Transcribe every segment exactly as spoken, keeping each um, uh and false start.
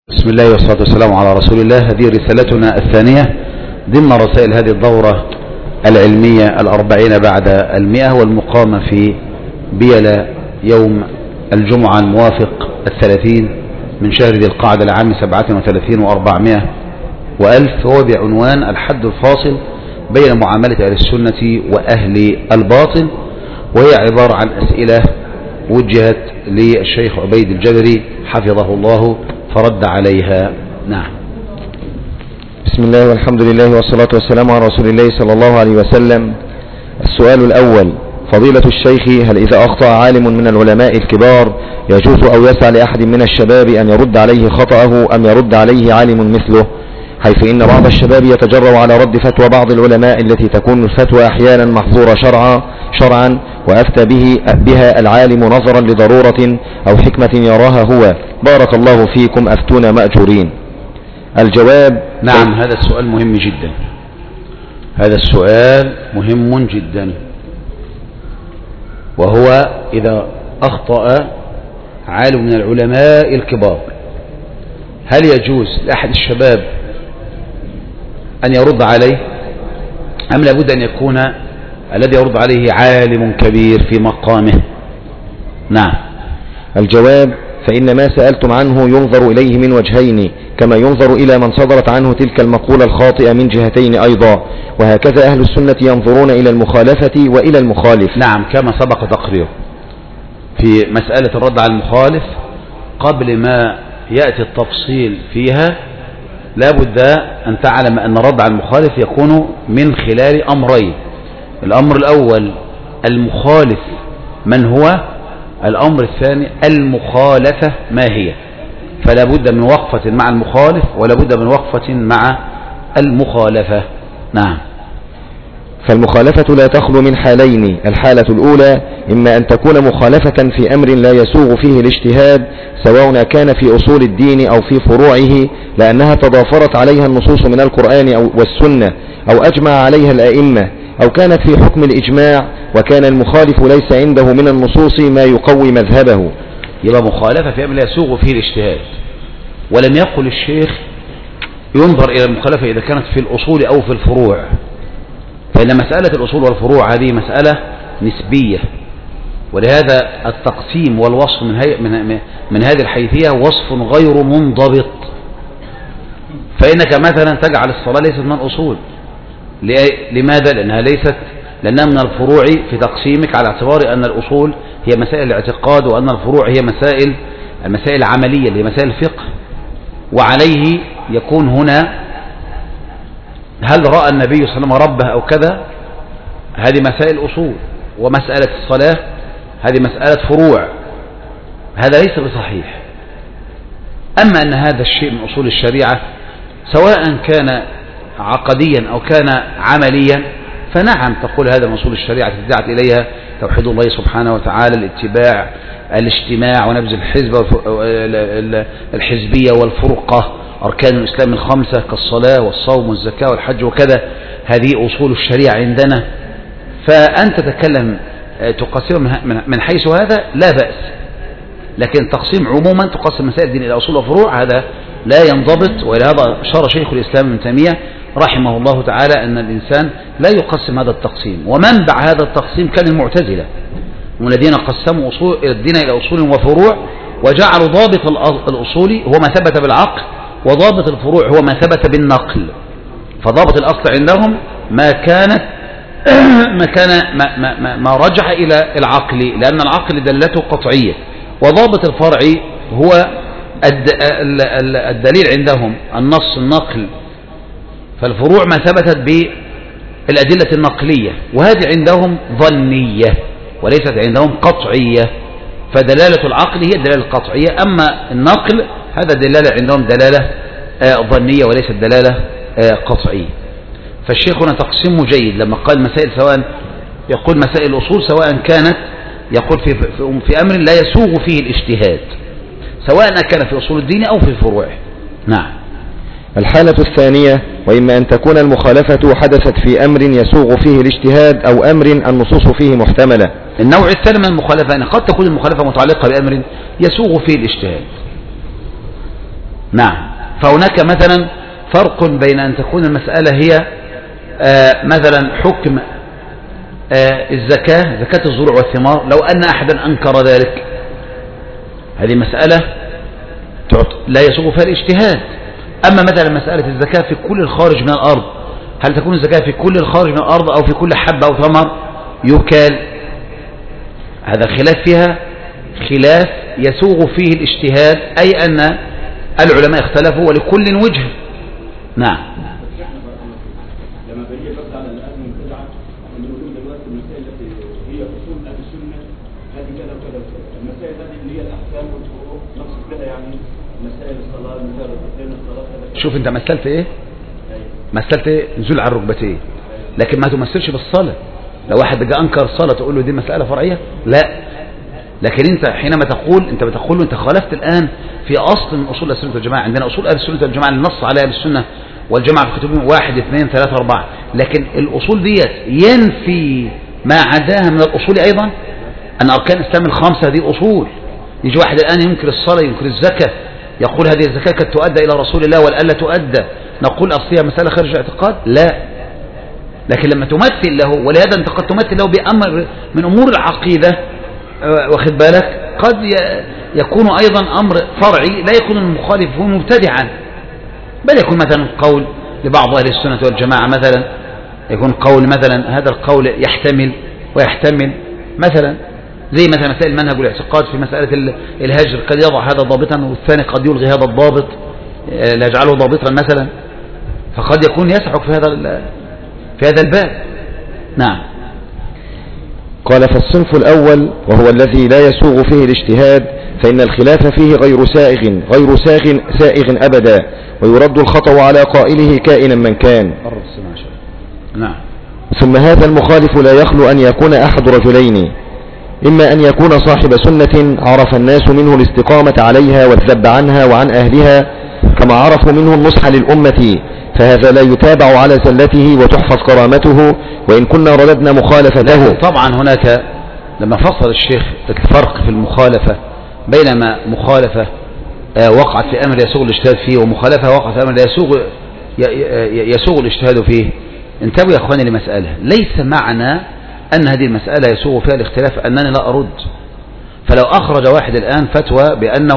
بسم الله والصلاة والسلام على رسول الله. هذه رسالتنا الثانية ضمن رسائل هذه الدورة العلمية الأربعين بعد المئة، والمقامة في بيلا يوم الجمعة الموافق الثلاثين من شهر ذي القعدة لعام سبعة وثلاثين وأربعمائة وألف، وهو بعنوان الحد الفاصل بين معاملة أهل السنة وأهل الباطل، وهي عبارة عن أسئلة وجهت للشيخ عبيد الجبري حفظه الله فرد عليها. نعم. بسم الله والحمد لله والصلاة والسلام على رسول الله صلى الله عليه وسلم. السؤال الأول: فضيلة الشيخ، هل إذا أخطأ عالم من العلماء الكبار يجوز أو يسع لأحد من الشباب أن يرد عليه خطأه أم يرد عليه عالم مثله، حيث إن بعض الشباب يتجرأ على رد فتوى بعض العلماء التي تكون الفتوى أحيانا محظورة شرعا شرعا وأفتى به بها العالم نظرا لضرورة أو حكمة يراها هو؟ بارك الله فيكم، أفتونا مأجورين. الجواب: نعم، هذا السؤال مهم جدا، هذا السؤال مهم جدا، وهو إذا أخطأ عالم من العلماء الكبار هل يجوز لأحد الشباب أن يرد عليه، أم لابد أن يكون الذي يرد عليه عالم كبير في مقامه؟ نعم. الجواب: فإن ما سألتم عنه ينظر إليه من وجهين، كما ينظر إلى من صدرت عنه تلك المقولة الخاطئة من جهتين أيضا، وهكذا أهل السنة ينظرون إلى المخالفة وإلى المخالف. نعم، كما سبق تقريره في مسألة الرد على المخالف قبل ما يأتي التفصيل فيها، لا بد أن تعلم أن الرد على المخالف يكون من خلال أمرين. الأمر الأول المخالف من هو، الأمر الثاني المخالفة ما هي. فلا بد من وقفة مع المخالف ولا بد من وقفة مع المخالفة. نعم. فالمخالفة لا تخلو من حالين: الحالة الأولى إما أن تكون مخالفة في أمر لا يسوغ فيه الاجتهاد، سواء كان في أصول الدين أو في فروعه، لأنها تضافرت عليها النصوص من القرآن أو والسنة أو أجمع عليها الأئمة، أو كانت في حكم الإجماع وكان المخالف ليس عنده من النصوص ما يقوي مذهبه. يبقى مخالفة في أمر لا يسوغ فيه الاجتهاد. ولم يقل الشيخ ينظر إلى المخالفة إذا كانت في الأصول أو في الفروع، فإن مسألة الأصول والفروع هذه مسألة نسبية، ولهذا التقسيم والوصف من, هي من, من هذه الحيثية وصف غير منضبط. فإنك مثلا تجعل الصلاة ليست من الأصول، لماذا؟ لأنها ليست لأنها من الفروع في تقسيمك، على اعتبار أن الأصول هي مسائل الاعتقاد وأن الفروع هي مسائل المسائل العملية اللي هي مسائل الفقه. وعليه يكون هنا هل رأى النبي صلى الله عليه وسلم ربه أو كذا، هذه مسائل أصول، ومسألة الصلاة هذه مسألة فروع. هذا ليس بصحيح. أما أن هذا الشيء من أصول الشريعة سواء كان عقديا أو كان عمليا، فنعم تقول هذا من أصول الشريعة تدعت إليها توحيد الله سبحانه وتعالى، الاتباع، الاجتماع ونبذ الحزب الحزبية والفرقة، أركان الإسلام الخمسة كالصلاة والصوم والزكاة والحج وكذا، هذه أصول الشريعة عندنا. فأنت تتكلم تقسم من حيث هذا لا بأس، لكن تقسيم عموما تقسم مسائل الدين إلى أصول وفروع هذا لا ينضبط. ولهذا أشار شيخ الإسلام ابن تيمية رحمه الله تعالى أن الإنسان لا يقسم هذا التقسيم، ومنبع هذا التقسيم كان المعتزلة، والذين قسموا أصول الدين إلى أصول وفروع، وجعلوا ضابط الأصول هو ما ثبت بالعقل، وضابط الفروع هو ما ثبت بالنقل. فضابط الأصل عندهم ما كانت ما كان ما, ما, ما رجع إلى العقل، لأن العقل دلته قطعية، وضابط الفرع هو الدليل عندهم النص النقل. فالفروع ما ثبتت بالأدلة النقلية، وهذه عندهم ظنية وليست عندهم قطعية. فدلالة العقل هي الدلالة القطعية، أما النقل هذا دلالة عندهم دلالة ظنية وليست دلالة قطعية. فالشيخ هنا تقسيمه جيد لما قال مسائل، سواء يقول مسائل الأصول سواء كانت يقول في, في أمر لا يسوغ فيه الاجتهاد، سواء كان في أصول الدين أو في فروعه. نعم. الحالة الثانية: وإما أن تكون المخالفة حدثت في أمر يسوغ فيه الاجتهاد أو أمر النصوص فيه محتملة. النوع الثاني من المخالفة أن قد تكون المخالفة متعلقة بأمر يسوغ فيه الاجتهاد، نعم. فهناك مثلا فرق بين أن تكون المسألة هي آه مثلا حكم آه الزكاة، زكاة الزروع والثمار، لو أن أحدا أنكر ذلك، هذه مسألة لا يسوغ فيها الاجتهاد. أما مثلا مسألة الزكاة في كل الخارج من الأرض، هل تكون الزكاة في كل الخارج من الأرض أو في كل حبة أو ثمر يكال؟ هذا خلاف فيها، خلاف يسوغ فيه الاجتهاد، أي أن العلماء اختلفوا ولكل وجه. نعم. لما بنيجي بس على الأزمة البدعة بنقول دلوقتي المسائل التي هي أصول أهل السنة هذه كذا وكذا، المسائل هذه اللي هي الأحكام والفروع نقصد بها يعني مسائل الصلاة، مسائل الركعتين، الصلاة. شوف أنت مثلت إيه؟ مثلت إيه؟ نزول على الركبتين، لكن ما تمثلش بالصلاة. لو واحد جاء أنكر الصلاة تقول له دي مسألة فرعية؟ لا. لكن أنت حينما تقول أنت بتقول له أنت خالفت الآن في أصل من أصول السنة والجماعة. عندنا أصول أهل السنة والجماعة اللي نص عليها السنة والجماعة في كتبهم واحد اثنين ثلاثة أربعة، لكن الأصول ديت ينفي ما عداها من الأصول أيضا. أن أركان الإسلام الخمسة هذه أصول. يجي واحد الآن ينكر الصلاة، ينكر الزكاة، يقول هذه الزكاة قد تؤدى إلى رسول الله والألا تؤدى، نقول أصلها مسألة خارج الاعتقاد؟ لا. لكن لما تمثل له، ولهذا أنت قد تمثل له بأمر من أمور العقيدة، واخد بالك، قد يكون أيضا أمر فرعي لا يكون المخالف هو مبتدعا، بل يكون مثلا قول لبعض أهل السنة والجماعة، مثلا يكون قول مثلا هذا القول يحتمل ويحتمل، مثلا زي مثلا مسائل المنهج والاعتقاد في مسألة الهجر، قد يضع هذا ضابطا والثاني قد يلغي هذا الضابط لا يجعله ضابطا مثلا، فقد يكون يسعك في هذا في هذا الباب. نعم. قال: فالصنف الأول وهو الذي لا يسوغ فيه الاجتهاد، فإن الخلاف فيه غير سائغ غير سائغ سائغ أبدا، ويرد الخطأ على قائله كائنا من كان. نعم. ثم هذا المخالف لا يخلو أن يكون أحد رجلين: إما أن يكون صاحب سنة عرف الناس منه الاستقامة عليها والذب عنها وعن أهلها، كما عرفوا منه النصح للأمة، فهذا لا يتابع على زلته وتحفظ كرامته وإن كنا رددنا مخالفته. طبعا هناك لما فصل الشيخ الفرق في المخالفة بينما مخالفة وقعت في أمر يسوغ الاجتهاد فيه ومخالفة وقعت في أمر يسوغ يسوغ الاجتهاد فيه، انتبهوا يا أخواني لمسألة، ليس معنى أن هذه المسألة يسوغ فيها الاختلاف أنني لا أرد. فلو أخرج واحد الآن فتوى بأنه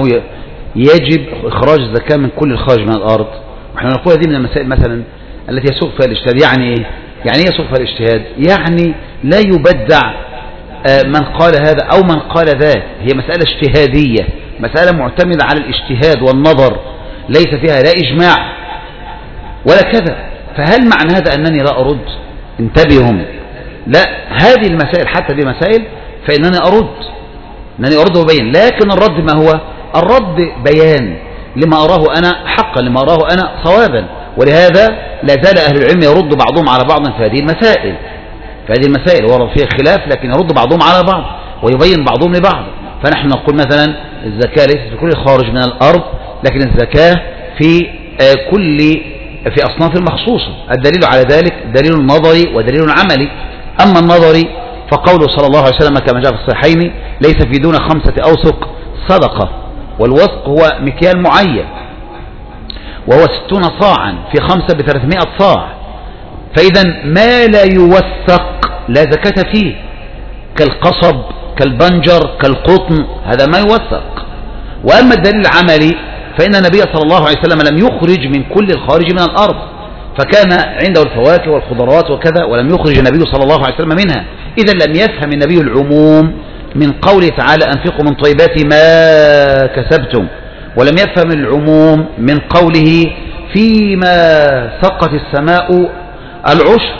يجب إخراج الزكاة من كل الخارج من الأرض، ونحن نقول هذه من المسائل مثلا التي يسوغ فيها الاجتهاد. يعني إيه؟ يعني إيه يسوغ فيها الاجتهاد؟ يعني لا يبدع من قال هذا أو من قال ذاك، هي مسألة اجتهادية، مسألة معتمدة على الاجتهاد والنظر، ليس فيها لا إجماع ولا كذا. فهل معنى هذا أنني لا أرد؟ انتبهوا، لا، هذه المسائل حتى دي مسائل فإنني أرد، أنني أرد وبين، لكن الرد ما هو؟ الرد بيان لما أراه أنا حقا، لما أراه أنا صوابا. ولهذا لا زال أهل العلم يرد بعضهم على بعض في هذه المسائل، في هذه المسائل ورد فيها خلاف، لكن يرد بعضهم على بعض ويبين بعضهم لبعض. فنحن نقول مثلا الزكاة ليست في كل خارج من الأرض، لكن الزكاة في كل في أصناف المخصوصة. الدليل على ذلك دليل نظري ودليل عملي. أما النظري فقوله صلى الله عليه وسلم كما جاء في الصحيحين: ليس في دون خمسة أوسق صدقة، والوسق هو مكيال معين وهو ستون صاعا، في خمسة بثلاثمائة صاع. فإذا ما لا يوثق لا زكاة فيه، كالقصب كالبنجر كالقطن، هذا ما يوثق. وأما الدليل العملي فإن النبي صلى الله عليه وسلم لم يخرج من كل الخارج من الأرض، فكان عنده الفواكه والخضروات وكذا، ولم يخرج النبي صلى الله عليه وسلم منها. إذا لم يفهم النبي العموم من قوله تعالى: أنفقوا من طيبات ما كسبتم، ولم يفهم العموم من قوله: فيما سقت السماء العشر.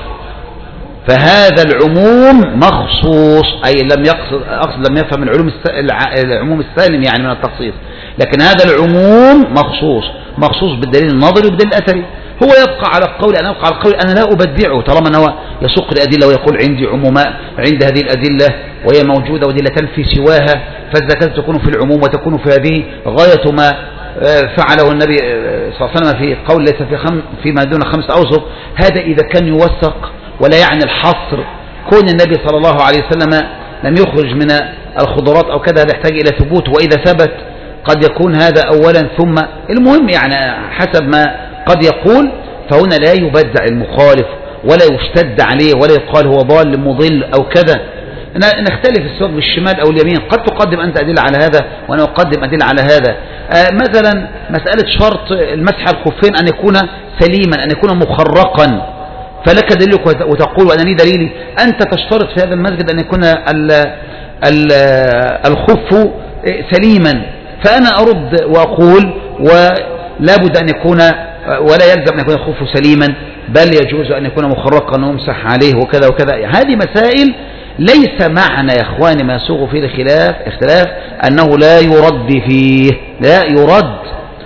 فهذا العموم مخصوص، أي لم يقصد أقصد لم يفهم العلوم العموم السالم يعني من التخصيص، لكن هذا العموم مخصوص مخصوص بالدليل النظري وبالدليل الأثري. هو يبقى على القول، أنا أبقى على القول، أنا لا أبدعه طالما أنه يسوق الأدلة ويقول عندي عمومات، عند هذه الأدلة وهي موجودة ودلة تنفي سواها، فالزكاة تكون في العموم وتكون في هذه. غاية ما فعله النبي صلى الله عليه وسلم في قول ليس في خم فيما دون خمس أوسق، هذا إذا كان يوثق ولا يعني الحصر. كون النبي صلى الله عليه وسلم لم يخرج من الخضروات أو كذا، هذا يحتاج إلى ثبوت، وإذا ثبت قد يكون هذا أولا، ثم المهم يعني حسب ما قد يقول. فهنا لا يبدع المخالف ولا يشتد عليه ولا يقال هو ضال مضل أو كذا. نختلف السواق بالشمال أو اليمين، قد تقدم أنت أدلة على هذا وأنا أقدم أدلة على هذا. آه مثلا مسألة شرط المسح الخفين أن يكون سليما، أن يكون مخرقا، فلك دليلك وتقول وأنا لي دليلي. أنت تشترط في هذا المسجد أن يكون ال ال الخف سليما، فأنا أرد وأقول ولا بد أن يكون ولا يلزم أن يكون الخف سليما، بل يجوز أن يكون مخرقا ويمسح عليه وكذا وكذا. هذه مسائل ليس معنى يا إخواني ما يسوغ فيه الخلاف اختلاف أنه لا يرد فيه، لا يرد،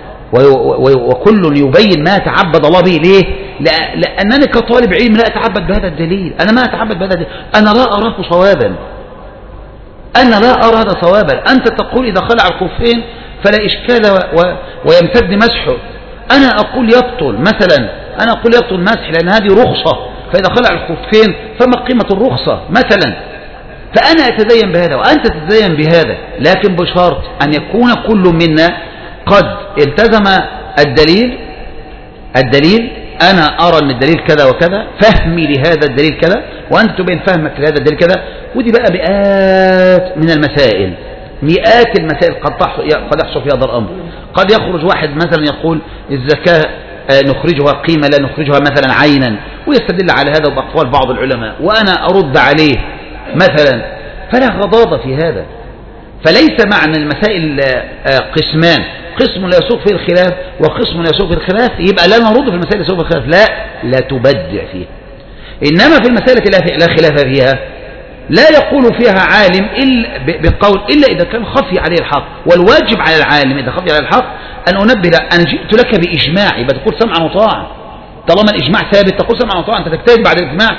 وكل يبين ما تعبد الله به. ليه؟ لأنني كطالب علم لا أتعبد بهذا الدليل، أنا ما أتعبد بهذا الدليل، أنا لا أراه صوابا، أنا لا أرى هذا صوابا. أنت تقول إذا خلع الخفين فلا إشكال و... ويمتد مسحه، أنا أقول يبطل مثلا، أنا أقول يبطل مسح لأن هذه رخصة، فإذا خلع الخفين فما قيمة الرخصة مثلا. فأنا أتدين بهذا وأنت تتدين بهذا، لكن بشرط أن يكون كل منا قد التزم الدليل الدليل أنا أرى أن الدليل كذا وكذا، فهمي لهذا الدليل كذا، وأنت تبين فهمك لهذا الدليل كذا. ودي بقى مئات من المسائل، مئات المسائل قد قد يحصل في هذا الأمر. قد يخرج واحد مثلا يقول الزكاة نخرجها قيمة لا نخرجها مثلا عينا، ويستدل على هذا بأقوال بعض العلماء، وأنا أرد عليه مثلا، فلا غضاضة في هذا. فليس معنى المسائل قسمان، قسم لا يسوق فيه الخلاف وقسم لا يسوق فيه الخلاف، يبقى لا نرد في المسائل لا يسوق فيه الخلاف، لا لا تبدع فيه. إنما في المسائل لا خلاف فيها لا يقول فيها عالم إلا بقول إلا إذا كان خفي عليه الحق. والواجب على العالم إذا خفي عليه الحق أن أنبه أنا جئت لك بإجماع، يبقى تقول سمعا وطاعا، طالما الإجماع ثابت تقول سمعا وطاعا، أنت تجتهد بعد الإجماع.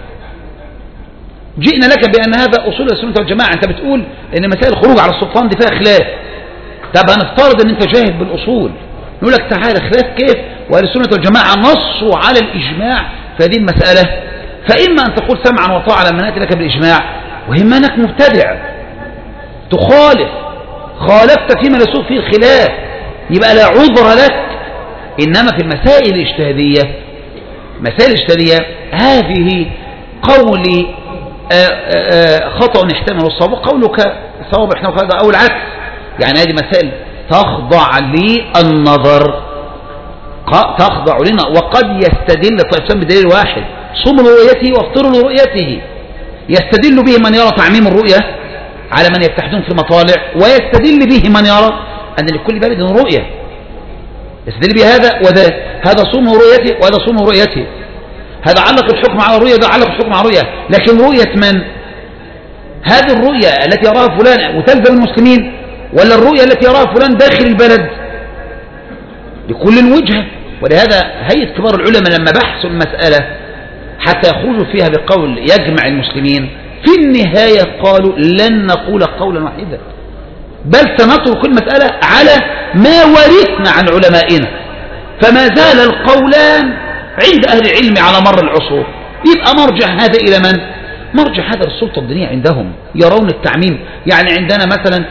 جئنا لك بأن هذا أصول السنة والجماعة، أنت بتقول إن مسائل الخروج على السلطان دي فيها خلاف، طب هنفترض أن أنت جاهد بالأصول، نقول لك تعالى خلاف كيف؟ وأهل السنة والجماعة نصوا على الإجماع في هذه المسألة، فإما أن تقول سمعا وطاعا لما نأتي لك بالإجماع، وإما أنك مبتدع تخالف، خالفت فيما لا يسوق فيه الخلاف، يبقى لا عذر لك. إنما في المسائل الاجتهادية، مسائل الاجتهادية هذه قولي خطأ يحتمل الصواب، قولك صواب يحتمل الخطأ أو العكس. يعني هذه مسائل تخضع للنظر، تخضع لنا، وقد يستدل طائفتان بدليل واحد، صوم لرؤيته وافطروا لرؤيته. يستدل به من يرى تعميم الرؤية على من يفتحون في المطالع، ويستدل به من يرى أن لكل بلد رؤية، يستدل به هذا وذاك، هذا صوم رؤيته وهذا صوم رؤيته، هذا علق الحكم على الرؤية، هذا علق الحكم على الرؤية. لكن رؤية من؟ هذه الرؤية التي يراها فلان وتلزم المسلمين، ولا الرؤية التي يراها فلان داخل البلد؟ لكل وجهة. ولهذا هيئة كبار العلماء لما بحثوا المسألة حتى يخرجوا فيها بقول يجمع المسلمين، في النهاية قالوا لن نقول قولا واحدا، بل سنترك المسألة على ما ورثنا عن علمائنا، فما زال القولان عند أهل العلم على مر العصور. يبقى مرجع هذا إلى من؟ مرجع هذا السلطة الدينية عندهم، يرون التعميم. يعني عندنا مثلا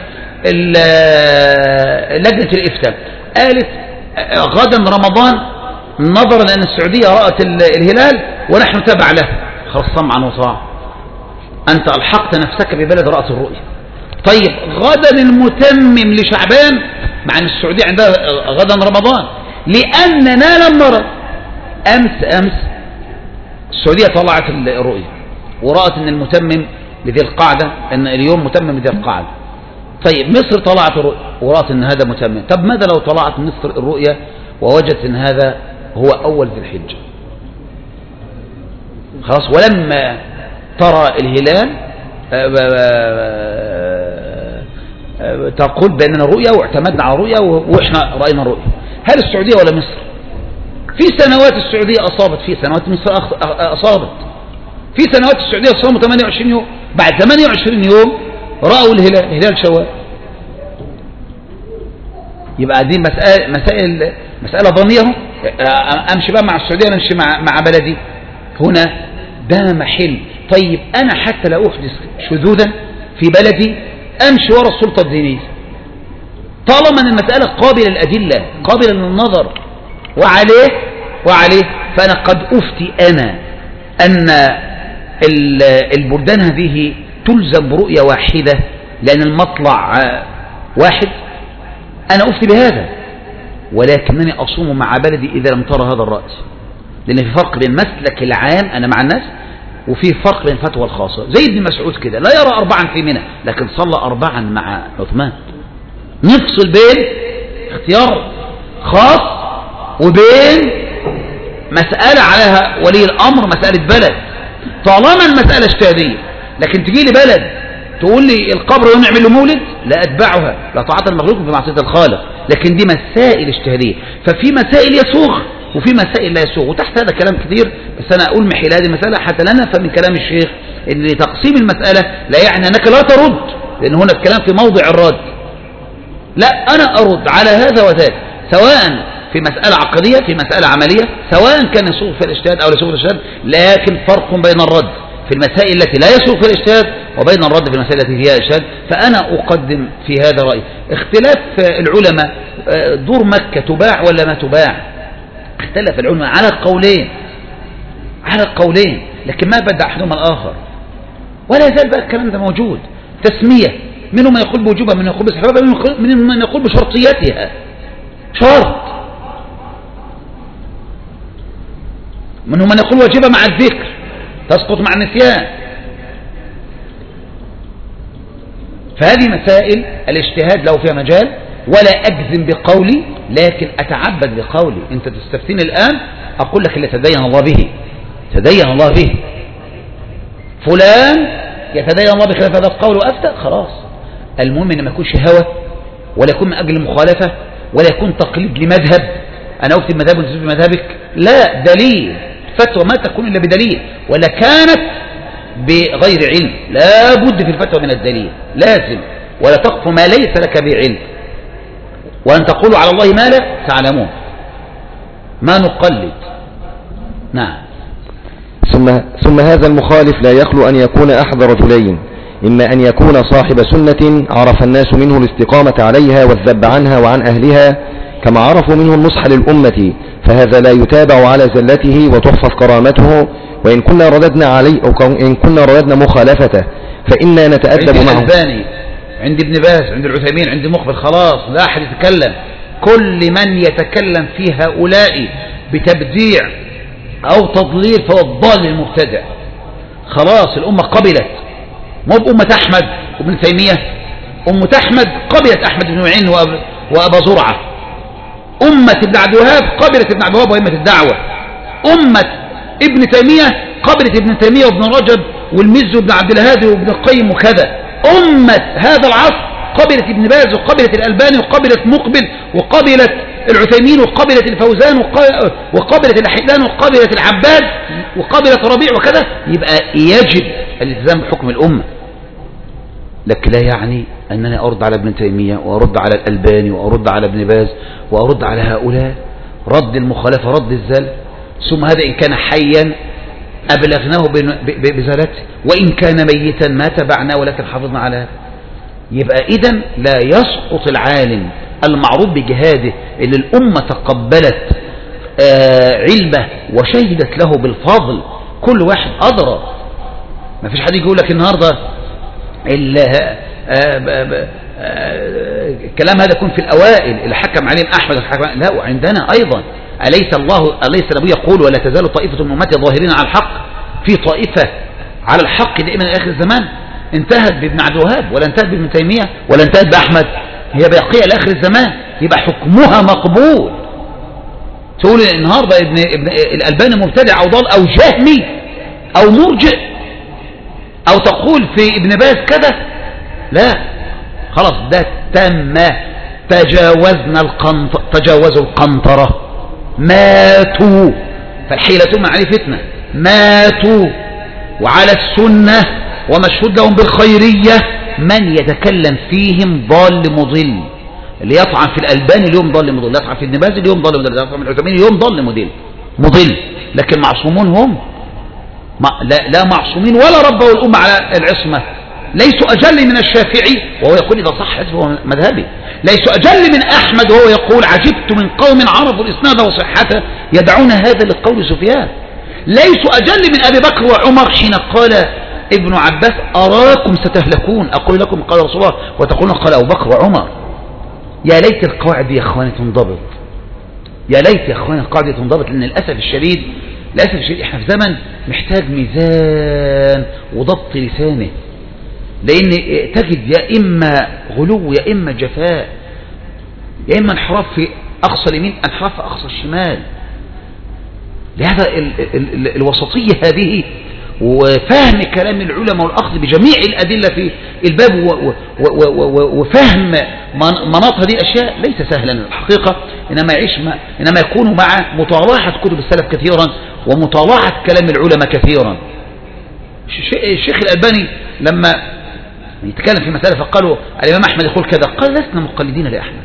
لجنة الإفتاء قالت غدا رمضان نظرا لأن السعودية رأت الهلال ونحن تبع له، خلاص سمعا وطاعة، أنت ألحقت نفسك ببلد رأت الرؤية. طيب غدا المتمم لشعبان، مع أن السعودية عندها غدا رمضان، لأننا لم نرى. أمس أمس السعودية طلعت الرؤية ورأت أن المتمم لذي القعدة، أن اليوم متمم لذي القعدة. طيب مصر طلعت الرؤية ورأت أن هذا متمم. طب ماذا لو طلعت مصر الرؤية ووجدت أن هذا هو أول ذي الحجة؟ خلاص، ولما ترى الهلال تقول بأننا رؤية واعتمدنا على رؤية وإحنا رأينا رؤية. هل السعودية ولا مصر؟ في سنوات السعودية أصابت، في سنوات مصر أصابت. في سنوات السعودية صاموا ثمانية وعشرين يوم، بعد ثمانية وعشرين يوم رأوا الهلال، هلال شوال. يبقى دي مسائل مسائل مسألة ظنية. أمشي بقى مع السعودية ولا أمشي مع مع بلدي؟ هنا ده محل. طيب أنا حتى لا أحدث شذوذا في بلدي أمشي وراء السلطة الدينية، طالما أن المسألة قابلة للأدلة قابلة للنظر وعليه وعليه فأنا قد أفتي أنا أن البلدان هذه تلزم برؤية واحدة لأن المطلع واحد، أنا أفتي بهذا، ولكنني أصوم مع بلدي إذا لم ترى هذا الرأي، لأن في فرق بين مسلك العام أنا مع الناس وفي فرق بين الفتوى الخاصة. زي ابن مسعود كده لا يرى أربعا في منى لكن صلى أربعا مع عثمان. نفصل بين اختيار خاص وبين مسألة عليها ولي الأمر مسألة بلد. طالما المسألة اجتهادية لكن تجي لي بلد تقول لي القبر ونعمل له مولد، لا أتبعها، لا طاعة المخلوق في معصية الخالق، لكن دي مسائل اجتهادية. ففي مسائل يسوغ وفي مسائل لا يسوغ، وتحت هذا كلام كثير، بس أنا أقول محل هذه المسألة حتى لا نفهم من كلام الشيخ إن تقسيم المسألة لا يعني أنك لا ترد، لأن هنا الكلام في موضع الرد. لا، أنا أرد على هذا وذاك، سواء في مسألة عقدية في مسألة عملية، سواء كان يسوغ في الاجتهاد أو لا يسوغ في الاجتهاد، لكن فرق بين الرد في المسائل التي لا يسوغ في الاجتهاد وبين الرد في المسائل التي فيها اجتهاد. فأنا أقدم في هذا رأي. اختلاف العلماء، دور مكة تباع ولا ما تباع؟ اختلف العلماء على القولين على القولين لكن ما بدع أحدهما الآخر، ولا يزال بقى الكلام ده موجود. تسمية، منهم من يقول بوجوبها، من يقول بسحبها، منهم من يقول بشرطيتها، شرط، منهم من يقول واجبة مع الذكر تسقط مع النسيان. فهذه مسائل الاجتهاد له فيها مجال، ولا أجزم بقولي لكن أتعبد بقولي. أنت تستفتيني الآن أقول لك اللي تدين الله به تدين الله به، فلان يتدين الله بخلاف هذا القول وأفتى، خلاص. المهم أن ما يكونش هوى ولا يكون من أجل المخالفة ولا يكون تقليد لمذهب، أنا أفتي بمذهب وأنت تفتي بمذهبك، لا، دليل. فتوى ما تكون إلا بدليل، ولا كانت بغير علم، لا بد في الفتوى من الدليل، لازم. ولا تقف ما ليس لك بعلم، وأن تقولوا على الله ما لا تعلمون، ما نقلد. نعم. ثم, ثم هذا المخالف لا يخلو أن يكون أحد رجلين، إما أن يكون صاحب سنة عرف الناس منه الاستقامة عليها والذب عنها وعن أهلها كما عرفوا منه النصح للأمة، فهذا لا يتابع على زلته وتحفظ كرامته، وإن كنا رددنا عليه أو إن كنا رددنا مخالفته فإنا نتأدب معه. عند الألباني، عند ابن باز، عند العثيمين، عند مقبل، خلاص لا أحد يتكلم. كل من يتكلم في هؤلاء بتبديع أو تضليل فهو الضال المبتدع. خلاص الأمة قبلت، مو بأمة أحمد وابن تيمية، أمة أحمد قبلت أحمد بن معين وأبا زرعة، أمة ابن عبد الوهاب قبلت ابن عبد الوهاب وأئمة الدعوة، أمة ابن تيمية قبلت ابن تيمية وابن رجب والمز وابن عبد الهادي وابن القيم وكذا، أمة هذا العصر قبلت ابن باز وقبلت الألباني وقبلت مقبل وقبلت العثيمين وقبلت الفوزان وقبلت الحيلان وقبلت العباد وقبلت ربيع وكذا. يبقى يجب الالتزام بحكم الأمة، لكن لا يعني أنني أرد على ابن تيمية وأرد على الألباني وأرد على ابن باز وأرد على هؤلاء رد المخالفة رد الزل. ثم هذا إن كان حيا أبلغناه بزلته، وإن كان ميتا ما تبعناه ولكن حافظنا على هذا. يبقى إذن لا يسقط العالم المعروف بجهاده اللي الأمة تقبلت آه علمه وشهدت له بالفضل، كل واحد أدرى. ما فيش حد يقول لك النهاردة الكلام هذا يكون في الأوائل اللي حكم عليهم أحمد الحكم، لا، وعندنا أيضا أليس الله أليس النبي يقول ولا تزال طائفة من أمتي ظاهرين على الحق؟ في طائفة على الحق دائما إلى آخر الزمان، انتهت بابن عبد الوهاب ولا انتهت بابن تيمية ولا انتهت بأحمد، هي باقية لآخر الزمان، يبقى حكمها مقبول. تقول النهاردة ابن, ابن الألباني مبتدع أو ضال أو جهمي أو مرجئ، أو تقول في ابن باز كذا، لا، خلاص ده تم، تجاوزنا القنط تجاوزوا القنطرة، ماتوا، فالحيلة مع عليه فتنة، ماتوا وعلى السنة ومشهود لهم بالخيرية. من يتكلم فيهم ضال مضل، اللي يطعن في الألباني اليوم ضال مضل، يطعن في ابن باز اليوم ضال مضل، يطعن في العثيمين اليوم ضال مضل مضل، لكن معصومون هم؟ ما لا, لا معصومين ولا ربوا الأمة على العصمة ليسوا أجل من الشافعي وهو يقول إذا صح حديث فهو مذهبي، ليسوا أجل من أحمد وهو يقول عجبت من قوم عرفوا الإسناد وصحته يدعون هذا لقول سفيان، ليسوا أجل من أبي بكر وعمر حين قال ابن عباس أراكم ستهلكون أقول لكم قال رسول الله وتقولون قال أبو بكر وعمر. يا ليت القواعد دي يا أخواني تنضبط، يا ليت يا أخواني القواعد دي تنضبط، لأن للأسف الشديد للأسف الشديد احنا في زمن محتاج ميزان وضبط لسانه، لأن تجد يا إما غلو يا إما جفاء يا إما انحراف في أقصى اليمين انحراف في أقصى الشمال. لهذا ال ال ال الوسطية هذه وفهم كلام العلماء والأخذ بجميع الأدلة في الباب وفهم مناط هذه الأشياء ليس سهلا الحقيقة، إنما يعيش ما إنما يكون مع مطالعة كتب السلف كثيرا ومطالعة كلام العلماء كثيرا. الشيخ الألباني لما يتكلم في مسألة فقالوا الإمام أحمد يقول كذا، قال لسنا مقلدين لأحمد.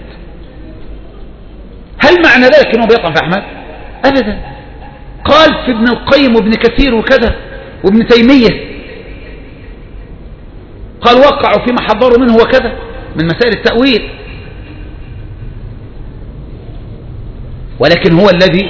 هل معنى ذلك أنه بيطعن في أحمد؟ أبدا. قال في ابن القيم وابن كثير وكذا وابن تيمية قال وقعوا فيما حضروا منه وكذا من مسائل التأويل، ولكن هو الذي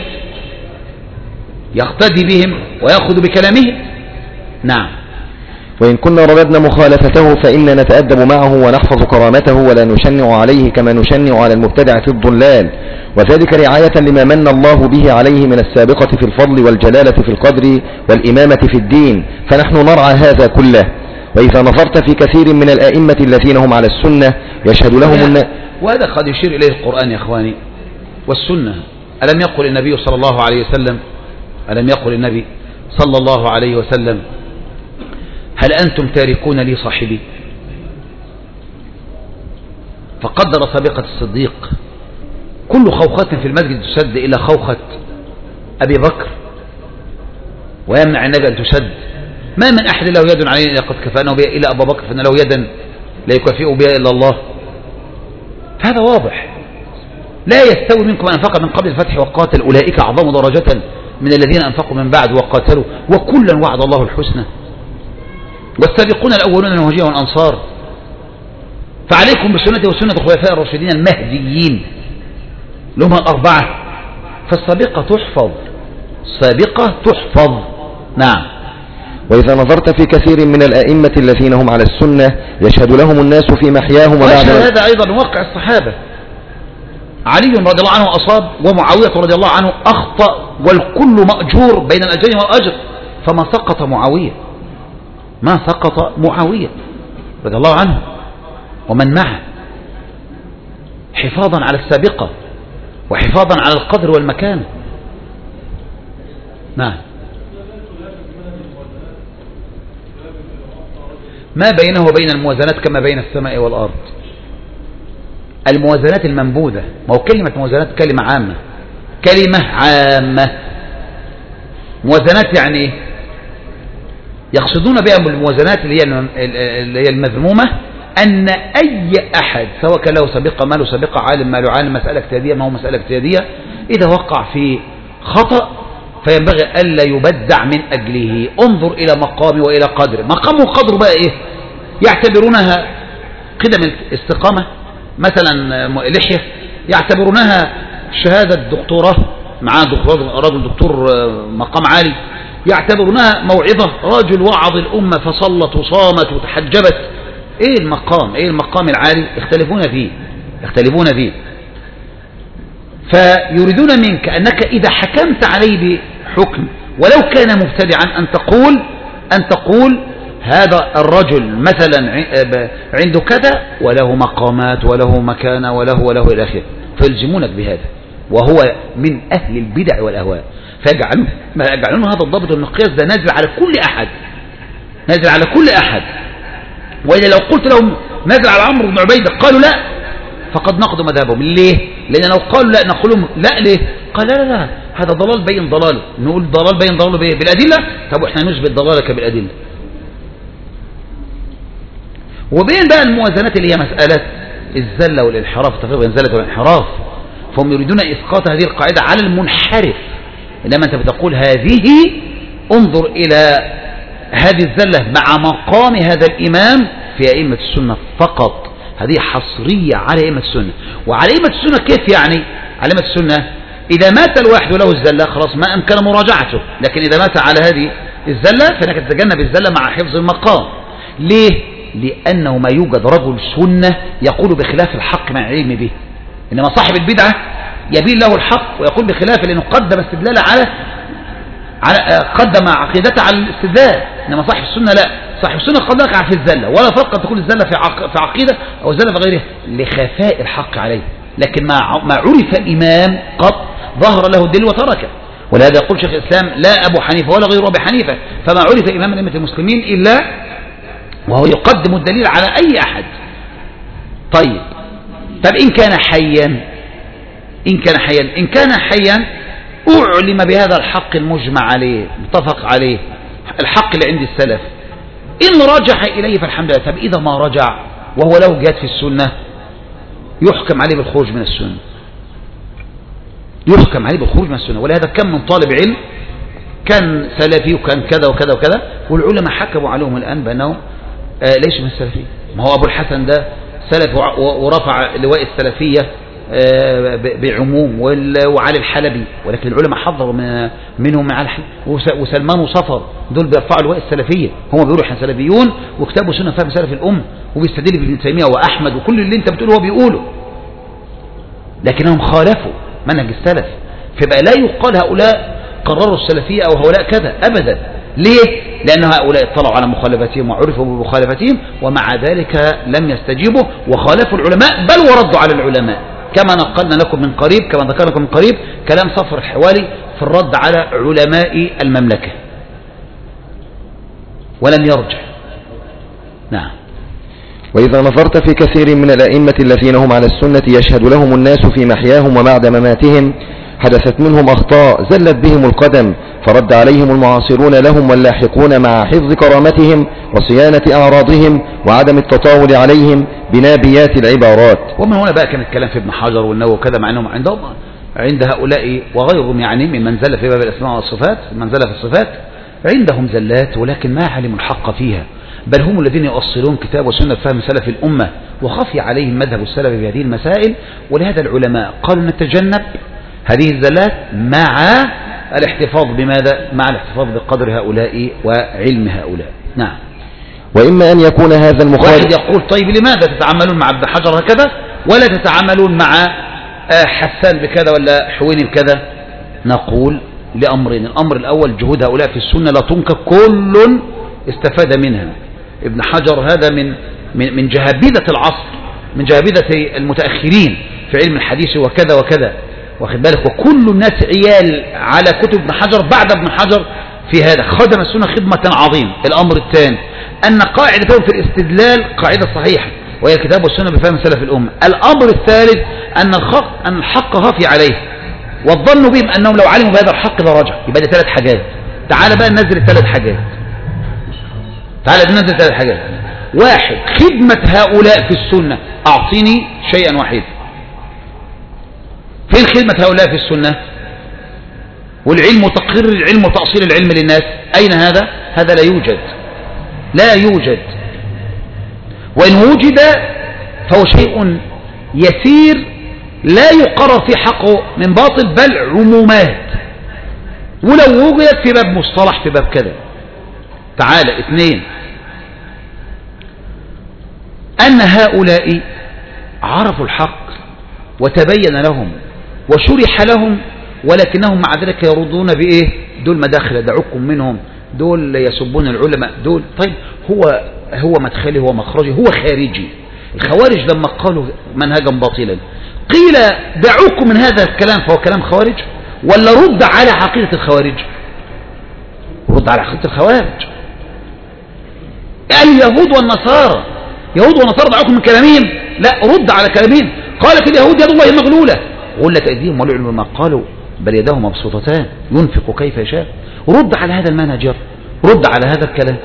يقتدي بهم ويأخذ بكلامهم. نعم. وإن كنا رددنا مخالفته فإننا نتأدب معه ونحفظ كرامته ولا نشنع عليه كما نشنع على المبتدع في الضلال، وذلك رعاية لما من الله به عليه من السابقة في الفضل والجلالة في القدر والإمامة في الدين، فنحن نرعى هذا كله. وإذا نظرت في كثير من الآئمة الذين هم على السنة يشهد لهم الناس، وهذا قد يشير إليه القرآن يا أخواني والسنة. ألم يقل النبي صلى الله عليه وسلم ألم يقل النبي صلى الله عليه وسلم هل أنتم تاركون لي صاحبي؟ فقدر سابقة الصديق كل خوخة في المسجد تسد إلى خوخة أبي بكر، ويمنع النبي أن تسد. ما من أحد له يد علينا إلا قد كفأناه بها إلا أبا بكر، فإن له يدا لا يكافئ بها إلا الله. فهذا واضح. لا يستوي منكم من أنفق من قبل الفتح وقاتل أولئك أعظم درجة من الذين أنفقوا من بعد وقاتلوا وكلا وعد الله الحسنى والسابقون الأولون من المهاجرين والأنصار. فعليكم بسنتي وسنة الخلفاء الراشدين المهديين لهم الأربعة، فالسابقة تحفظ السابقة تحفظ. نعم. وإذا نظرت في كثير من الأئمة الذين هم على السنة يشهد لهم الناس في محياهم وبعد هذا أيضا واقع الصحابة. علي رضي الله عنه أصاب ومعاوية رضي الله عنه أخطأ والكل مأجور بين الأجر والأجر، فما سقط معاوية ما سقط معاوية رضي الله عنه ومن معه حفاظا على السابقة وحفاظا على القدر والمكان. نعم. ما بينه وبين الموازنات كما بين السماء والأرض. الموازنات المنبوذة، ما هو كلمة موازنات كلمة عامة كلمة عامة موازنات يعني يقصدون بها الموازنات اللي هي المذمومة أن أي أحد سواء كان له سابقة ما له سابقة عالم ما له عالم مسألة اجتهادية ما هو مسألة اجتهادية إذا وقع في خطأ فينبغي ألا يبدع من أجله. انظر إلى مقامه وإلى قدره. مقامه وقدره بقى إيه؟ يعتبرونها قدم الاستقامة مثلا لحية، يعتبرونها شهادة دكتوراه مع رجل دكتور مقام عالي، يعتبرونها موعظة رجل وعظ الأمة فصلت وصامت وتحجبت. ايه المقام ايه المقام العالي؟ يختلفون فيه يختلفون فيه فيريدون منك أنك إذا حكمت عليه بحكم ولو كان مبتدعا أن تقول أن تقول هذا الرجل مثلا عنده كذا وله مقامات وله مكانة وله وله إلى آخره، فيلزمونك بهذا وهو من أهل البدع والأهواء، فيجعلون يجعلون هذا الضابط والمقياس ده نازل على كل أحد نازل على كل أحد. وإذا لو قلت لهم نازل على عمرو بن عبيدة قالوا لا فقد نقضوا مذهبهم. ليه؟ لأن لو قالوا لا نقول لهم لا. ليه؟ قال لا لا لا هذا ضلال بين ضلاله. نقول ضلال بين ضلاله بالأدلة. طب وإحنا نثبت ضلالك بالأدلة. وبين بقى الموازنات اللي هي مسألة الزلة والانحراف، التفريق بين الزلة والانحراف، فهم يريدون إسقاط هذه القاعدة على المنحرف. إنما أنت بتقول هذه انظر إلى هذه الزلة مع مقام هذا الإمام في أئمة السنة فقط، هذه حصرية على أئمة السنة. وعلى أئمة السنة كيف يعني؟ على أئمة السنة إذا مات الواحد وله الزلة خلاص ما أمكن مراجعته، لكن إذا مات على هذه الزلة فإنك تتجنب الزلة مع حفظ المقام. ليه؟ لأنه ما يوجد رجل سنة يقول بخلاف الحق مع علم به، إنما صاحب البدعة يبين له الحق ويقول بخلافه، لأنه قدم استدلاله على على قدم عقيدته على الاستدلال. إنما صاحب السنة لا، صاحب السنة قد يقع في الزلة، ولا فرق أن تكون الزلة في عق... في عقيدة أو الزلة في غيرها لخفاء الحق عليه، لكن ما ما عرف الإمام قط ظهر له الدليل وتركه. ولهذا يقول شيخ الإسلام لا أبو حنيفة ولا غير أبي حنيفة، فما عرف إمام أئمة المسلمين إلا وهو يقدم الدليل على أي أحد. طيب طب إن كان حيا، إن كان حيا إن كان حيا أعلم بهذا الحق المجمع عليه متفق عليه، الحق اللي عند السلف، إن رجع إليه فالحمد لله. طب إذا ما رجع وهو له جهاد في السنة يحكم عليه بالخروج من السنة، يحكم عليه بالخروج من السنة. ولهذا كم من طالب علم كان سلفي وكان كذا وكذا وكذا، والعلماء حكموا عليهم الآن بأنهم آه ليش من السلفية. ما هو أبو الحسن ده سلف ورفع لواء السلفية آه بعموم، وعلي الحلبي، ولكن العلماء حضروا من منهم على وسلمان وصفر، دول بيرفعوا لواء السلفية. هم بيقولوا احنا سلفيون وكتابوا سنة فهم سلف الأمة، وبيستدل بابن تيمية وأحمد وكل اللي انت بتقوله هو بيقوله، لكنهم خالفوا منهج السلف. فبقى لا يقال هؤلاء قرروا السلفية أو هؤلاء كذا أبدا. ليه؟ لأن هؤلاء اطلعوا على مخالفتهم وعرفوا بمخالفتهم، ومع ذلك لم يستجيبوا وخالفوا العلماء بل وردوا على العلماء، كما نقلنا لكم من قريب كما ذكرنا لكم من قريب كلام صفر الحوالي في الرد على علماء المملكة ولم يرجع. نعم. وإذا نظرت في كثير من الأئمة الذين هم على السنة يشهد لهم الناس في محياهم وبعد مماتهم حدثت منهم أخطاء زلت بهم القدم، فرد عليهم المعاصرون لهم واللاحقون مع حفظ كرامتهم وصيانة أعراضهم وعدم التطاول عليهم بنابيات العبارات. ومن هنا بقى كان الكلام في ابن حجر والنووي وكذا، مع أنهم عندهم عند هؤلاء وغيرهم يعني ممن زل في باب الأسماء والصفات، من زل في الصفات عندهم زلات ولكن ما علموا الحق فيها، بل هم الذين يؤصلون كتاب وسنة فهم سلف الأمة، وخفي عليهم مذهب السلف في هذه المسائل. ولهذا العلماء قالوا نتجنب هذه الزلات مع الاحتفاظ بماذا؟ مع الاحتفاظ بقدر هؤلاء وعلم هؤلاء. نعم. وإما أن يكون هذا المخالف. واحد يقول طيب لماذا تتعاملون مع ابن حجر هكذا ولا تتعاملون مع حسان بكذا ولا حويني بكذا؟ نقول لأمرين. الأمر الأول جهود هؤلاء في السنة لا تنكر، كل استفاد منها. ابن حجر هذا من من من جهابذة العصر، من جهابذة المتأخرين في علم الحديث وكذا وكذا، واخد بالك، وكل الناس عيال على كتب ابن حجر بعد ابن حجر في هذا، خدم السنة خدمة عظيمة. الأمر الثاني أن قاعدتهم في الاستدلال قاعدة صحيحة، وهي الكتاب والسنة بفهم سلف الأمة. الأمر الثالث أن الحق أن الحق خفي عليه، والظن بهم أنهم لو علموا بهذا الحق لرجع. يبقى دي ثلاث حاجات. تعال بقى ننزل الثلاث حاجات. تعال ننزل ثلاث حاجات. واحد، خدمة هؤلاء في السنة. أعطيني شيئا واحدا. فين خدمة هؤلاء في السنة؟ والعلم وتقرير العلم وتأصيل العلم للناس، أين هذا؟ هذا لا يوجد، لا يوجد. وإن وجد فهو شيء يسير لا يقرر في حقه من باطل، بل عمومات. ولو وجد في باب مصطلح في باب كذا. تعالى اثنين، أن هؤلاء عرفوا الحق وتبين لهم وشرح لهم، ولكنهم مع ذلك يردون بإيه؟ دول مداخل دعوكم منهم، دول يسبون العلماء، دول طيب هو هو مدخلي هو مخرجي هو خارجي. الخوارج لما قالوا منهجا باطلا قيل دعوكم من هذا الكلام فهو كلام خوارج، ولا رد على عقيدة الخوارج؟ رد على عقيدة الخوارج. اليهود والنصارى، يهود ونصارى دعوكم من كلامهم، لا رد على كلامهم. قالت اليهود يد الله مغلولة غلت أيديهم ولعنوا ما قالوا بل يداه مبسوطتان ينفق كيف يشاء. رد على هذا المنهج، رد على هذا الكلام.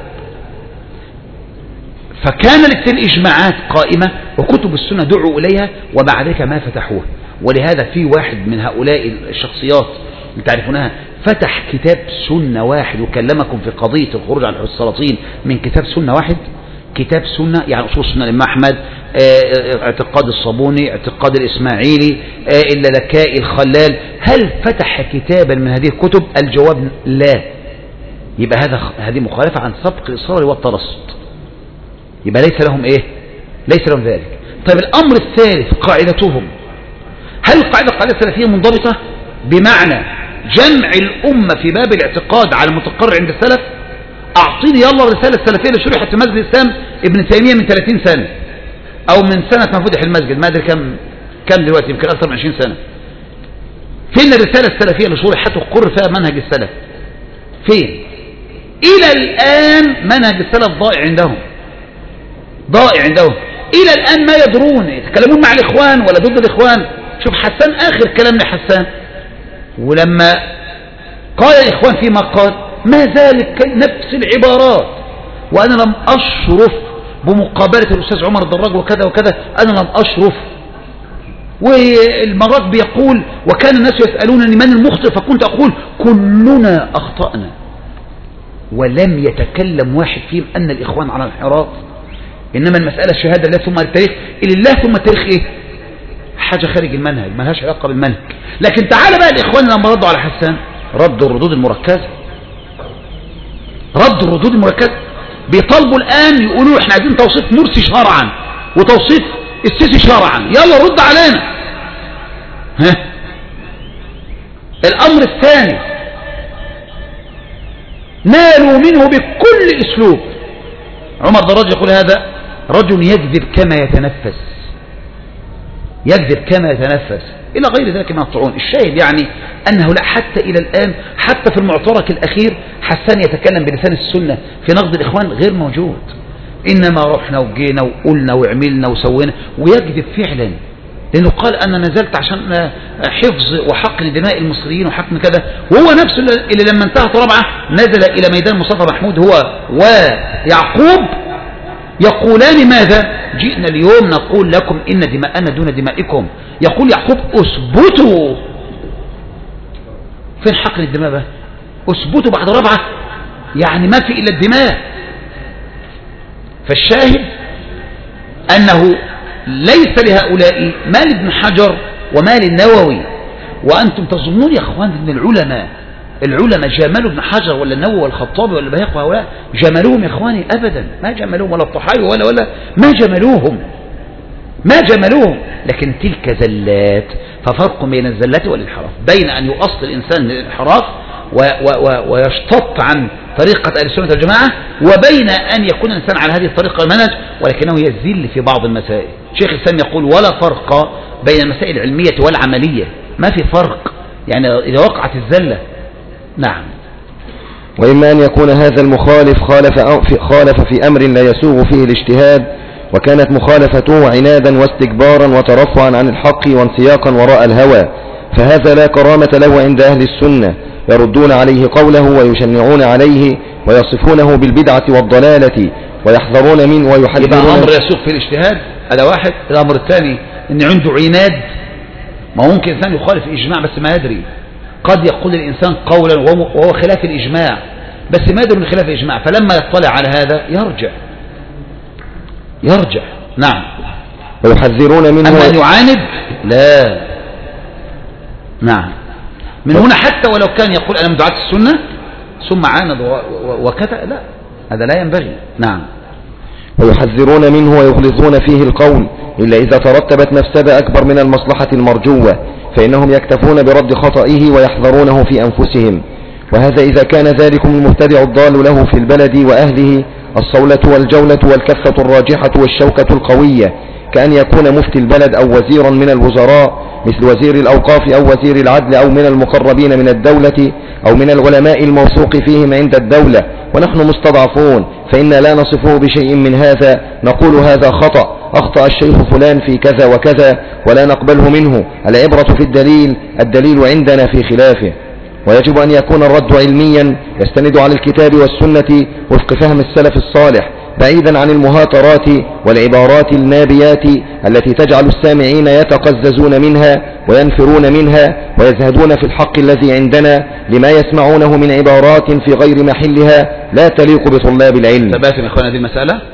فكانت الإجماعات قائمة وكتب السنة دعوا إليها وبعد ذلك ما فتحوها. ولهذا في واحد من هؤلاء الشخصيات اللي تعرفونها فتح كتاب سنة واحد وكلمكم في قضية الخروج عن السلاطين من كتاب سنة واحد، كتاب سنة يعني أصول السنة الإمام أحمد، اه اعتقاد الصابوني، اعتقاد الإسماعيلي، اه اللالكائي، الخلال، هل فتح كتابا من هذه الكتب؟ الجواب لا. يبقى هذا هذه مخالفة عن سبق الإصرار والترصد، يبقى ليس لهم إيه؟ ليس لهم ذلك. طيب الأمر الثالث قاعدتهم، هل القاعدة قاعدة سلفية منضبطة بمعنى جمع الأمة في باب الاعتقاد على المتقرر عند السلف؟ أعطيني يلا الرسالة السلفية اللي شرحت في مسجد الإسلام ابن تيمية من ثلاثين سنة أو من سنة ما فتح المسجد، ما أدري كم كم دلوقتي، يمكن أكثر من عشرين سنة. فين الرسالة السلفية اللي شرحت وقر فيها منهج السلف؟ فين؟ إلى الآن منهج السلف ضائع عندهم، ضائع عندهم إلى الآن، ما يدرون يتكلمون مع الإخوان ولا ضد الإخوان. شوف حسان آخر كلام لحسان، ولما قال الإخوان فيما قال ما ذلك نفس العبارات، وأنا لم أشرف بمقابلة الأستاذ عمر الدراج وكذا وكذا، أنا لم أشرف. والمرات بيقول وكان الناس يسألونني من المخطئ فكنت أقول كلنا أخطأنا، ولم يتكلم واحد فيهم أن الإخوان على انحراف، إنما المسألة الشهادة لله ثم التاريخ، لله ثم التاريخ إيه؟ حاجة خارج المنهج ما لهاش علاقة بالمنهج. لكن تعال بقى الإخوان لما ردوا على حسان ردوا الردود المركزة، ردوا الردود المركزة، بيطالبوا الآن يقولوا احنا عايزين توصيف مرسي شرعا وتوصيف السيسي شرعا، يلا رد علينا. ها الأمر الثاني نالوا منه بكل أسلوب. عمر دراج يقول هذا رجل يكذب كما يتنفس، يكذب كما يتنفس إلى غير ذلك من الطعون. الشاهد يعني أنه لا، حتى إلى الآن حتى في المعترك الأخير حسان يتكلم بلسان السنة في نقد الإخوان غير موجود، إنما رحنا وجينا وقلنا وعملنا وسوينا، ويكذب فعلا، لأنه قال أنا نزلت عشان حفظ وحقن دماء المصريين وحقن كذا، وهو نفسه اللي لما انتهت رابعة نزل إلى ميدان مصطفى محمود هو ويعقوب يقولان ماذا؟ جئنا اليوم نقول لكم إن دماءنا دون دمائكم. يقول يعقوب اثبتوا. فين حقن الدماء بقى؟ اثبتوا بعد رابعة، يعني ما في إلا الدماء. فالشاهد أنه ليس لهؤلاء مال ابن حجر ومال النووي. وأنتم تظنون يا أخوان أن العلماء العلماء جملوا ابن حجر ولا النووي والخطابي ولا البيهقي وهؤلاء جملوهم يا إخواني؟ أبدا ما جملوهم، ولا الطحاوي ولا ولا ما جملوهم ما جملوهم لكن تلك زلات. ففرق بين الزلة والانحراف، بين أن يؤصل الإنسان للانحراف ويشتط عن طريقة أهل السنة والجماعة، وبين أن يكون الإنسان على هذه الطريقة المنهج ولكنه يزل في بعض المسائل. شيخ الإسلام يقول ولا فرق بين المسائل العلمية والعملية، ما في فرق، يعني إذا وقعت الزلة. نعم. وإما أن يكون هذا المخالف خالف خالف في أمر لا يسوغ فيه الاجتهاد، وكانت مخالفته عنادا واستكبارا وترفعا عن الحق وانسياقا وراء الهوى، فهذا لا كرامة له عند أهل السنة، يردون عليه قوله ويشنعون عليه ويصفونه بالبدعة والضلالة ويحذرون من ويحذرون. يبقى أمر يسوغ في الاجتهاد هذا واحد. الأمر الثاني أن عنده عناد، ما ممكن إنسان يخالف الإجماع بس ما يدري، قد يقول الإنسان قولا وهو خلاف الإجماع بس ما يدري من خلاف الإجماع، فلما يطلع على هذا يرجع يرجع نعم. ويحذرون منه. أما أن يعاند لا. نعم. من هنا حتى ولو كان يقول أنا من دعاة السنة ثم عاند وكذا، لا، هذا لا ينبغي. نعم. ويحذرون منه ويغلظون فيه القول إلا إذا ترتبت مفسدة أكبر من المصلحة المرجوة، فإنهم يكتفون برد خطئه ويحذرونه في أنفسهم. وهذا إذا كان ذلكم المبتدع الضال له في البلد وأهله الصولة والجولة والكفة الراجحة والشوكة القوية، كأن يكون مفتي البلد أو وزيرا من الوزراء مثل وزير الأوقاف أو وزير العدل أو من المقربين من الدولة أو من العلماء الموثوق فيهم عند الدولة، ونحن مستضعفون فإنا لا نصفه بشيء من هذا، نقول هذا خطأ، أخطأ الشيخ فلان في كذا وكذا ولا نقبله منه، العبرة في الدليل، الدليل عندنا في خلافه. ويجب أن يكون الرد علميا يستند على الكتاب والسنة وفق فهم السلف الصالح، بعيدا عن المهاترات والعبارات النابيات التي تجعل السامعين يتقززون منها وينفرون منها ويزهدون في الحق الذي عندنا لما يسمعونه من عبارات في غير محلها لا تليق بطلاب العلم. تباتم يا إخوانا هذه المسألة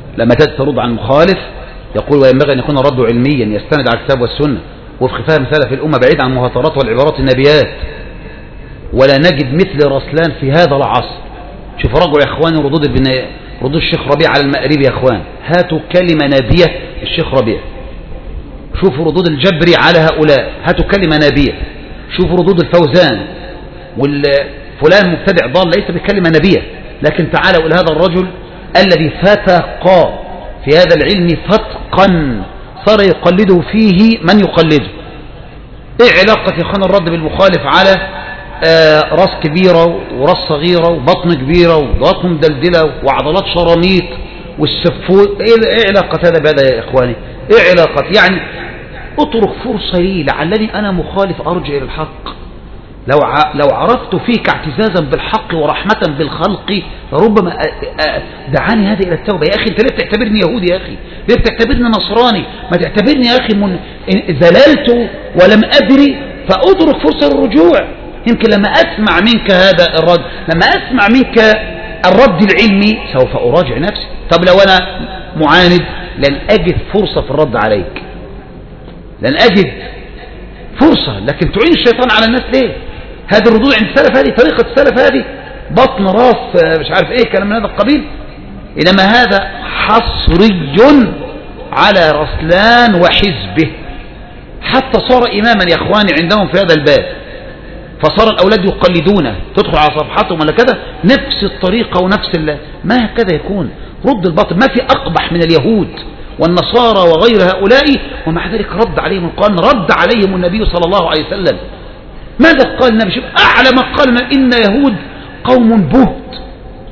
لما تأتي ترد عن مخالف يقول وينبغي أن يكون الرد علميا يستند على الكتاب والسنة وفق فهم سلف الأمة بعيد عن المهاترات والعبارات النبيات. ولا نجد مثل رسلان في هذا العصر. شوف رجل يا اخواني ردود ابن ردود الشيخ ربيع على المأريب يا اخوان، هاتوا كلمة نابية الشيخ ربيع. شوفوا ردود الجبري على هؤلاء، هاتوا كلمة نابية. شوفوا ردود الفوزان والفلان مبتدع ضال ليس بكلمة نابية، لكن تعالوا إلى هذا الرجل الذي فتق في هذا العلم فتقا صار يقلده فيه من يقلده. ايه علاقة يا اخوان الرد بالمخالف على آه راس كبيرة وراس صغيرة وبطن كبيرة وبطن مدلدلة وعضلات شراميط والسفود؟ ايه علاقة هذا بهذا يا اخواني؟ ايه علاقة؟ يعني اترك فرصة لي لعلني انا مخالف ارجع الى الحق. لو لو عرفت فيك اعتزازا بالحق ورحمة بالخلق ربما دعاني هذا الى التوبة. يا اخي انت ليه بتعتبرني يهودي؟ يا اخي ليه بتعتبرني نصراني؟ ما تعتبرني يا اخي من زللت ولم ادري فاترك فرصة للرجوع. يمكن لما أسمع منك هذا الرد، لما أسمع منك الرد العلمي سوف أراجع نفسي. طب لو أنا معاند لن أجد فرصة في الرد عليك، لن أجد فرصة. لكن تعين الشيطان على الناس ليه؟ هذه الردود عند السلف، هذه طريقة السلف، هذه بطن راس مش عارف ايه كلام من هذا القبيل. إنما هذا حصري على رسلان وحزبه، حتى صار إماما يا إخواني عندهم في هذا الباب، فصار الأولاد يقلدونه. تدخل على صفحاتهم ولا كذا نفس الطريقة ونفس الله. ما هكذا يكون رد الباطل. ما في أقبح من اليهود والنصارى وغير هؤلاء، ومع ذلك رد عليهم القرآن، رد عليهم النبي صلى الله عليه وسلم. ماذا قال النبي؟ شوف أعلى ما قال إن يهود قوم بهت،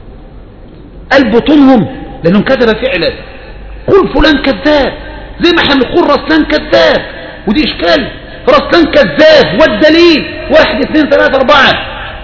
البطنهم لأنهم كذب فعلا. قل فلان كذاب زي ما احنا بنقول رسلان كذاب، ودي إشكال. رسلان كذاب والدليل واحد اثنين ثلاثة أربعة.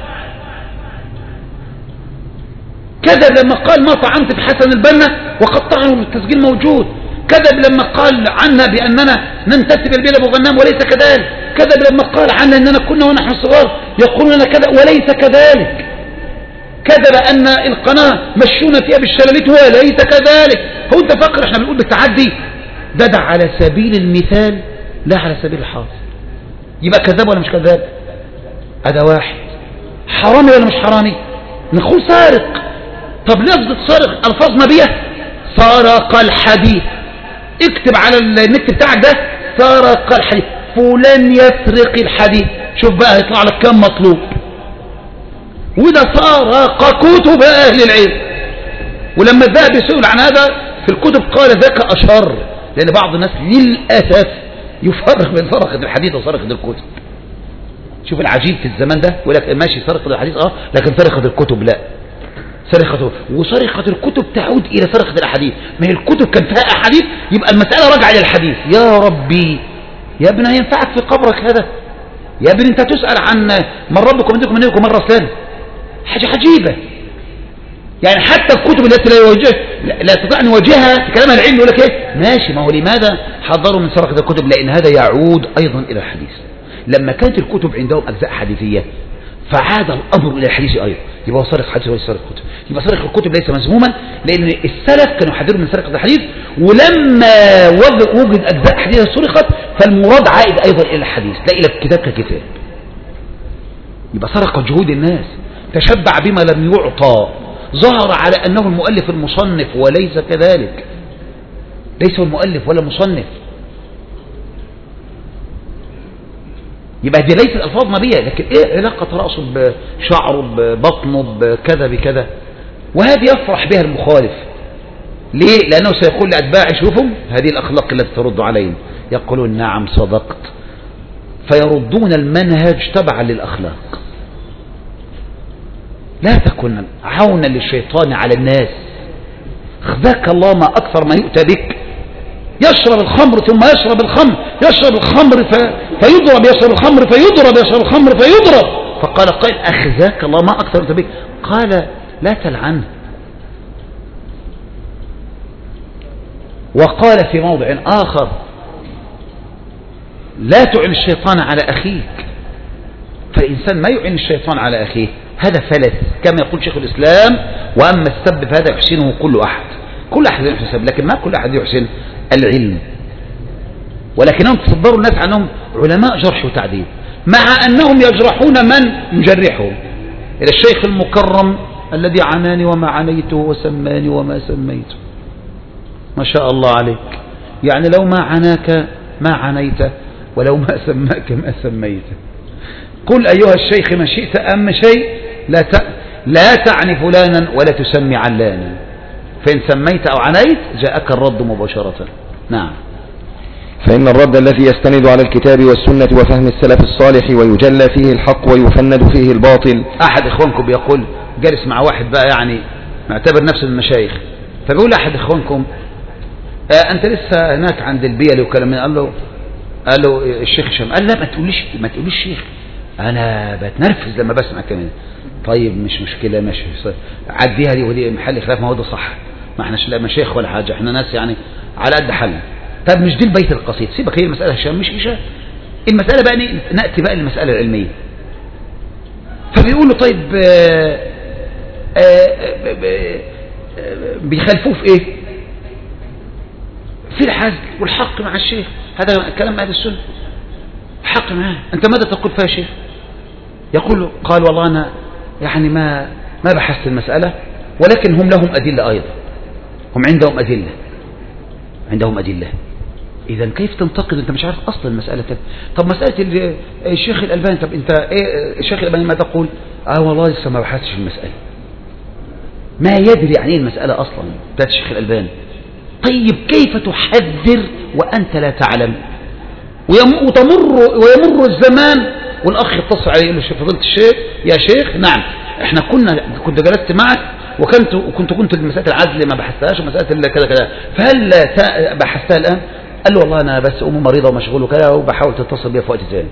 كذب لما قال ما طعنت في حسن البنا وقد طعنه التسجيل موجود. كذب لما قال عنا بأننا ننتسب البيل أبو غنام وليس كذلك. كذب لما قال عنا أننا كنا ونحن صغار يقولون لنا كذا وليس كذلك. كذب أن القناة مشونا فيها بالشلاليت وليس كذلك. هو أنت فاكر احنا بنقول بالتعدي؟ ده ده على سبيل المثال لا على سبيل الحاصل. يبقى كذاب ولا مش كذاب؟ هذا واحد. حرامي ولا مش حرامي؟ نقول سارق. طب لفظة سارق ألفاظ نبيه. سرق الحديث. اكتب على النت بتاعك ده سرق الحديث، فلان يسرق الحديث. شوف بقى هيطلع لك كم مطلوب. وده سرق كتب أهل العلم. ولما الذهبي سئل عن هذا في الكتب قال ذاك أشر، لأن بعض الناس للأسف يفرق بين سرقة الحديث وسرقة الكتب. شوف العجيب في الزمان ده يقول لك ماشي سرقة الحديث اه لكن سرقة الكتب لا. سرقة وسرقة الكتب تعود إلى سرقة الأحاديث. ما هي الكتب كان فيها أحاديث يبقى المسألة راجعة للحديث. يا ربي يا ابن هينفعك في قبرك هذا؟ يا ابن انت تسأل عن من ربكم من دينكم من دينكم من رسلان. حاجة عجيبة. يعني حتى الكتب التي لا يواجه لا يستطيع أن يواجهها في كلامها العلم يقول لك ايه ماشي. ما هو لماذا حضروا من سرقة الكتب؟ لأن هذا يعود أيضا إلى الحديث. لما كانت الكتب عندهم أجزاء حديثية فعاد الأمر إلى الحديث أيضا. يبقى هو سرق حديث وليس سرق كتب. يبقى سرق الكتب ليس مذموما، لأن السلف كانوا يحذروا من سرقة الحديث، ولما وجد أجزاء حديثة سرقت فالمراد عائد أيضا إلى الحديث لا إلى الكتاب ككتاب. يبقى سرق جهود الناس، تشبع بما لم يعطى، ظهر على أنه المؤلف المصنف وليس كذلك. ليس المؤلف ولا مصنف. يبقى دي ليست الألفاظ نبيه، لكن ايه علاقة رأسه بشعره ببطنه بكذا بكذا؟ وهذه يفرح بها المخالف. ليه؟ لأنه سيقول لأتباعه شوفوا هذه الأخلاق التي ترد عليهم. يقولون نعم صدقت، فيردون المنهج تبعا للأخلاق. لا تكن عونا للشيطان على الناس. خذاك الله ما أكثر ما يؤتى بك. يشرب الخمر ثم يشرب الخمر، يشرب الخمر في فيضرب، يشرب الخمر فيضرب، يشرب الخمر فيضرب. فقال قائل أخذاك الله ما أكثر يؤتى بك. قال لا تلعنه. وقال في موضع آخر لا تعن الشيطان على أخيك. فالإنسان ما يعن الشيطان على أخيه هذا فلس، كما يقول شيخ الإسلام: وأما السب فهذا يحسنه كل أحد. كل أحد يحسب، لكن ما كل أحد يحسن العلم، ولكنهم تصدروا الناس عنهم علماء جرح وتعديل، مع أنهم يجرحون من يجرحهم. إلى الشيخ المكرم الذي عناني وما عنيته وسماني وما سميته، ما شاء الله عليك، يعني لو ما عناك ما عنيته، ولو ما سماك ما سميته. قل أيها الشيخ ما شئت، أما شيء لا ت... لا تعني فلانا ولا تسمي علانا، فإن سميت أو عنيت جاءك الرد مباشرة. نعم. فإن الرد الذي يستند على الكتاب والسنة وفهم السلف الصالح ويجلى فيه الحق ويفند فيه الباطل. أحد إخوانكم بيقول، جالس مع واحد بقى يعني معتبر نفسه من المشايخ، فبيقول أحد إخوانكم آه أنت لسه هناك عند البيلي وكلام من، قال له قال له الشيخ هشام، قال لا ما تقوليش ما تقوليش شيخ، أنا بتنرفز لما بسمع كمان. طيب مش مشكلة، ماشي عديها لي، ودي محل خلاف، ما هو ده صح، ما احناش لا مشايخ ولا حاجة، احنا ناس يعني على قد حالنا. طب مش دي البيت القصيد، سيبك، هي المسألة هشام مش هشام، المسألة بقى نأتي بقى للمسألة العلمية. فبيقول له طيب آآ آآ آآ بيخالفوه في ايه؟ في الحزم والحق مع الشيخ، هذا كلام أهل السنة، حق معاه. أنت ماذا تقول فيها شيخ؟ يقول قال والله أنا يعني ما ما بحثت المسألة، ولكن هم لهم أدلة أيضا، هم عندهم أدلة عندهم أدلة. إذا كيف تنتقد أنت مش عارف أصلا المسألة؟ طب مسألة الشيخ الألباني، طب أنت إيه الشيخ الألباني ما تقول؟ آه والله لسه ما بحثتش المسألة، ما يدري عن ايه المسألة أصلا بتاعت الشيخ الألباني. طيب كيف تحذر وأنت لا تعلم؟ وتمر ويمر الزمان والأخ يتصل عليه يقول له فضيلة الشيخ يا شيخ، نعم احنا كنا كنت جلست معك وكنت وكنت كنت مسألة العزل ما بحثتهاش ومسألة كذا كذا، فهل بحثتها الآن؟ قال له والله أنا بس أمي مريضة ومشغول وكذا وبحاول تتصل بيها في وقت ثاني.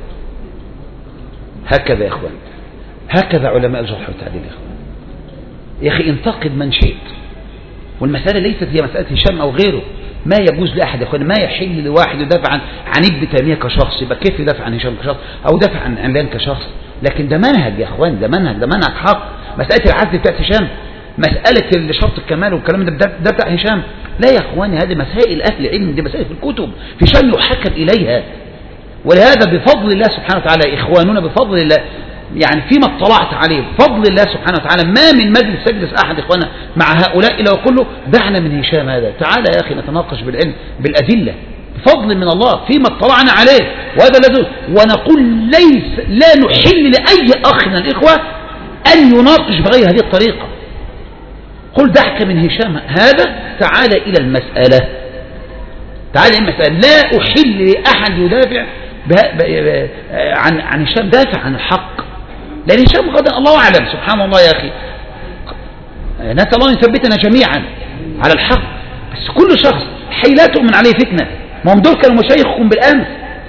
هكذا يا إخوان، هكذا علماء الجرح والتعديل يا إخوان. يا أخي انتقد من شئت، والمسألة ليست هي مسألة هشام أو غيره، ما يجوز لأحد يا أخوان، ما يحل لواحد يدافع عن عن ابن تيمية كشخص، يبقى كيف يدافع عن هشام كشخص أو يدافع عن علان كشخص؟ لكن ده منهج يا أخوان، ده منهج، ده منهج حق. مسألة العزل بتاعت هشام، مسألة شرط الكمال والكلام ده ده بتاع هشام، لا يا أخواني، هذه مسائل أهل العلم، دي مسائل في الكتب، هشام يحكم إليها. ولهذا بفضل الله سبحانه وتعالى إخواننا بفضل الله، يعني فيما اطلعت عليه بفضل الله سبحانه وتعالى، ما من مجلس يجلس أحد إخواننا مع هؤلاء إلا ويقول له دعنا من هشام هذا، تعالى يا أخي نتناقش بالعلم بالأدلة بفضل من الله فيما اطلعنا عليه. وهذا الذي ونقول ليس لا نحل لأي أخ من الإخوة أن يناقش بغير هذه الطريقة. قل دعك من هشام هذا، تعالى إلى المسألة، تعالى إلى المسألة. لا أحل لأحد يدافع عن عن هشام، دافع عن الحق، لأن هشام غدا الله أعلم سبحان الله يا أخي، نسأل الله أن يثبتنا جميعا على الحق. بس كل شخص حيلاته من عليه فتنة، ما هم دول كانوا مشايخكم بالأمس.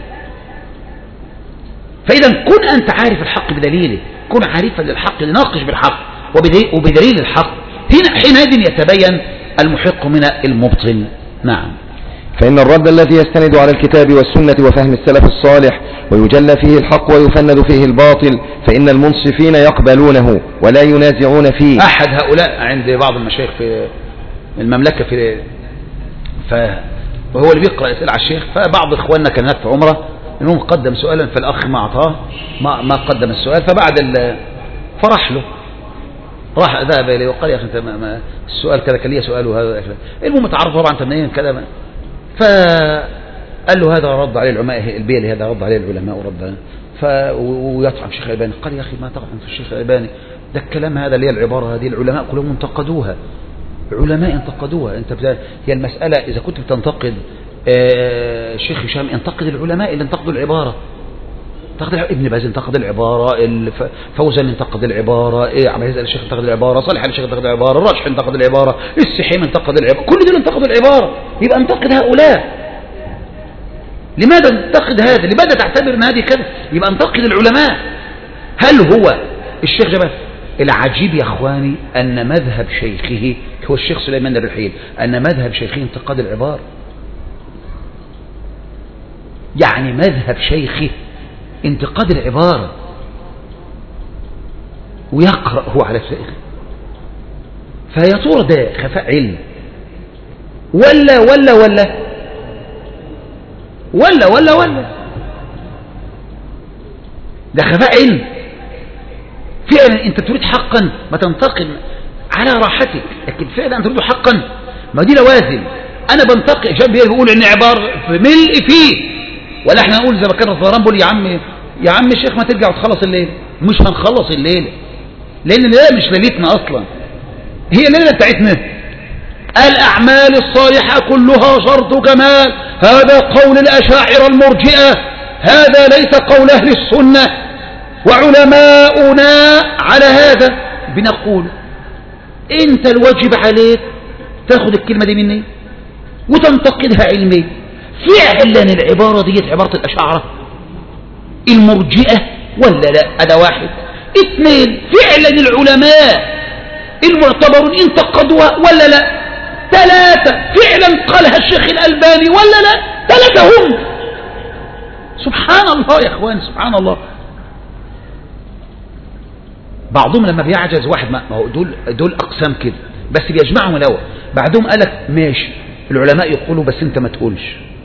فإذا كن أنت عارف الحق بدليله، كن عارفا للحق، لناقش بالحق وبدليل الحق، هنا حينئذ يتبين المحق من المبطل. نعم. فإن الرد الذي يستند على الكتاب والسنة وفهم السلف الصالح ويجلى فيه الحق ويفند فيه الباطل، فإن المنصفين يقبلونه ولا ينازعون فيه. أحد هؤلاء عند بعض المشايخ في المملكة في وهو اللي بيقرأ يسأل على الشيخ، فبعض إخواننا كان هناك في عمره إنهم قدم سؤالا فالأخ ما أعطاه ما, ما قدم السؤال، فبعد فرح له راح ذهب إليه وقال يا أخي أنت ما ما السؤال كذا كان لي سؤاله هذا، المهم تعرف طبعا أنت منين كذا، فقال له هذا رد عليه العلماء البيلي، هذا رد عليه العلماء ورد ف ويطعن الشيخ الألباني. قال يا أخي ما تطعن في الشيخ الألباني، ده الكلام هذا اللي هي العبارة هذه العلماء كلهم انتقدوها، علماء انتقدوها. أنت بتا... هي المسألة إذا كنت بتنتقد الشيخ آه هشام انتقد العلماء اللي انتقدوا العبارة، انتقد ابن باز انتقد العبارة، فوزان انتقد العبارة، إيه عم يسأل الشيخ انتقد العبارة، صالح الشيخ انتقد العبارة، الراشح انتقد العبارة، السحيم انتقد العبارة، كل دول انتقدوا العبارة. يبقى انتقد هؤلاء. لماذا انتقد هذا؟ لماذا تعتبر ان هذه كذا؟ يبقى انتقد العلماء. هل هو الشيخ جبل العجيب يا اخواني ان مذهب شيخه هو الشيخ سليمان الرحيل، ان مذهب شيخه انتقاد العبارة، يعني مذهب شيخه انتقاد العبارة، ويقرأ هو على الشيخ. فيا ترى ده خفاء علم، ولا ولا ولا ولا ولا ولا ده خفاء علم. فعلا انت تريد حقا ما تنتقل على راحتك، لكن فعلا انت تريد حقا ما دي لوازم. انا بنتقل شاب بيقول ان عبارة في ملء فيه، ولا احنا نقول زي ما كان الظهران بيقول يا عم يا عم الشيخ ما ترجع وتخلص الليل. مش هنخلص الليل، لان الليله مش ليلتنا اصلا، هي الليله بتاعتنا. الاعمال الصالحه كلها شرط كمال، هذا قول الاشاعره المرجئه، هذا ليس قول اهل السنه، وعلماؤنا على هذا بنقول انت الواجب عليك تاخد الكلمه دي مني وتنتقدها علميا. فعلا العباره دي عباره الاشاعره المرجئه ولا لا؟ هذا واحد. اثنين، فعلا العلماء المعتبرون انتقدوها ولا لا؟ ثلاثة، فعلا قالها الشيخ الألباني ولا لا؟ ثلاثة هم. سبحان الله يا اخوان، سبحان الله. بعضهم لما بيعجز واحد، ما هو دول دول اقسام كده بس بيجمعهم الاول، بعدهم قالك ماشي العلماء يقولوا بس انت ما تقولش.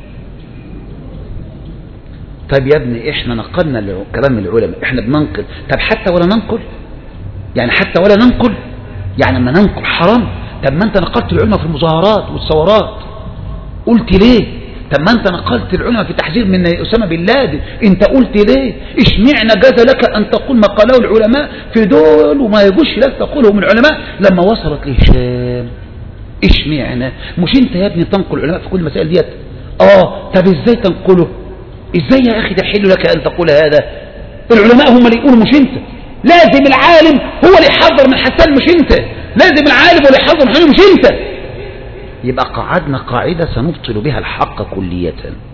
طيب يا ابني احنا نقلنا كلام العلماء، احنا بننقل. طب حتى ولا ننقل، يعني حتى ولا ننقل، يعني ما ننقل حرام. طب ما انت نقلت العلماء في المظاهرات والثورات، قلت ليه؟ طب ما انت نقلت العلماء في تحذير من أسامة بن لادن، انت قلت ليه؟ اشمعنى جاز لك ان تقول ما قاله العلماء في دول وما يجوش لك تقوله من العلماء لما وصلت لهشام؟ اشمعنى؟ مش انت يا ابني تنقل العلماء في كل المسائل ديت؟ اه. طب ازاي تنقله؟ ازاي يا اخي تحل لك ان تقول هذا؟ العلماء هم اللي يقولوا مش انت. لازم العالم هو اللي يحذر من حسان مش انت، لازم العالم هو اللي يحذر من حسان مش انت. يبقى قعدنا قاعدة سنبطل بها الحق كلية.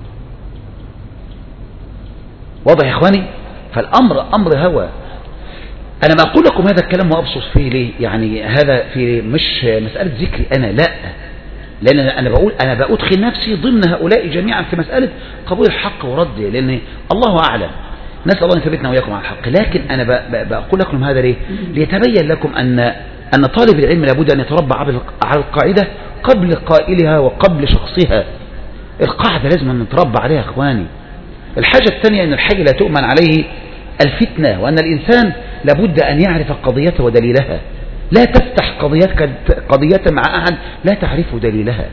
واضح يا اخواني؟ فالامر امر هوى. انا ما اقول لكم هذا الكلام وابسط فيه ليه؟ يعني هذا في مش مسألة ذكري انا، لا، لان انا بقول انا بادخل نفسي ضمن هؤلاء جميعا في مسألة قبول الحق ورده، لان الله اعلم، نسأل الله ان يثبتنا وإياكم على الحق. لكن انا بقول لكم هذا ليه؟ ليتبين لكم ان ان طالب العلم لابد ان يتربى على القاعدة قبل قائلها وقبل شخصها. القاعدة لازم ان نتربى عليها يا اخواني. الحاجة الثانية ان الحاجة لا تؤمن عليه الفتنة، وان الانسان لابد ان يعرف قضيته ودليلها. لا تفتح قضيتك قضية مع أحد لا تعرف دليلها.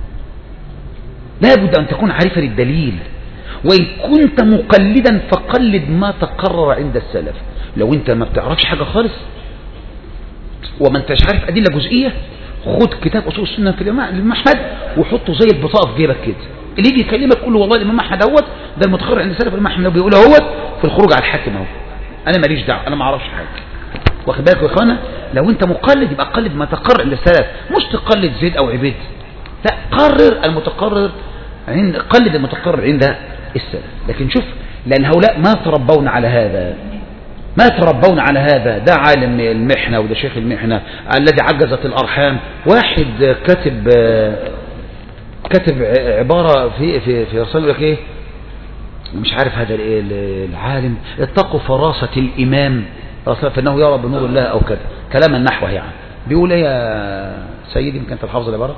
لا بد أن تكون عارفا الدليل، وإن كنت مقلدا فقلد ما تقرر عند السلف. لو أنت ما بتعرفش حاجة خالص وما انتش عارف أدلة جزئية، خد كتاب أصول السنة في الإمام أحمد وحطه زي البطاقة في جيبك كده. اللي يجي يكلمك قول له والله الإمام أحمد اهوت ده المتقرر عند السلف، الإمام أحمد بيقول اهوت في الخروج على الحاكم اهو. أنا ماليش دعوة، أنا ما أعرفش حاجة. واخد بالك يا اخوانا؟ لو انت مقلد يبقى قلد ما تقرر عند السلف، مش تقلد زيد او عبيد. لا، قرر المتقرر عند قلد المتقرر عند السلف. لكن شوف، لان هؤلاء ما تربون على هذا، ما تربون على هذا. ده عالم المحنه وده شيخ المحنه الذي عجزت الارحام. واحد كاتب كاتب عباره في في في رساله لك ايه، مش عارف هذا العالم، اتقوا فراسه الامام فإنه يرى بنور الله أو كذا، كلاما نحوه يعني. بيقول ايه يا سيدي؟ يمكن انت الحافظ العبارة.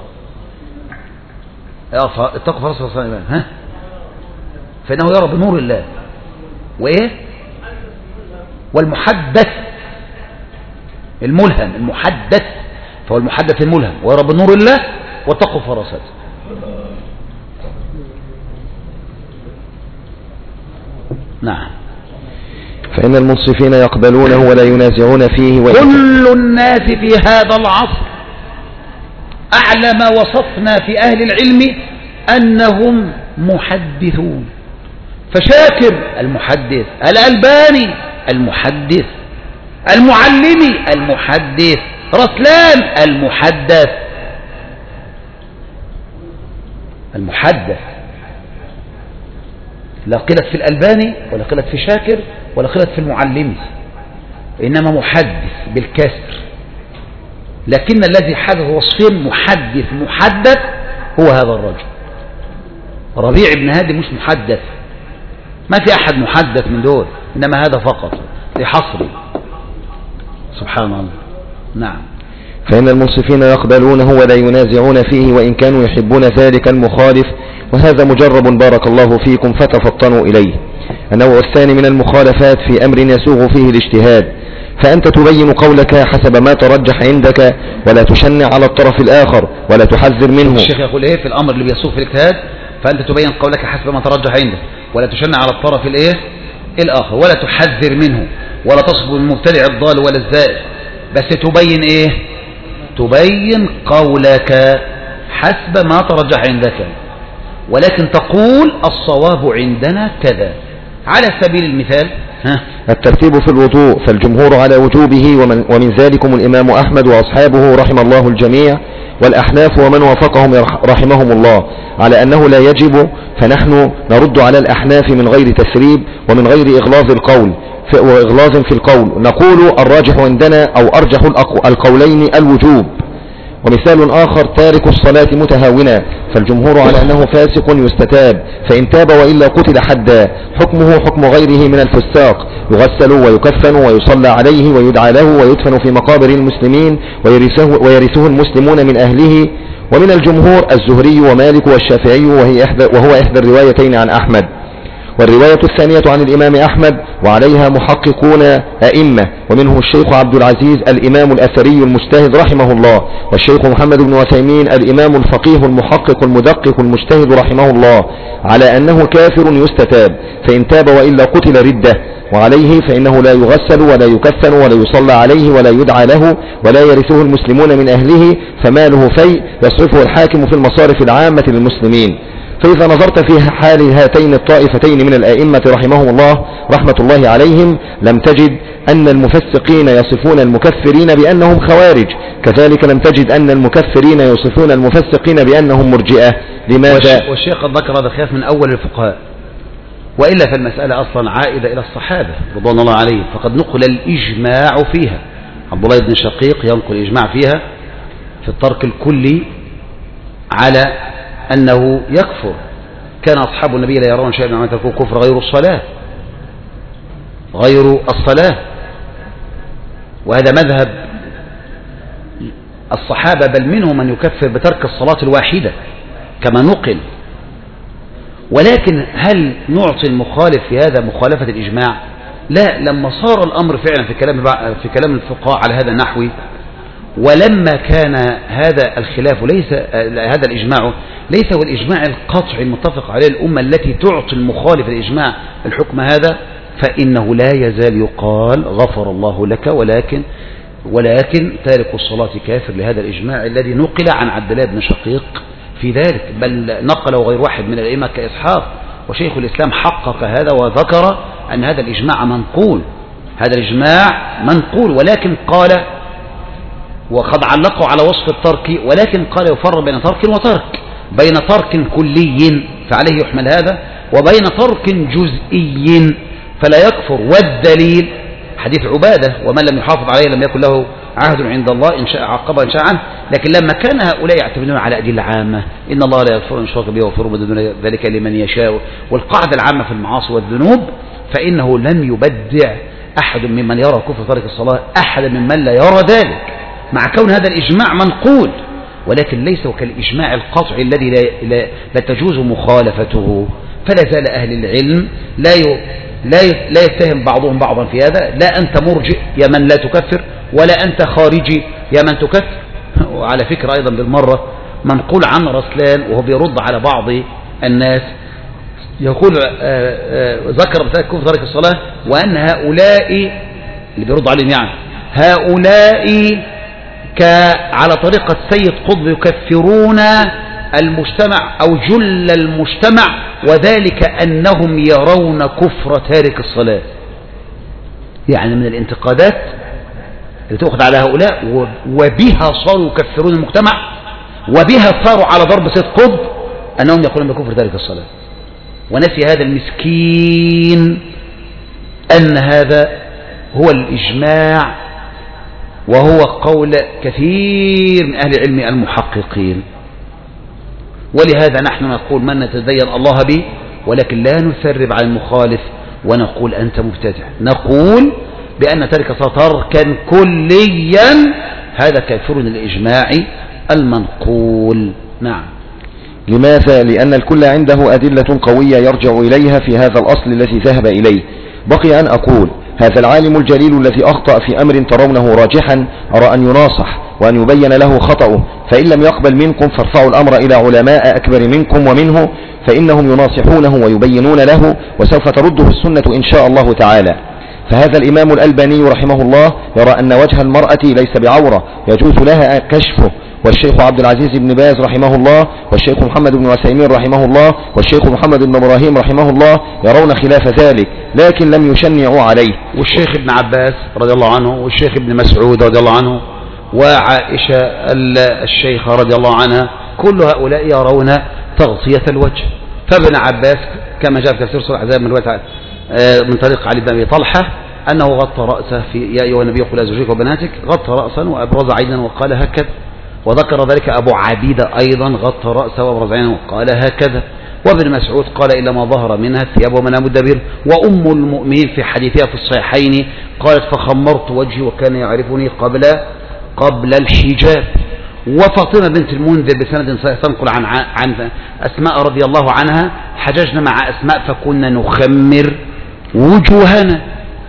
اتقوا فراسة الإمام، ها، فإنه يرى بنور الله وإيه والمحدث الملهم، المحدث فهو المحدث الملهم ويرى بنور الله واتقوا فراسته. نعم. فإن المنصفين يقبلونه ولا ينازعون فيه. كل الناس في هذا العصر أعلى ما وصفنا في أهل العلم أنهم محدثون. فشاكر المحدث، الألباني المحدث، المعلمي المحدث، رسلان المحدث. المحدث لا قلت في الألباني ولا قلت في شاكر ولا قلت في المعلمي، إنما محدث بالكسر. لكن الذي حدث وصفين محدث محدث هو هذا الرجل. ربيع بن هادي مش محدث، ما في أحد محدث من دول، إنما هذا فقط لحصري. سبحان الله. نعم. فإن المنصفين يقبلونه ولا ينازعون فيه وإن كانوا يحبون ذلك المخالف، وهذا مجرب بارك الله فيكم فتفطنوا إليه. النوع الثاني من المخالفات في أمر يسوغ فيه الاجتهاد، فأنت تبين قولك حسب ما ترجح عندك ولا تشنع على الطرف الآخر ولا تحذر منه. الشيخ يقول إيه في الأمر اللي بيسوغ في الاجتهاد؟ فأنت تبين قولك حسب ما ترجح عندك ولا تشنع على الطرف الإيه الآخر ولا تحذر منه ولا تصب المبتدع الضال ولا الزائر، بس تبين إيه؟ تبين قولك حسب ما ترجح عندك، ولكن تقول الصواب عندنا كذا. على سبيل المثال ها؟ الترتيب في الوضوء فالجمهور على وجوبه، ومن, ومن ذلكم الإمام أحمد وأصحابه رحم الله الجميع، والأحناف ومن وافقهم رحمهم الله على أنه لا يجب، فنحن نرد على الأحناف من غير تسريب ومن غير إغلاظ القول وإغلاظ في القول، نقول الراجح عندنا أو أرجح القولين الوجوب. ومثال آخر تارك الصلاة متهاونا فالجمهور على أنه فاسق يستتاب، فإن تاب وإلا قتل حدا، حكمه حكم غيره من الفساق، يغسل ويكفن ويصلى عليه ويدعى له ويدفن في مقابر المسلمين ويرثه, ويرثه المسلمون من أهله. ومن الجمهور الزهري ومالك والشافعي وهي إحدى وهو إحدى الروايتين عن أحمد. والرواية الثانية عن الإمام أحمد وعليها محققون أئمة، ومنه الشيخ عبد العزيز الإمام الأثري المجتهد رحمه الله، والشيخ محمد بن وثيمين الإمام الفقيه المحقق المدقق المجتهد رحمه الله، على أنه كافر يستتاب، فإن تاب وإلا قتل ردة، وعليه فإنه لا يغسل ولا يكفن ولا يصلى عليه ولا يدعى له ولا يرثه المسلمون من أهله، فماله في يصرفه الحاكم في المصارف العامة للمسلمين. فإذا نظرت في حال هاتين الطائفتين من الآئمة رحمهم الله رحمة الله عليهم لم تجد أن المفسقين يصفون المكفرين بأنهم خوارج، كذلك لم تجد أن المكفرين يصفون المفسقين بأنهم مرجئة. لماذا؟ والشيخ قد ذكر هذا الخلاف من أول الفقهاء، وإلا فالمسألة أصلا عائدة إلى الصحابة رضوان الله عليهم، فقد نقل الإجماع فيها. عبد الله بن شقيق ينقل الإجماع فيها في الترك الكلي على أنه يكفر. كان أصحاب النبي لا يرون شيئا مما تكون كفر غير الصلاة غير الصلاة وهذا مذهب الصحابة، بل منهم من يكفر بترك الصلاة الواحدة كما نقل. ولكن هل نعطي المخالف في هذا مخالفة الإجماع؟ لا، لما صار الأمر فعلا في كلام في كلام الفقهاء على هذا النحو، ولما كان هذا الخلاف ليس هذا الإجماع ليس هو الإجماع القطعي المتفق عليه الأمة التي تعطي المخالف الإجماع الحكم هذا، فإنه لا يزال يقال غفر الله لك، ولكن ولكن تارك الصلاة كافر لهذا الإجماع الذي نقل عن عبد الله بن شقيق في ذلك، بل نقله غير واحد من الأئمة كإسحاق، وشيخ الإسلام حقق هذا وذكر أن هذا الإجماع منقول، هذا الإجماع منقول، ولكن قال وقد علقوا على وصف الترك، ولكن قال يفرق بين ترك وترك، بين ترك كلي فعليه يحمل هذا وبين ترك جزئي فلا يكفر. والدليل حديث عبادة ومن لم يحافظ عليه لم يكن له عهد عند الله إن شاء عقبه إن شاء عنه. لكن لما كان هؤلاء يعتمدون على أدلة عامة، إن الله لا يغفر أن يشرك به ويغفر ما دون ذلك لمن يشاء، والقاعدة العامة في المعاصي والذنوب، فإنه لن يبدع أحد ممن يرى كفر ترك الصلاة أحد ممن لا يرى ذلك، مع كون هذا الإجماع منقول، ولكن ليس كالإجماع القطعي الذي لا, لا, لا تجوز مخالفته. فلا زال أهل العلم لا ي... لا ي... لا يتهم بعضهم بعضا في هذا، لا أنت مرجئ يا من لا تكفر، ولا أنت خارجي يا من تكفر. وعلى فكرة أيضا بالمرة منقول عن رسلان وهو بيرد على بعض الناس يقول آآ آآ ذكر بتاعت كفر ترك الصلاة، وأن هؤلاء اللي بيرد عليهم يعني هؤلاء على طريقة سيد قطب يكفرون المجتمع أو جل المجتمع، وذلك أنهم يرون كفر تارك الصلاة. يعني من الانتقادات اللي تأخذ على هؤلاء، وبها صاروا يكفرون المجتمع، وبها صاروا على ضرب سيد قطب أنهم يقولون بكفر تارك الصلاة، ونفي هذا المسكين أن هذا هو الإجماع وهو قول كثير من أهل العلم المحققين. ولهذا نحن نقول من نتدين الله به، ولكن لا نثرب على المخالف ونقول أنت مبتدع، نقول بأن ترك الصلاة تركا كليا هذا كافر الإجماع المنقول. نعم. لماذا؟ لأن الكل عنده أدلة قوية يرجع إليها في هذا الأصل الذي ذهب إليه. بقي أن أقول هذا العالم الجليل الذي أخطأ في أمر ترونه راجحا أرى أن يناصح وأن يبين له خطأه، فإن لم يقبل منكم فارفعوا الأمر إلى علماء أكبر منكم ومنه، فإنهم يناصحونه ويبينون له، وسوف ترده السنة إن شاء الله تعالى. فهذا الإمام الألباني رحمه الله يرى أن وجه المرأة ليس بعورة يجوز لها كشفه، والشيخ عبد العزيز بن باز رحمه الله والشيخ محمد بن عثيمين رحمه الله والشيخ محمد بن إبراهيم رحمه الله يرون خلاف ذلك، لكن لم يشنعوا عليه. والشيخ ابن عباس رضي الله عنه والشيخ ابن مسعود رضي الله عنه وعائشة الشيخة رضي الله عنها، كل هؤلاء يرون تغطية الوجه. فابن عباس كما جاء في تفسير سورة الأحزاب من رواية من طريق علي بن أبي طلحة أنه غطى رأسه في يا أيها النبي قل لأزواجك وبناتك، غطى رأسا وأبرز عينا وقال هكذا. وذكر ذلك أبو عبيدة أيضا غطى رأسه وأبرز عينا وقال هكذا. وابن مسعود قال إلا ما ظهر منها الثياب ومنام الدبير. وأم المؤمنين في حديثها في الصحيحين قالت فخمرت وجهي وكان يعرفني قبل قبل الحجاب. وفاطمة بنت المنذر بسند صحيح تنقل عن عن أسماء رضي الله عنها حججنا مع أسماء فكنا نخمر وجوهنا.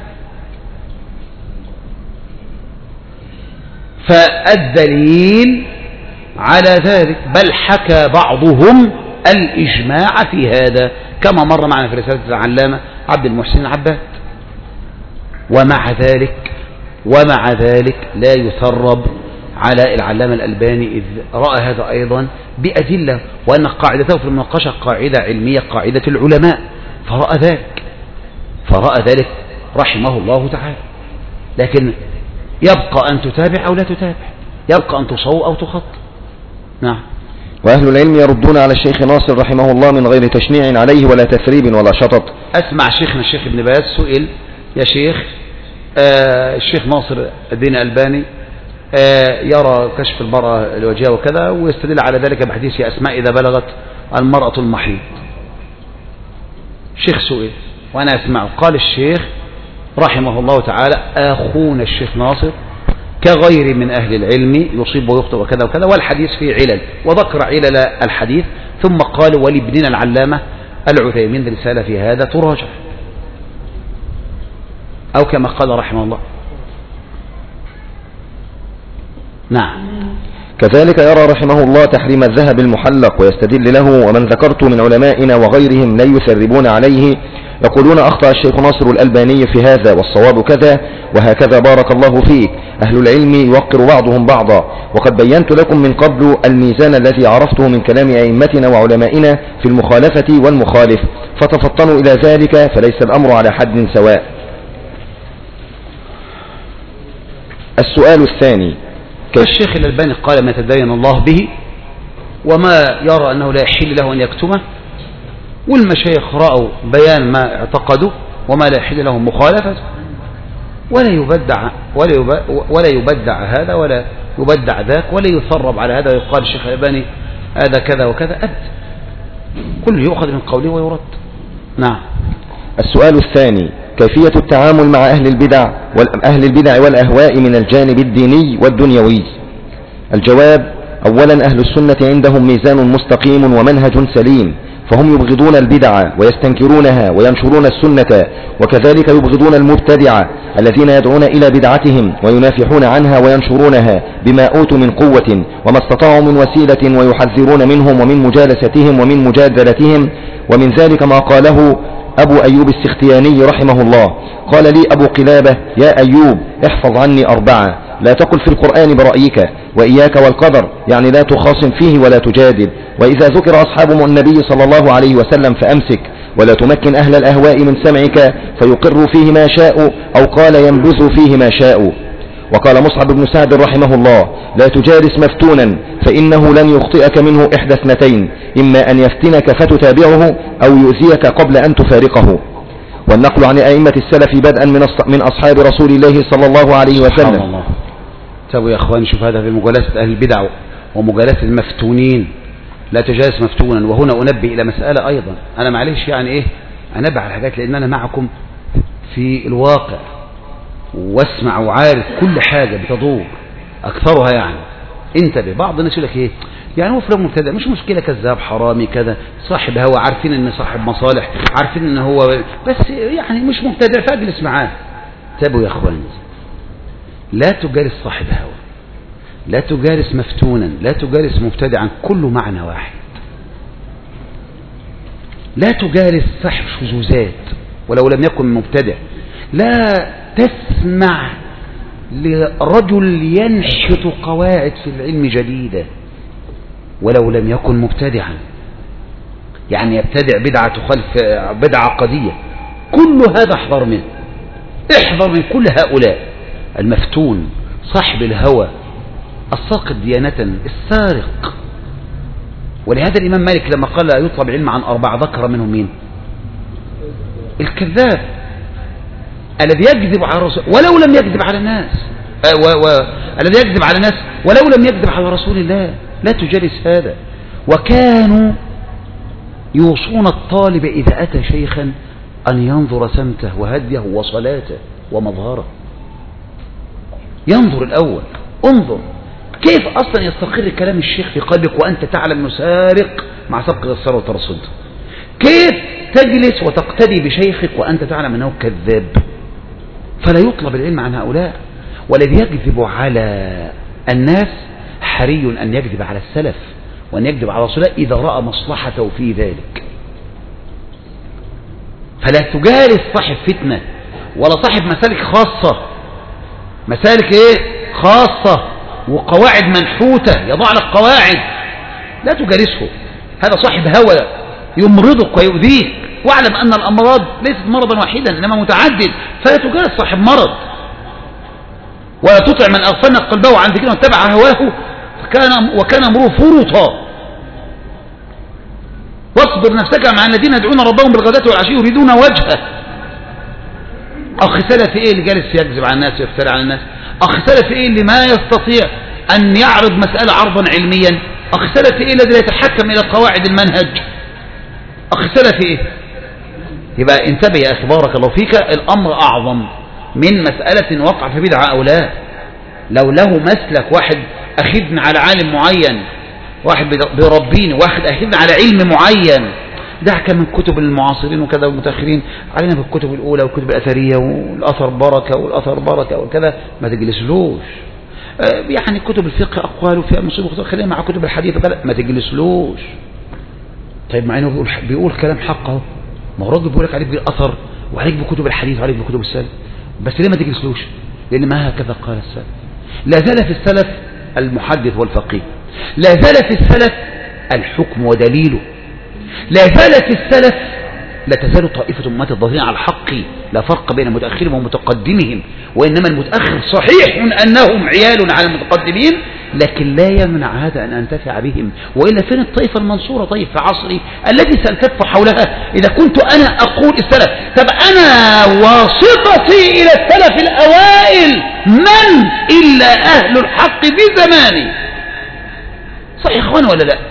فالدليل على ذلك، بل حكى بعضهم الإجماع في هذا كما مر معنا في رسالة العلامة عبد المحسن العباد. ومع ذلك ومع ذلك لا يثرب على العلامة الألباني إذ رأى هذا أيضا بأدلة، وأن قاعدته في المناقشة قاعدة علمية قاعدة العلماء، فرأى ذلك فرأى ذلك رحمه الله تعالى. لكن يبقى أن تتابع أو لا تتابع، يبقى أن تصوب أو تخط. نعم. وأهل العلم يردون على الشيخ ناصر رحمه الله من غير تشنيع عليه ولا تثريب ولا شطط. أسمع شيخنا الشيخ ابن باز سئل يا شيخ آه الشيخ ناصر الدين الألباني آه يرى كشف المرأة الوجهية وكذا، ويستدل على ذلك بحديث أسماء إذا بلغت المرأة المحيض. شيخ سئل وأنا أسمعه، قال الشيخ رحمه الله تعالى أخونا الشيخ ناصر كغير من أهل العلم يصيب ويخطئ وكذا وكذا، والحديث فيه علل، وذكر علل الحديث ثم قال ولابننا العلامة العثيمين رسالة في هذا تراجع، أو كما قال رحمه الله. نعم. كذلك يرى رحمه الله تحريم الذهب المحلق ويستدل له، ومن ذكرت من علمائنا وغيرهم لا يثربون عليه، يقولون أخطأ الشيخ ناصر الألباني في هذا والصواب كذا وهكذا بارك الله فيك. أهل العلم يوقر بعضهم بعضا، وقد بينت لكم من قبل الميزان الذي عرفته من كلام أئمتنا وعلمائنا في المخالفة والمخالف، فتفطنوا إلى ذلك فليس الأمر على حد سواء. السؤال الثاني، الشيخ الألباني قال ما تدين الله به وما يرى أنه لا يحل له أن يكتمه، والمشايخ رأوا بيان ما اعتقدوا وما لا يحل لهم مخالفة، ولا يبدع ولا ولا يبدع هذا ولا يبدع ذاك ولا يثرب على هذا ويقال الشيخ الألباني هذا كذا وكذا، أبدا كل يؤخذ من قوله ويرد. نعم. السؤال الثاني، كيفية التعامل مع أهل البدع وأهل البدع والأهواء من الجانب الديني والدنيوي؟ الجواب: أولا أهل السنة عندهم ميزان مستقيم ومنهج سليم، فهم يبغضون البدع ويستنكرونها وينشرون السنة، وكذلك يبغضون المبتدعة الذين يدعون إلى بدعتهم وينافحون عنها وينشرونها بما أوتوا من قوة وما استطاعوا من وسيلة، ويحذرون منهم ومن مجالستهم ومن مجادلتهم. ومن ذلك ما قاله أبو أيوب السختياني رحمه الله، قال لي أبو قلابة: يا أيوب احفظ عني أربعة، لا تقل في القرآن برأيك، وإياك والقدر، يعني لا تخاصم فيه ولا تجادل، وإذا ذكر أصحاب النبي صلى الله عليه وسلم فأمسك، ولا تمكن أهل الأهواء من سمعك فيقروا فيه ما شاءوا، أو قال ينبذوا فيه ما شاءوا. وقال مصعب بن سعد رحمه الله: لا تجالس مفتونا فإنه لن يخطئك منه إحدى اثنتين، إما أن يفتنك فتتابعه أو يؤذيك قبل أن تفارقه. والنقل عن أئمة السلف بدءا من أصحاب رسول الله صلى الله عليه وسلم. الله. تابوا يا أخوان، شوف هذا في مجالسة أهل البدع ومجالسة المفتونين، لا تجالس مفتونا. وهنا أنبه إلى مسألة أيضا، أنا معلش يعني إيه أنبه على الحاجات لأن أنا معكم في الواقع واسمع وعارف كل حاجة بتدور. أكثرها يعني. انتبه، بعض الناس يقول لك ايه يعني هو فلان مبتدع، مش مشكلة، كذاب حرامي كذا، صاحب هوى، عارفين ان صاحب مصالح، عارفين ان هو بس يعني مش مبتدع، فاجلس معاه. تابوا يا اخواني، لا تجالس صاحب هوى، لا تجالس مفتونا، لا تجالس مبتدعا، كله معنى واحد. لا تجالس صاحب شذوذات ولو لم يكن مبتدع. لا تسمع لرجل ينشط قواعد في العلم جديدة ولو لم يكن مبتدعا، يعني يبتدع بدعة تخالف بدعة عقدية، كل هذا احذر منه، احذر من كل هؤلاء، المفتون، صاحب الهوى، الساقط ديانة، السارق. ولهذا الإمام مالك لما قال لا يطلب العلم عن أربعة ذكر منهم مين؟ الكذاب الذي يكذب على الرسول ولو لم يكذب على الناس، و... و... الذي يكذب على الناس ولو لم يكذب على رسول الله. لا تجالس هذا. وكانوا يوصون الطالب إذا أتى شيخا أن ينظر سمته وهديه وصلاته ومظهره. ينظر الأول، انظر كيف أصلا يستقر كلام الشيخ في قلبك وأنت تعلم أنه سارق مع سبق الثروة والترصد. كيف تجلس وتقتدي بشيخك وأنت تعلم أنه كذاب. فلا يطلب العلم عن هؤلاء. والذي يكذب على الناس حري أن يكذب على السلف وأن يكذب على رسول الله إذا رأى مصلحته في ذلك. فلا تجالس صاحب فتنة ولا صاحب مسالك خاصة، مسالك ايه خاصة وقواعد منحوتة، يضع لك قواعد، لا تجالسه. هذا صاحب هوى يمرضك ويؤذيك، واعلم أن الأمراض ليست مرضا واحدا إنما متعدد، فلا تجالس صاحب مرض. ولا تطع من أغفلنا قلبه عن ذكرنا واتبع هواه فكان وكان أمره فرطا. واصبر نفسك مع الذين يدعون ربهم بالغداة والعشي يريدون وجهه. أخ سلفي إيه اللي جالس يكذب على الناس ويفتري على الناس؟ أخ سلفي إيه اللي ما يستطيع أن يعرض مسألة عرضا علميا؟ أخ سلفي إيه الذي لا يتحكم إلى قواعد المنهج؟ أخ سلفي إيه؟ يبقى انتبه يا أخي بارك الله فيك، الأمر أعظم من مسألة وقع في بدعة أو لا. لو له مسلك، واحد أخذنا على عالم معين، واحد بيربيني، واحد أخذنا على علم معين، دعك من كتب المعاصرين وكذا والمتأخرين، علينا بالكتب الأولى والكتب الأثرية والأثر بركة والأثر بركة وكذا، ما تجلسلوش. يعني كتب الفقه أقوال فيها مصيبة، خلينا مع كتب الحديث وكذا، ما تجلسلوش. طيب مع إنه بيقول, بيقول كلام حقه، ما هو راجل بيقول لك عليك بالأثر وعليك بكتب الحديث وعليك بكتب السلف، بس ليه ما تجلسلوش؟ لأن ما هكذا قال السلف. لا زال في السلف المحدث والفقيه، لا زال في السلف الحكم ودليله، لا زال في السلف، لا تزال طائفة أمات الظاهرين على الحق، لا فرق بين متأخرهم ومتقدمهم، وإنما المتأخر صحيح أنهم عيال على المتقدمين، لكن لا يمنع هذا أن أنتفع بهم. وإلا فين الطائفة المنصورة طيب في عصري التي سألتف حولها؟ إذا كنت أنا أقول السلف، طب أنا واسطتي إلى السلف الأوائل من إلا أهل الحق في زماني؟ صحيح إخوان ولا لا؟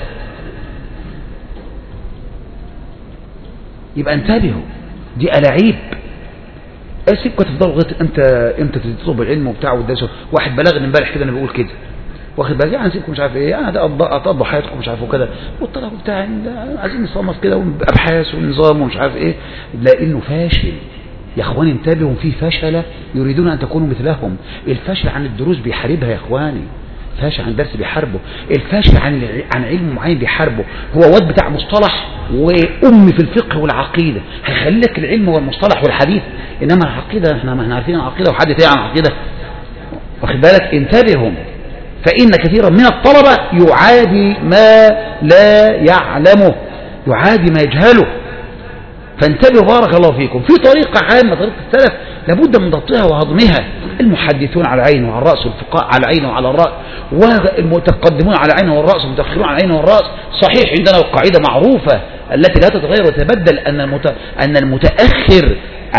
يبقى انتبهوا، دي ألاعيب. سيبكوا تفضلوا لغايه امتى امتى تطلبوا العلم وبتاع والدرس. واحد بلغني امبارح كده انا بقول كده، واخد بالك يعني سيبكم مش عارف ايه، انا ده اقضوا حياتكم مش عارف وكده، والطلب بتاع عايزين نصنف كده وابحاث ونظام ومش عارف ايه، لانه فاشل. يا اخواني انتبهوا، في فشله يريدون ان تكونوا مثلهم. الفشل عن الدروس بيحاربها يا اخواني، فاشل عن درس بيحاربه، الفاشل عن عن علم معين بيحاربه. هو واد بتاع مصطلح وام في الفقه والعقيده، هيخلي لك العلم والمصطلح والحديث، انما العقيده احنا ما احنا عارفين العقيده وحدث ايه عن العقيده، واخد بالك؟ انتبهوا، فان كثيرا من الطلبه يعادي ما لا يعلمه، يعادي ما يجهله. فانتبهوا بارك الله فيكم. في طريقه عامه، طريقه السلف لابد من ضبطها وهضمها. المحدثون على العين وعلى الرأس، والفقهاء على العين وعلى الرأس، والمتقدمون على العين والرأس، والمتأخرون على العين والرأس. صحيح عندنا القاعدة معروفة التي لا تتغير وتتبدل، أن أن المتأخر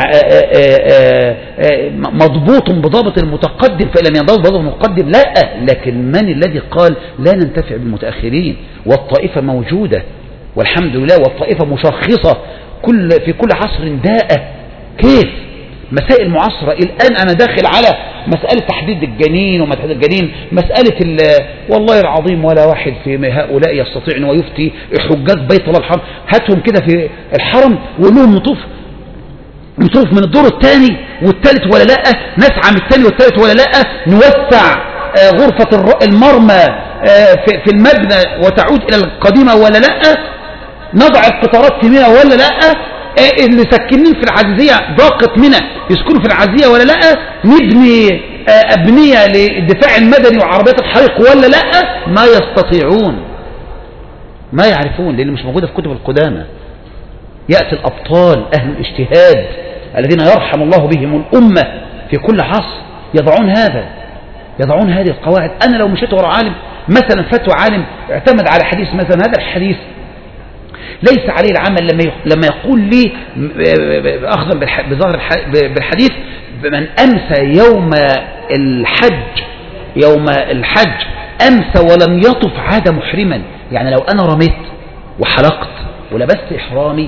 مضبوط بضابط المتقدم، فإن لم ينضبط بضابط المتقدم لا. لكن من الذي قال لا ننتفع بالمتأخرين؟ والطائفة موجودة والحمد لله، والطائفة مشخصة كل في كل عصر داء. كيف مسائل معاصرة الآن. أنا داخل على مسألة تحديد الجنين وما تحديد الجنين، مسألة والله العظيم ولا واحد في هؤلاء يستطيع أن يفتي حجاج بيت الله الحرام. هاتهم كده في الحرم وقول لهم نطوف نطوف من الدور الثاني والثالث ولا لا، نسعى من الثاني والثالث ولا لا، نوسع غرفة المرمى في المبنى وتعود إلى القديمة ولا لا، نضع القطارات في منى ولا لا، اللي ساكنين في العزيزية ضاقت منى يسكنوا في العزيزية ولا لا، نبني أبنية للدفاع المدني وعربيات الحريق ولا لا. ما يستطيعون، ما يعرفون، لأن مش موجودة في كتب القدامى. يأتي الأبطال أهل الاجتهاد الذين يرحم الله بهم الأمة في كل عصر يضعون هذا يضعون هذه القواعد. أنا لو مشيت وراء عالم مثلا فتوى عالم اعتمد على حديث مثلا، هذا الحديث ليس عليه العمل لما لما يقول لي أخذا بظاهر بالحديث من أمسى يوم الحج يوم الحج أمسى ولم يطف عاد محرما. يعني لو أنا رميت وحلقت ولبست إحرامي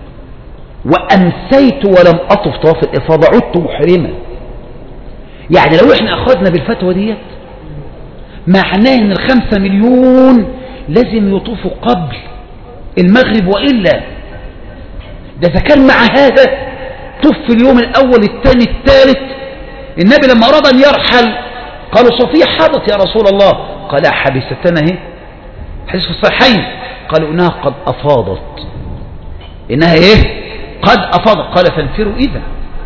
وأمسيت ولم أطف طواف الإفاضة عدت محرما. يعني لو احنا أخذنا بالفتوى ديت معناه ان الخمسة مليون لازم يطوفوا قبل المغرب، وإلا ده إذا كان مع هذا طف اليوم الأول الثاني الثالث. النبي لما أراد أن يرحل قالوا صفية حاضت يا رسول الله، قال حبستنا اهي، حديث في الصحيحين، قالوا إنها قد أفاضت، إنها إيه قد أفاضت. قال فانفروا إذا،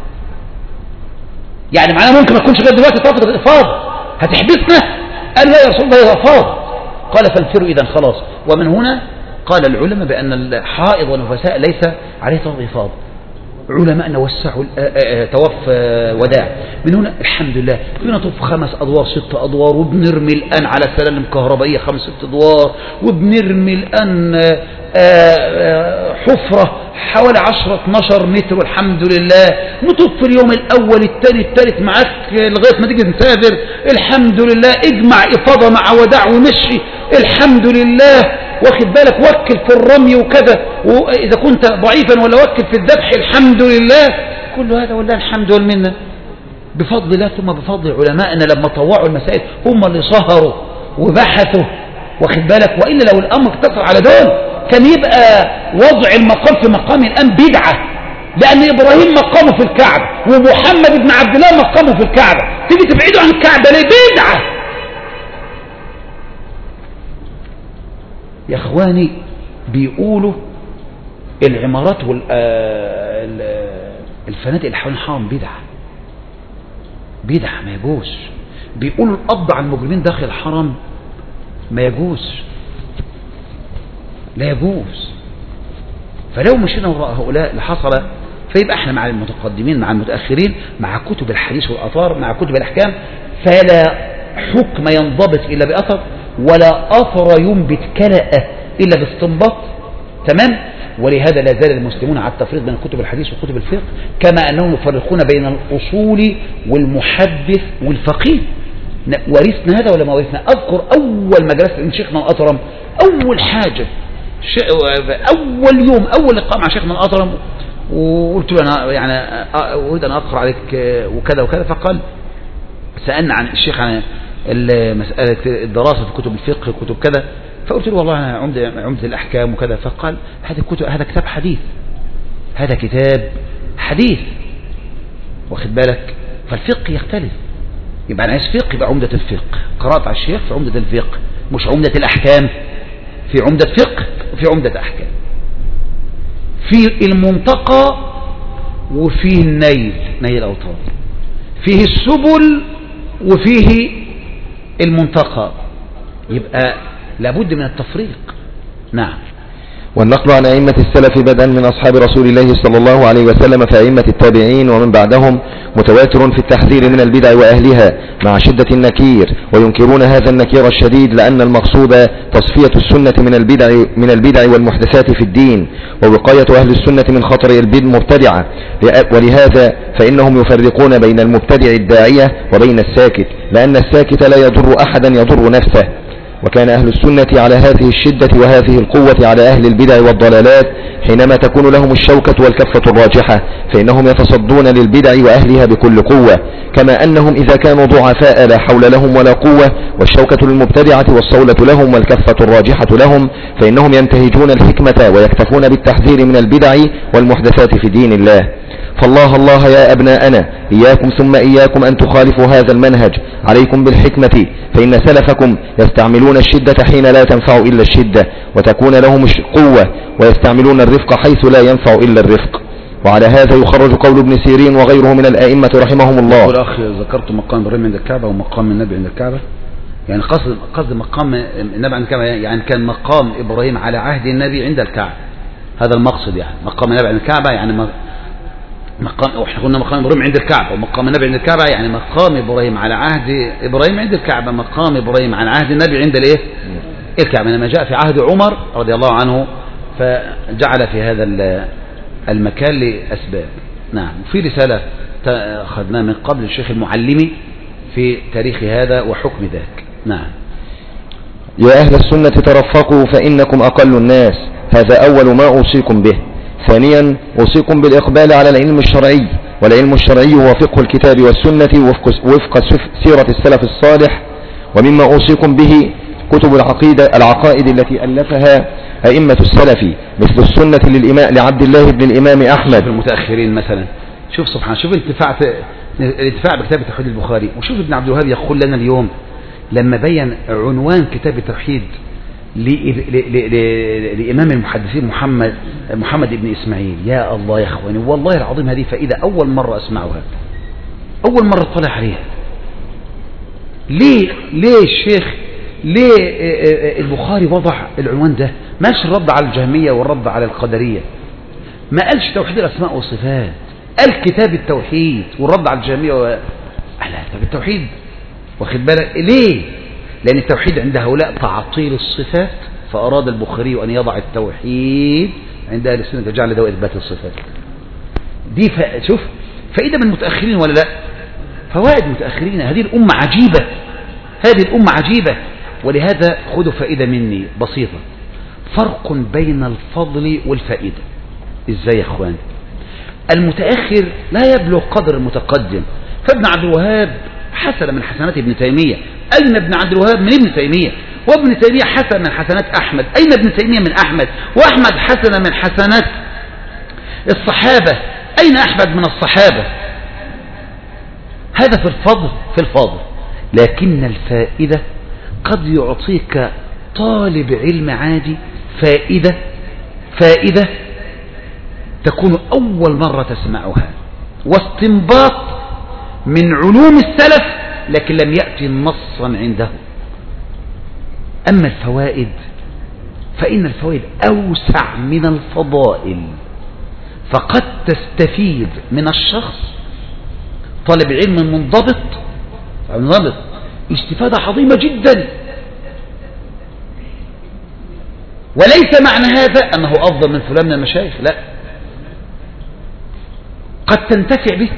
يعني معناه ممكن ما تكونش غير دلوقتي طافت الإفاضة هتحبسنا. قال لا يا رسول الله هي أفاض. قال فانفروا إذا خلاص. ومن هنا قال العلماء بأن الحائض والنفساء ليس عليه طواف إفاضة. علماءنا وسعوا طواف وداع. من هنا الحمد لله بنطوف خمس أدوار ست أدوار، وبنرمي الآن على سلالم كهربائية خمس ست أدوار، وبنرمي الآن حفرة حوالي عشرة اثناشر متر، والحمد لله نطوف في اليوم الأول الثاني الثالث معك لغاية ما تيجي نسافر. الحمد لله اجمع إفاضة مع وداع ومشي، الحمد لله واخد بالك، وكل في الرمي وكذا، وإذا كنت ضعيفا ولا وكل في الذبح الحمد لله. كل هذا والله الحمد والمنة بفضل الله ثم بفضل علمائنا لما طوعوا المسائل، هم اللي سهروا وبحثوا واخد بالك. وإلا لو الأمر اقتصر على دول كان يبقى وضع المقام في مقام الآن بدعة، لأن إبراهيم مقامه في الكعبة ومحمد بن عبد الله مقامه في الكعبة، تيجي تبعدوا عن الكعبة ليه؟ بدعة يا اخواني. بيقولوا العمارات والفنادق اللي حوالين الحرم بدعة بدعة ما يجوز. بيقولوا القبض على المجرمين داخل الحرم ما يجوز، لا يجوز. فلو مشينا وراء هؤلاء اللي حصل، فيبقى احنا مع المتقدمين مع المتأخرين مع كتب الحديث والأثار مع كتب الأحكام، فلا حكم ينضبط إلا بأثر، ولا أثر ينبت كلأ إلا باستنباط. تمام. ولهذا لا زال المسلمون على التفريق بين كتب الحديث وكتب الفقه، كما أنهم يفرقون بين الأصول والمحدث والفقيه. ورثنا هذا ولا ما ورثنا؟ أذكر أول ما جلست عند شيخنا الأطرم، أول حاجة أول يوم أول لقاء مع شيخنا الأطرم، وقلت له أنا يعني أريد أن أقرأ عليك وكذا وكذا. فقال سألنا عن الشيخ عن مسألة الدراسة في كتب الفقه وكتب كذا، فقلت له والله أنا عمدة عمدة الأحكام وكذا. فقال هذا كتب هذا كتاب حديث هذا كتاب حديث واخد بالك. فالفقه يختلف، يبقى أنا عايز فقه يبقى عمدة الفقه، قرأت على الشيخ في عمدة الفقه، مش عمدة الأحكام في عمدة فقه وفي عمدة أحكام. في المنتقى وفيه النيل نيل الأوطار، فيه السبل وفيه المنتقى، يبقى لابد من التفريق. نعم. والنقل عن أئمة السلف بدءا من أصحاب رسول الله صلى الله عليه وسلم فأئمة التابعين ومن بعدهم متواتر في التحذير من البدع وأهلها مع شدة النكير، وينكرون هذا النكير الشديد لأن المقصود تصفية السنة من البدع من البدع والمحدثات في الدين، ووقاية أهل السنة من خطر المبتدعة. ولهذا فإنهم يفرقون بين المبتدع الداعية وبين الساكت، لأن الساكت لا يضر أحدا يضر نفسه، وكان أهل السنة على هذه الشدة وهذه القوة على أهل البدع والضلالات حينما تكون لهم الشوكة والكفة الراجحة، فإنهم يتصدون للبدع وأهلها بكل قوة، كما أنهم إذا كانوا ضعفاء لا حول لهم ولا قوة، والشوكة للمبتدعة والصولة لهم والكفة الراجحة لهم، فإنهم ينتهجون الحكمة ويكتفون بالتحذير من البدع والمحدثات في دين الله. فالله الله يا أبناءنا، إياكم ثم إياكم أن تخالفوا هذا المنهج، عليكم بالحكمة، فإن سلفكم يستعملون الشدة حين لا تنفع إلا الشدة، وتكون لهم قوة، ويستعملون الرفق حيث لا ينفع إلا الرفق. وعلى هذا يخرج قول ابن سيرين وغيره من الآئمة رحمهم الله. يقول أخي ذكرت مقام إبراهيم عند الكعبة ومقام النبي عند الكعبة، يعني قصد قصد مقام النبي عند الكعبة، يعني كان مقام إبراهيم على عهد النبي عند الكعبة، هذا المقصد، يعني مقام النبي عند الكعبة يعني مقام، احنا قلنا مقام إبراهيم عند الكعبة، ومقام النبي عند الكعبة يعني مقام إبراهيم على عهد إبراهيم عند الكعبة، مقام إبراهيم على عهد النبي عند الايه الكعبة، لما جاء في عهد عمر رضي الله عنه فجعل في هذا المكان لأسباب. نعم. وفي رسالة أخذناها من قبل الشيخ المعلمي في تاريخ هذا وحكم ذاك. نعم. يا أهل السنة ترفقوا فإنكم أقل الناس، هذا أول ما أوصيكم به. ثانيا أوصيكم بالإقبال على العلم الشرعي، والعلم الشرعي هو فقه الكتاب والسنة وفق سيرة السلف الصالح. ومما أوصيكم به كتب العقيدة العقائد التي ألفها أئمة السلف، مثل السنة للإمام لعبد الله بن الإمام أحمد. المتأخرين مثلا، شوف سبحان، شوف الانتفاع الانتفاع بكتاب توحيد البخاري. وشوف ابن عبد الوهاب يقول لنا اليوم لما بين عنوان كتاب التوحيد لإمام المحدثين محمد محمد بن إسماعيل، يا الله يا أخواني، والله العظيم هذه فائدة أول مرة أسمعها، أول مرة اطلع عليها. ليه ليه الشيخ ليه البخاري وضع العنوان ده؟ ماشي الرد على الجهمية والرد على القدرية، ما قالش توحيد الأسماء والصفات، قال كتاب التوحيد والرد على الجهمية و... على كتاب التوحيد، واخد بالك ليه؟ لأن التوحيد عند هؤلاء تعطيل الصفات، فأراد البخاري أن يضع التوحيد عند أهل السنة وجعل ده إثبات الصفات. دي ف... شوف فائدة من المتأخرين ولا لا؟ فوائد متأخرين. هذه الأمة عجيبة، هذه الأمة عجيبة. ولهذا خذوا فائدة مني بسيطة، فرق بين الفضل والفائدة. إزاي يا أخوان؟ المتأخر لا يبلغ قدر المتقدم، فابن عبد الوهاب حسن من حسنات ابن تيمية. أين ابن عبد الوهاب من ابن تيمية؟ وابن تيمية حسن من حسنات أحمد. أين ابن تيمية من أحمد؟ وأحمد حسن من حسنات الصحابة. أين أحمد من الصحابة؟ هذا في الفضل في الفضل. لكن الفائدة قد يعطيك طالب علم عادي فائدة فائدة تكون أول مرة تسمعها، واستنباط من علوم السلف لكن لم يأتي نصا عنده. أما الفوائد فإن الفوائد أوسع من الفضائل، فقد تستفيد من الشخص طالب علم منضبط منضبط استفادة عظيمة جدا، وليس معنى هذا أنه أفضل من فلان من المشايخ، لا، قد تنتفع به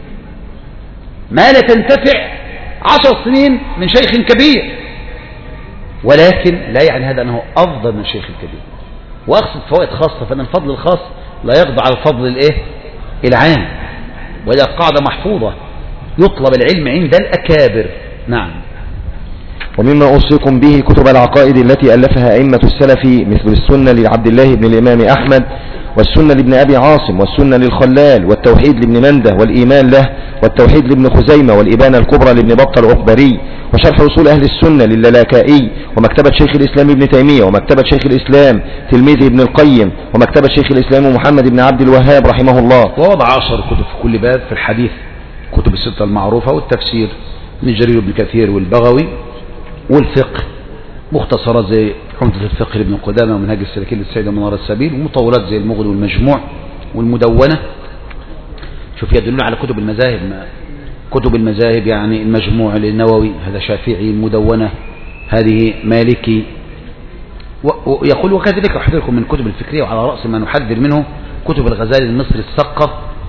ما لا تنتفع عشر سنين من شيخ كبير، ولكن لا يعني هذا أنه أفضل من شيخ كبير. وأقصد فوائد خاصة، فإن الفضل الخاص لا يخضع على الفضل الإيه؟ العام، وإذا قاعدة محفوظة يطلب العلم عند الأكابر. نعم. ومما أوصيكم به كتب العقائد التي ألفها أئمة السلف، مثل السنة لعبد الله بن الإمام أحمد، والسنة لابن أبي عاصم، والسنة للخلال، والتوحيد لابن منده، والإيمان له، والتوحيد لابن خزيمة، والإبانة الكبرى لابن بطة العقبري، وشرح أصول أهل السنة لللالكائي، ومكتبة شيخ الإسلام ابن تيمية، ومكتبة شيخ الإسلام تلميذ ابن القيم، ومكتبة شيخ الإسلام محمد بن عبد الوهاب رحمه الله. ووضع عشر كتب في كل باب، في الحديث كتب الستة المعروفة، والتفسير من جرير بن كثير والبغوي، والفقه مختصرات زي عمدة الفقه لابن قدامة ومنهاج السالكين للسيد منار السبيل، ومطولات زي المغني والمجموع والمدونة. شوف يدلون على كتب المذاهب، كتب المذاهب يعني المجموع للنووي هذا شافعي، المدونة هذه مالكي. ويقول وكذلك أحذركم من كتب الفكرية، وعلى رأس ما نحذر منه كتب الغزالي المصري الثقة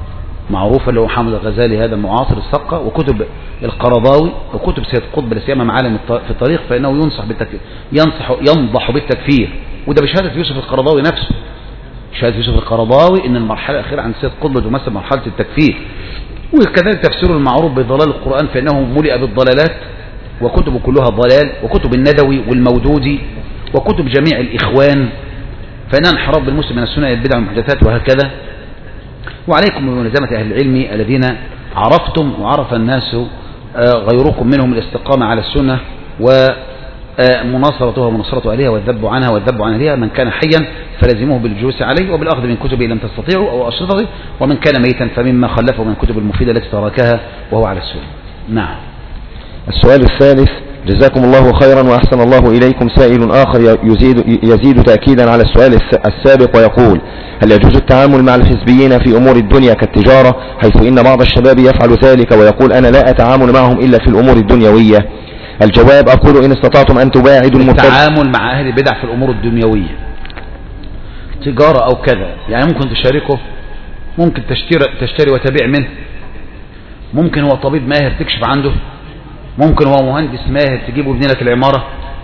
معروفة اللي هو محمد الغزالي هذا المعاصر الثقة، وكتب القرضاوي وكتب سيد قطب لا سيما معالم في الطريق، فإنه ينصح بالتكفير، ينصح ينضح بالتكفير، وده بشهادة يوسف القرضاوي نفسه. شهادة يوسف القرضاوي إن المرحلة الأخيرة عند سيد قطب تمثل مرحلة التكفير. وكذلك تفسيره المعروف بضلال القرآن، فإنه ملئ بالضلالات وكتب كلها ضلال، وكتب الندوي والمودودي وكتب جميع الإخوان، فإنها انحراف بالمسلم من السنة إلى البدع والمحدثات وهكذا. وعليكم بملازمة أهل العلم الذين عرفتم وعرف الناس غيركم منهم الاستقامة على السنة ومناصرتها ومناصرة أهلها والذب عنها والذب عن أهلها. من كان حيا فلزموه بالجلوس عليه وبالأخذ من كتبه لم تستطيعوا أو أشرطه، ومن كان ميتا فمما خلفه من الكتب المفيدة التي تركها وهو على السنة. نعم. السؤال الثالث: جزاكم الله خيرا وأحسن الله إليكم. سائل آخر يزيد, يزيد تأكيدا على السؤال السابق ويقول: هل يجوز التعامل مع الحزبيين في أمور الدنيا كالتجارة، حيث إن بعض الشباب يفعل ذلك ويقول أنا لا أتعامل معهم إلا في الأمور الدنيوية؟ الجواب: أقول إن استطعتم أن تباعدوا المبتدع. التعامل مع أهل البدع في الأمور الدنيوية تجارة أو كذا، يعني ممكن تشاركه، ممكن تشتري, تشتري وتبيع منه، ممكن هو طبيب ماهر تكشف عنده، ممكن هو مهندس ماهر تجيبه يبني لك العمارة.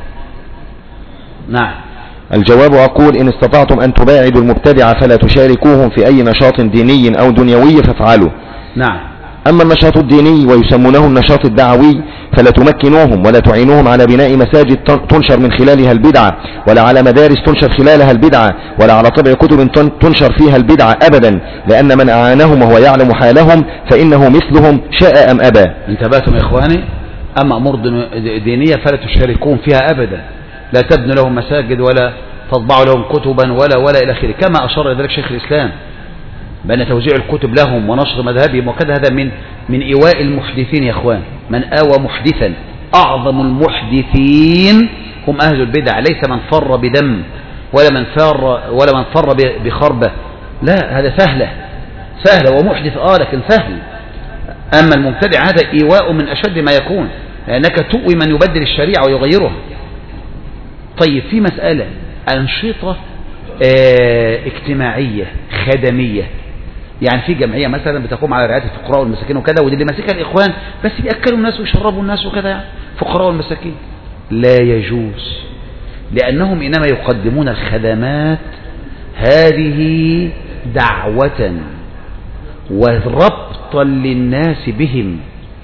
نعم. الجواب: أقول إن استطعتم أن تباعدوا المبتدع فلا تشاركوهم في أي نشاط ديني أو دنيوي فافعلوا. نعم. أما النشاط الديني ويسمونه النشاط الدعوي فلا تمكنوهم ولا تعينوهم على بناء مساجد تنشر من خلالها البدعة، ولا على مدارس تنشر خلالها البدعة، ولا على طبع كتب تنشر فيها البدعة أبدا، لأن من أعانهم وهو يعلم حالهم فإنه مثلهم شاء أم أبى. انتبهتم يا إخواني؟ أما أمور دينية فلا تشاركون فيها أبدا، لا تبنوا لهم مساجد ولا تطبعوا لهم كتبا ولا ولا إلى آخره، كما أشار إلى ذلك شيخ الإسلام بأن توزيع الكتب لهم ونشر مذهبهم وكذا هذا من من إيواء المحدثين يا إخوان. من آوى محدثا أعظم المحدثين هم أهل البدع، ليس من فر بدم ولا من فر ولا من فر بخربة، لا، هذا سهلة سهلة ومحدث آه لكن سهل. أما المبتدع هذا إيواء من أشد ما يكون، لأنك تؤوي من يبدل الشريعة ويغيرها. طيب في مسألة أنشطة اه اجتماعية خدمية، يعني في جمعية مثلا بتقوم على رعاية الفقراء والمساكين وكذا، ودي اللي ماسكها الإخوان، بس بيأكلوا الناس ويشربوا الناس وكذا، يعني فقراء والمساكين لا يجوز، لأنهم إنما يقدمون الخدمات هذه دعوة وربطا للناس بهم،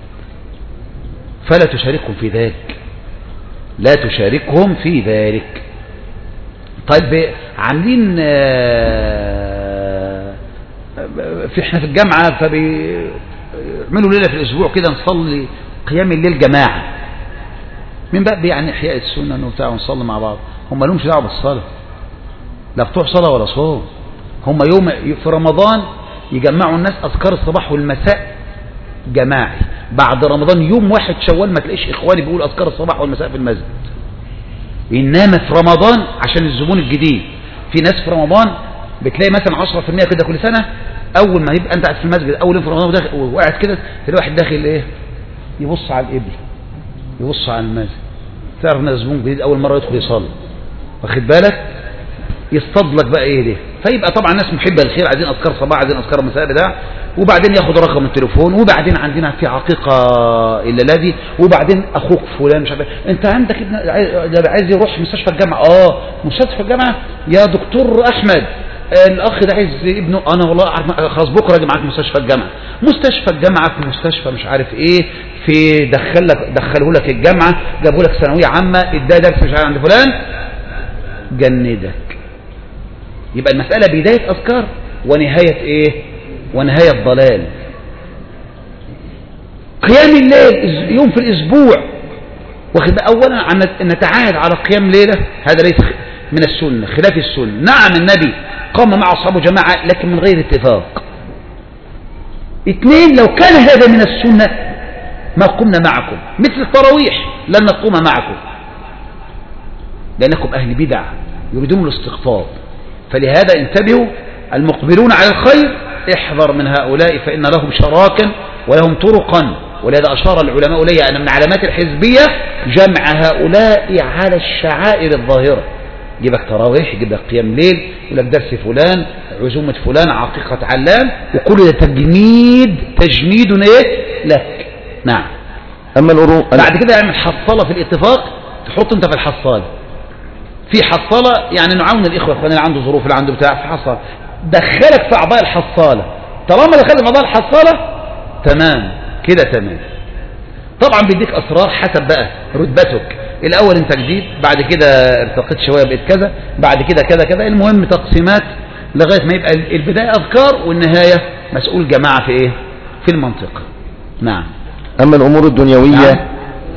فلا تشاركهم في ذلك، لا تشاركهم في ذلك. طيب عاملين في احنا في الجامعة فبيعملوا ليلة في الأسبوع كده نصلي قيام الليل جماعة، من باب يعني إحياء السنة وبتاع ونصلي مع بعض. هم لهمش دعوة بالصلاة، لا بتوع صلاة ولا صوم. هم يوم في رمضان يجمعوا الناس أذكار الصباح والمساء جماعي، بعد رمضان يوم واحد شوال ما تلاقيش إخواني بيقول أذكار الصباح والمساء في المسجد. إنما في رمضان عشان الزبون الجديد، في ناس في رمضان بتلاقي مثلا عشرة في المية كده كل سنة، أول ما يبقى أنت قاعد في المسجد أول يوم في رمضان وقاعد كده تلاقي واحد داخل إيه يبص على الإبل، يبص على المسجد، تعرف إن زبون جديد أول مرة يدخل يصلي، واخد بالك، يصطاد لك بقى إيه ده. فيبقى طبعا ناس محبة للخير، عايزين أذكار صباح، عايزين أذكار المساء بتاع، وبعدين ياخد رقم التليفون، وبعدين عندنا في عقيقة الليلة دي، وبعدين أخوك فلان مش عارف أنت عندك ابن عايز يروح مستشفى الجامعة، آه مستشفى الجامعة يا دكتور أحمد الأخ ده عايز ابنه، أنا والله خلاص بكرة أجي معاك مستشفى الجامعة، مستشفى الجامعة في مستشفى مش عارف إيه، في دخل لك دخله لك الجامعة، جابوا لك ثانوية عامة، إداه درس مش عارف عند فلان، جندك. يبقى المسألة بداية أذكار ونهاية إيه؟ ونهاية ضلال. قيام الليل يوم في الأسبوع، واخد أولا عن نتعاهد على قيام ليلة، هذا ليس من السنة، خلاف السنة. نعم النبي قام مع أصحابه جماعة لكن من غير اتفاق. اثنين، لو كان هذا من السنة ما قمنا معكم، مثل التراويح لن نقوم معكم، لأنكم أهل بدع يريدون الاستقطاب. فلهذا انتبهوا المقبلون على الخير، احذر من هؤلاء فإن لهم شراكا ولهم طرقا. ولهذا أشار العلماء إليه أن من علامات الحزبية جمع هؤلاء على الشعائر الظاهرة، يجيب لك تراويح، يجيب لك قيام ليل، يقول لك درس فلان، عزومة فلان، عقيقة علان، وكل ده تجميد تجميد ايه لك. نعم. أما الأمور بعد كده يعمل حصالة في الاتفاق، تحط انت في الحصالة في حصالة، يعني نعاون الإخوة الإخوان اللي عنده ظروف اللي عنده بتاع في حصالة، دخلك في أعضاء الحصالة. طالما دخلت في أعضاء الحصالة تمام كده تمام. طبعا بيديك أسرار حسب بقى رتبتك، الأول أنت جديد، بعد كده ارتقيت شوية بقيت كذا، بعد كده كذا كذا، المهم تقسيمات لغاية ما يبقى البداية أذكار والنهاية مسؤول جماعة في إيه في المنطقة. نعم. أما الأمور الدنيوية نعم.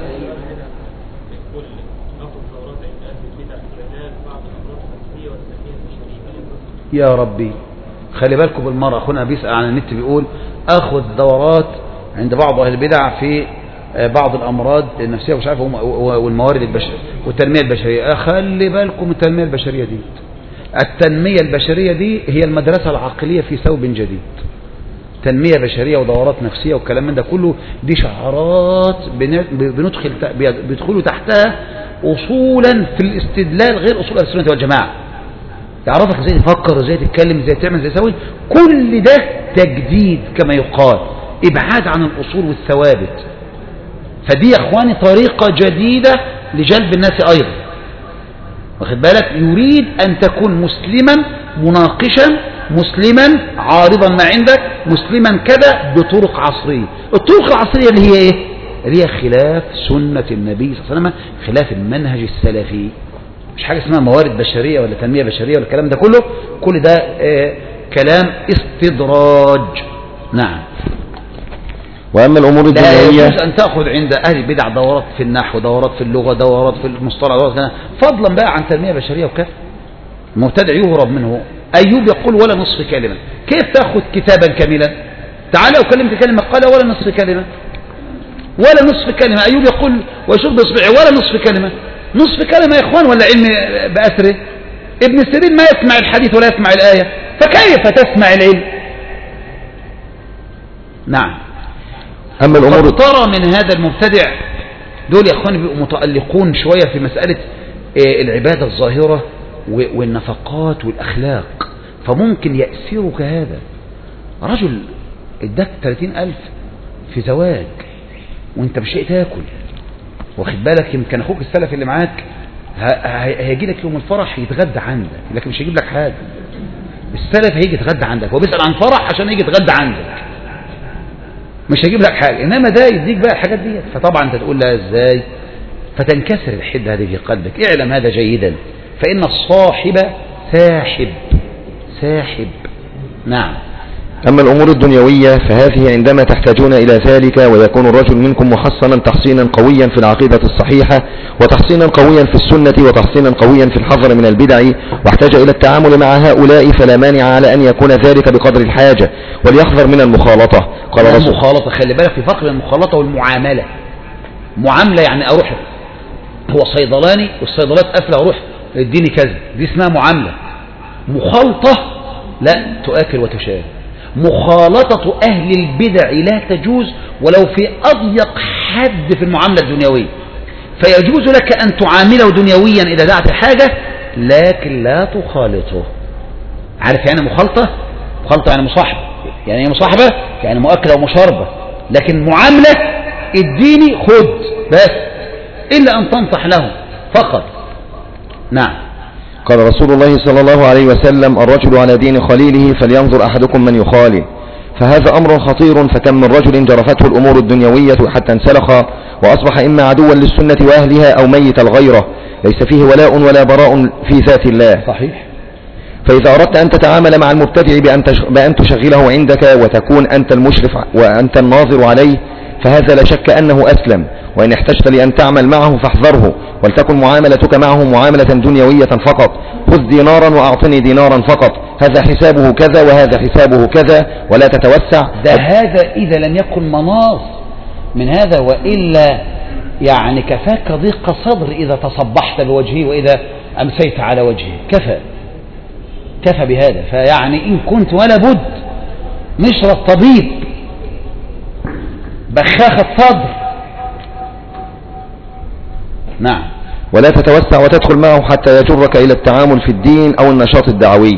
يا ربي خلي بالكم بالمرة، أخونا بيسأل عن النت بيقول أخذ دورات عند بعض أهل البدع في بعض الأمراض النفسية ومش عارف والموارد البشرية والتنمية البشرية. خلي بالكم التنمية البشرية دي، التنمية البشرية دي هي المدرسة العقلية في ثوب جديد. تنمية بشرية ودورات نفسية والكلام من ده كله، دي شعارات بندخل بيدخلوا تحتها أصولا في الاستدلال غير أصول أهل السنة والجماعة، تعرفك ازاي تفكر ازاي تتكلم ازاي تعمل ازاي تسوي، كل ده تجديد كما يقال، ابعاد عن الاصول والثوابت. فدي يا اخواني طريقة جديدة لجلب الناس ايضا، واخد بالك، يريد ان تكون مسلما مناقشا، مسلما عارضا ما عندك، مسلما كذا بطرق عصرية. الطرق العصرية اللي هي ايه؟ اللي هي خلاف سنة النبي صلى الله عليه وسلم، خلاف المنهج السلفي. مش حاجة اسمها موارد بشرية ولا تنمية بشرية ولا الكلام ده كله، كل ده آه كلام استدراج. نعم. وأما الأمور الدنيوية لا يجوز أن تأخذ عند أهل البدع دورات في النحو، دورات في اللغة، دورات في المصطلح، دورات كذا، فضلا بقى عن تنمية بشرية وكذا. المبتدع يهرب منه. أيوب يقول ولا نصف كلمة. كيف تأخذ كتابا كاملا؟ تعالى وكلمت كلمة قال ولا نصف كلمة، ولا نصف كلمة. أيوب يقول ويشوف بإصبعه ولا نصف كلمة. نصف كلمة يا إخوان ولا علم بأسره؟ ابن سيرين ما يسمع الحديث ولا يسمع الآية، فكيف تسمع العلم؟ نعم. أما الأمور ترى من هذا المبتدع دول يا إخوان بيبقوا متألقون شوية في مسألة العبادة الظاهرة والنفقات والأخلاق، فممكن يأسرك هذا. رجل اداك ثلاثين ألف في زواج وانت مش تاكل، واخد بالك، يمكن اخوك السلف اللي معاك هيجي لك يوم الفرح يتغدى عندك، لكن مش هيجيب لك حاجه. السلف هيجي يتغدى عندك، هو بيسأل عن فرح عشان يجي يتغدى عندك، مش هيجيب لك حاجه، انما ده يديك بقى الحاجات دي. فطبعا انت تقول لها ازاي؟ فتنكسر الحده هذه في قلبك. اعلم هذا جيدا، فان الصاحب ساحب ساحب. نعم. أما الأمور الدنيوية فهذه عندما تحتاجون إلى ذلك ويكون الرجل منكم محصنا تحصينا قويا في العقيدة الصحيحة، وتحصينا قويا في السنة، وتحصينا قويا في الحذر من البدع، واحتاج إلى التعامل مع هؤلاء، فلا مانع على أن يكون ذلك بقدر الحاجة، وليحذر من المخالطة. قال رسول المخالطة، خلي بالك في فرق بين المخالطة والمعاملة. معاملة يعني أروح هو صيدلاني والصيدلات قافلة أروح اديني كذا، دي اسمها معاملة. مخالطة لا، تؤكل وتشارب. مخالطة أهل البدع لا تجوز ولو في أضيق حد في المعاملة الدنيوية، فيجوز لك أن تعامله دنيويا إذا دعت الحاجة، لكن لا تخالطه. عارف يعني مخالطة؟ مخالطة يعني مصاحبة، يعني ايه مصاحبة؟ يعني مؤكلة ومشاربة. لكن معاملة اديني خد بس، إلا أن تنصح له فقط. نعم. قال رسول الله صلى الله عليه وسلم: الرجل على دين خليله فلينظر أحدكم من يخالل. فهذا أمر خطير، فكم من رجل جرفته الأمور الدنيوية حتى انسلخ وأصبح إما عدوا للسنة وأهلها أو ميت الغيرة، ليس فيه ولاء ولا براء في ذات الله. صحيح. فإذا أردت أن تتعامل مع المبتدع بأن تشغله عندك وتكون أنت المشرف وأنت الناظر عليه، فهذا لا شك أنه أسلم. وإن احتجت لأن تعمل معه فاحذره، ولتكن معاملتك معه معاملة دنيوية فقط. خذ دينارا وأعطني دينارا فقط، هذا حسابه كذا وهذا حسابه كذا، ولا تتوسع. ده هذا إذا لم يكن مناص من هذا، وإلا يعني كفاك ضيق صدر إذا تصبحت بوجهه وإذا أمسيت على وجهه، كفى كفى بهذا. فيعني إن كنت ولا بد نشر الطبيب بخاخة صدر. نعم. ولا تتوسع وتدخل معه حتى يجرك إلى التعامل في الدين أو النشاط الدعوي.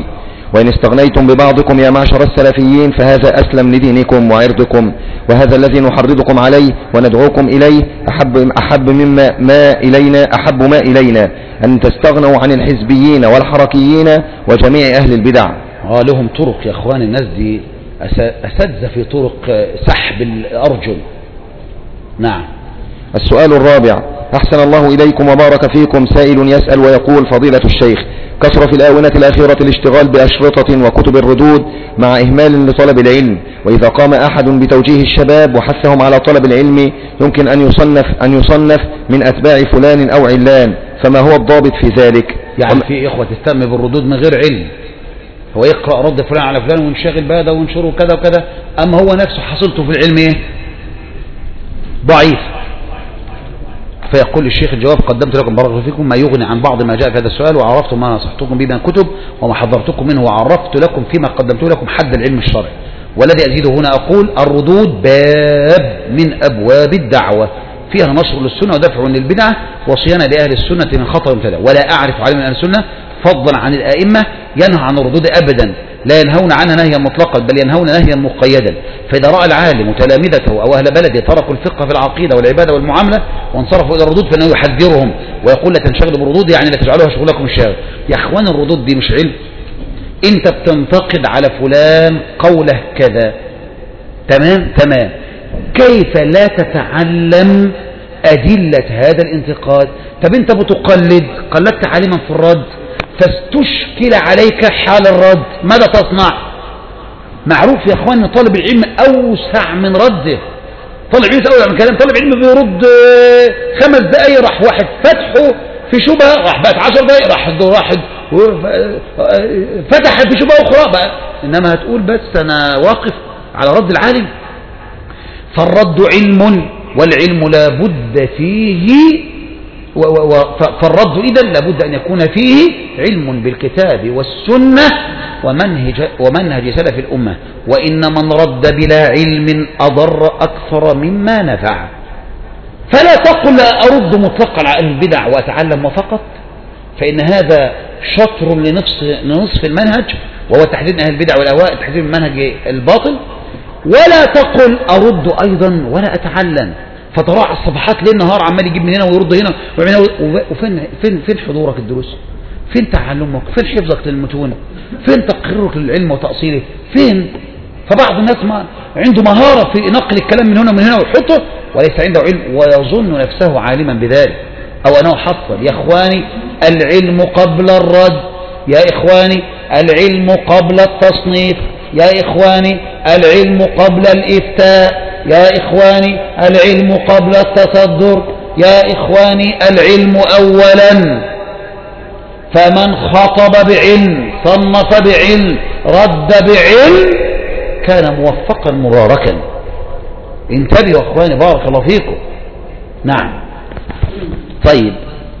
وإن استغنيتم ببعضكم يا معشر السلفيين فهذا أسلم لدينكم وعرضكم، وهذا الذي نحرضكم عليه وندعوكم إليه أحب, أحب مما ما إلينا أحب ما إلينا أن تستغنوا عن الحزبيين والحركيين وجميع أهل البدع. آه لهم طرق يا أخوان، الناس دي أساتذة في طرق سحب الأرجل. نعم. السؤال الرابع: أحسن الله إليكم وبارك فيكم. سائل يسأل ويقول: فضيلة الشيخ، كثر في الآونة الأخيرة الاشتغال بأشرطة وكتب الردود مع إهمال لطلب العلم، وإذا قام أحد بتوجيه الشباب وحثهم على طلب العلم يمكن أن يصنف, أن يصنف من أتباع فلان أو علان، فما هو الضابط في ذلك؟ يعني في إخوة تهتم بالردود من غير علم، هو يقرأ رد فلان على فلان وينشغل بهذا وينشره كذا وكذا، أما هو نفسه حصلته في العلم إيه؟ ضعيف. فيقول الشيخ: الجواب قدمت لكم بارك الله فيكم ما يغني عن بعض ما جاء في هذا السؤال، وعرفت ما نصحتكم به من الكتب وما حضرتكم منه، وعرفت لكم فيما قدمت لكم حد العلم الشرعي. والذي أزيده هنا أقول: الردود باب من أبواب الدعوة، فيها نشر للسنة ودفع للبدعة وصيانة لأهل السنة من خطر وابتداء. ولا أعرف عالم من أهل السنة فضلا عن الآئمة ينهى عن الردود أبدا، لا ينهون عنها نهيا مطلقا بل ينهون نهيا مقيدا. فإذا رأى العالم وتلامذته أو أهل بلده تركوا الفقه في العقيدة والعبادة والمعاملة وانصرفوا إلى الردود فإنه يحذرهم ويقول: لا تنشغلوا بالردود، يعني لا تجعلوها شغلكم الشاغل. يا أخوان الردود دي مش علم. أنت بتنتقد على فلان قوله كذا، تمام تمام، كيف لا تتعلم أدلة هذا الانتقاد؟ طب أنت بتقلد، قلدت عالما في الرد فاستشكل عليك حال الرد، ماذا تصنع؟ معروف يا اخوان ان طالب العلم اوسع من رده. طالب علم اوسع من كلام، طالب علم بيرد خمس دقايق راح واحد فتحه في شبهه، راح بقت عشر دقايق راح واحد فتح في شبهه اخرى بقى. انما هتقول بس انا واقف على رد العالم؟ فالرد علم، والعلم لا بد فيه، فالرد إذن لابد أن يكون فيه علم بالكتاب والسنة ومنهج, ومنهج سلف الأمة. وإن من رد بلا علم أضر أكثر مما نفع. فلا تقل لا أرد مطلقا على البدع وأتعلم وفقط، فإن هذا شطر لنصف, لنصف المنهج، وهو تحديد أهل البدع والأهواء، تحديد المنهج الباطل. ولا تقل أرد أيضا ولا أتعلم، فتراعى الصفحات ليل نهار عمال يجيب من هنا ويرد هنا ويعمل هنا. وفين فين فين حضورك الدروس؟ فين تعلمك؟ فين حفظك للمتون؟ فين تقريرك للعلم وتأصيله؟ فين؟ فبعض الناس ما عنده مهارة في نقل الكلام من هنا ومن هنا ويحطه وليس عنده علم، ويظن نفسه عالما بذلك أو أنه حصل. يا إخواني العلم قبل الرد، يا إخواني العلم قبل التصنيف، يا إخواني العلم قبل الإفتاء، يا إخواني العلم قبل التصدر، يا إخواني العلم أولا. فمن خطب بعلم صنف بعلم رد بعلم كان موفقا مباركا. انتبهوا يا إخواني بارك الله فيكم. نعم. طيب،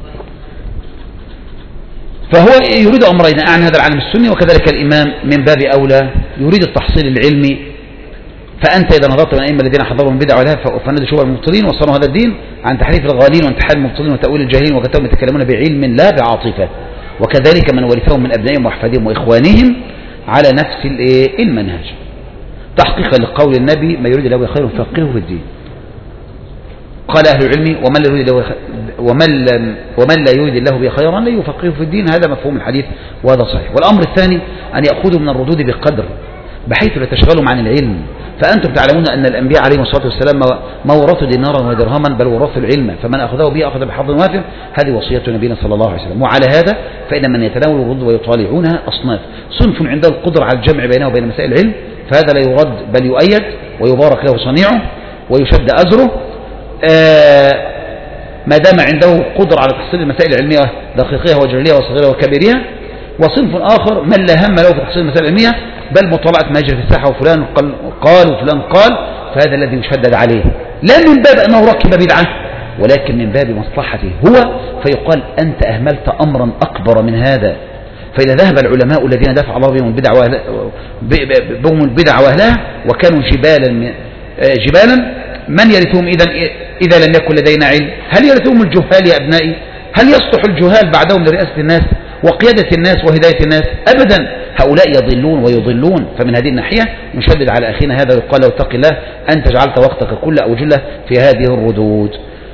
فهو يريد أمرين أعن هذا العالم السني، وكذلك الإمام من باب أولى يريد التحصيل العلمي. فأنت إذا نظرت من الأئمة الذين حضروا من بدع ولها فندوا شبه المبطلين وصنوا هذا الدين عن تحريف الغالين وانتحال المبطلين وتأويل الجاهلين، وكتبهم يتكلمون بعلم لا بعاطفة. وكذلك من ورثهم من أبنائهم وأحفادهم وإخوانهم على نفس المنهج، تحقيقا لقول النبي: ما يريد الله خير فقهه في الدين. قال أهل العلم: ومن لا يريد الله ومن ومن لا يريد الله به خيرا لا يفقهه في الدين. هذا مفهوم الحديث وهذا صحيح. والأمر الثاني أن يأخذوا من الردود بقدر بحيث لا تشغلهم عن العلم. فأنتم تعلمون أن الأنبياء عليهم الصلاة والسلام ما ورثوا دينارا ودرهما بل ورثوا العلم، فمن أخذه به أخذ بحظ وافر. هذه وصية نبينا صلى الله عليه وسلم. وعلى هذا فإن من يتناول الردود ويطالعونها أصناف: صنف عنده القدرة على الجمع بينه وبين مسائل العلم فهذا لا يرد بل يؤيد ويبارك له صنيعه ويشد أجره آه ما دام عنده قدرة على تحصيل المسائل العلمية دقيقها وجليها وصغيرها وكبيرها. وصنف آخر من لا هم له في تحصيل المسائل العلمية بل مطالعة ما يجري في الساحة وفلان قال وفلان قال، فهذا الذي يشدد عليه، لا من باب أنه ركب بدعة ولكن من باب مصلحته هو، فيقال أنت أهملت أمرا أكبر من هذا. فإذا ذهب العلماء الذين دفع الله بهم البدع بهم البدع وأهلها وكانوا جبالا جبالا من يرثهم إذا إذا لم يكن لدينا علم؟ هل يرثهم الجهال يا أبنائي؟ هل يصلح الجهال بعدهم لرئاسة الناس وقيادة الناس وهداية الناس؟ أبدا. هؤلاء يضلون ويضلون. فمن هذه الناحية نشدد على أخينا هذا ويقال له اتق الله أنت جعلت وقتك كله أو جله في هذه الردود.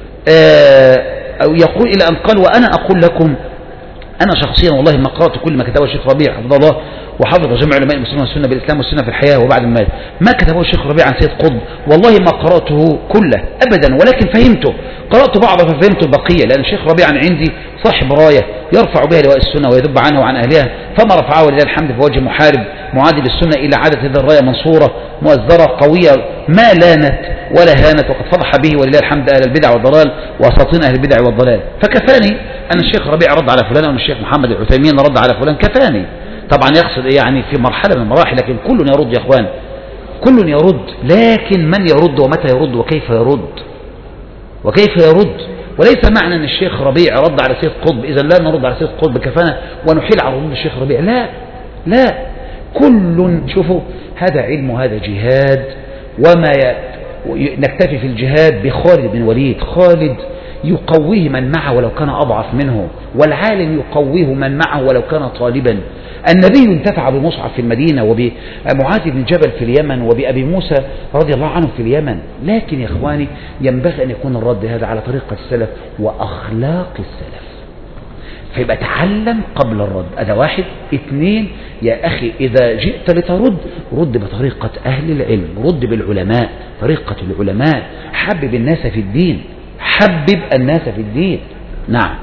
أو يقول إلى أن قال وأنا أقول لكم أنا شخصيا والله ما قرأت كل ما كتبه الشيخ ربيع حفظه الله وحفظ جميع علماء المسلمين والسنة بالإسلام والسنة في الحياة وبعد المات، ما كتبه الشيخ ربيع عن سيد قطب والله ما قرأته كله أبدا، ولكن فهمته، قرأت بعضه ففهمت البقية، لأن الشيخ ربيع عندي صاحب راية يرفع بها لواء السنة ويذب عنها وعن أهلها، فما رفعه ولله الحمد في وجه محارب معادي للسنة إلى عادة هذه الراية منصورة مؤزرة قوية ما لانت ولا هانت، وقد فضح به ولله الحمد أهل البدع والضلال وأساطين أهل البدع والضلال. فكفاني أن الشيخ ربيع رد على فلان وأن الشيخ محمد العثيمين رد على فلان، كفاني. طبعا يقصد يعني في مرحلة من المراحل، لكن كل يرد يا اخوان، كل يرد، لكن من يرد ومتى يرد وكيف يرد وكيف يرد. وليس معنى ان الشيخ ربيع رد على سيد قطب اذا لا نرد على سيد قطب كفانا ونحيل على ردود الشيخ ربيع، لا لا، كل شوفوا هذا علم وهذا جهاد، وما ي... نكتفي في الجهاد بخالد بن وليد، خالد يقويه من معه ولو كان أضعف منه، والعالم يقويه من معه ولو كان طالبا. النبي انتفع بمصعب في المدينة وبمعاذ بن جبل في اليمن وبأبي موسى رضي الله عنه في اليمن. لكن يا إخواني ينبغي أن يكون الرد هذا على طريقة السلف وأخلاق السلف، فيبقى تعلم قبل الرد. هذا واحد. اثنين يا أخي إذا جئت لترد رد بطريقة أهل العلم، رد بالعلماء، طريقة العلماء، حبب الناس في الدين، حبب الناس في الدين. نعم.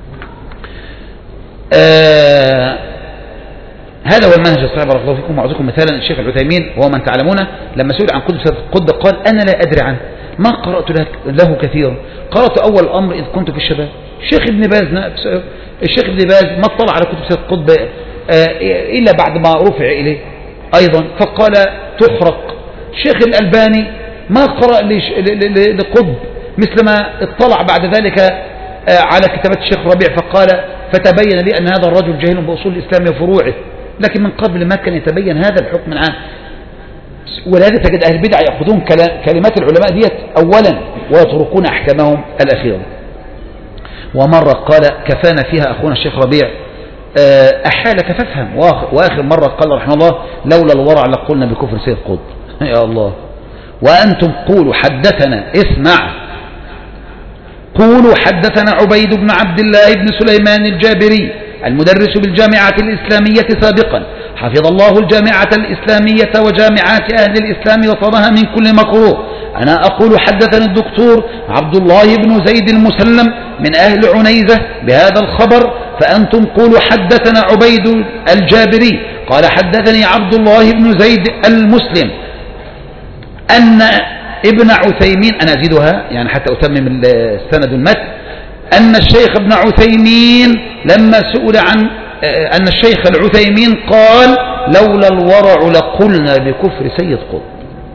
آه هذا هو المنهج الصحيح. بارك الله فيكم. وأعطيكم مثالا الشيخ العثيمين وهو من تعلمونه لما سئل عن قدس القطب قال أنا لا أدري عنه، ما قرأت له كثيرا، قرأت أول الأمر إذ كنت في الشباب. الشيخ ابن باز الشيخ ابن باز ما اطلع على كتب سيد قطب إلا بعد ما رفع إليه أيضا فقال تحرق. الشيخ الألباني ما قرأ لقطب مثل ما اطلع بعد ذلك على كتابات الشيخ ربيع فقال فتبين لي أن هذا الرجل جاهل بأصول الإسلام وفروعه، لكن من قبل ما كان يتبين هذا الحكم العام. ولهذا تجد أهل البدع يأخذون كلمات العلماء ديت أولا ويتركون أحكامهم الأخيرة. ومرة قال كفانا فيها أخونا الشيخ ربيع أحالك فافهم، وآخر مرة قال رحمه الله لولا الورع لقلنا بكفر سيد قطب. يا الله. وأنتم قولوا حدثنا، اسمع، قولوا حدثنا عبيد بن عبد الله بن سليمان الجابري المدرس بالجامعة الإسلامية سابقا، حفظ الله الجامعة الإسلامية وجامعات أهل الإسلام وصرها من كل مكروه. أنا أقول حدثنا الدكتور عبد الله بن زيد المسلم من أهل عنيزة بهذا الخبر، فأنتم قولوا حدثنا عبيد الجابري قال حدثني عبد الله بن زيد المسلم أن ابن عثيمين، أنا أزيدها يعني حتى أتمم السند المتن، أن الشيخ ابن عثيمين لما سئل عن أن الشيخ العثيمين قال لولا الورع لقلنا بكفر سيد قطب.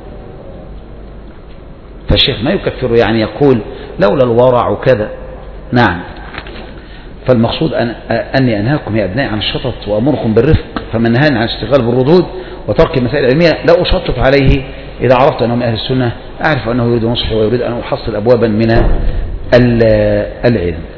فالشيخ ما يكفر يعني يقول لولا الورع كذا. نعم. فالمقصود أن أني أنهاكم يا أبنائي عن الشطط وأمركم بالرفق، فمن نهاني عن الاشتغال بالردود وترك المسائل العلمية لا أشطط عليه. إذا عرفت أنهم أهل السنة أعرف أنه يريد نصحي ويريد أن أحصل أبوابا من العلم.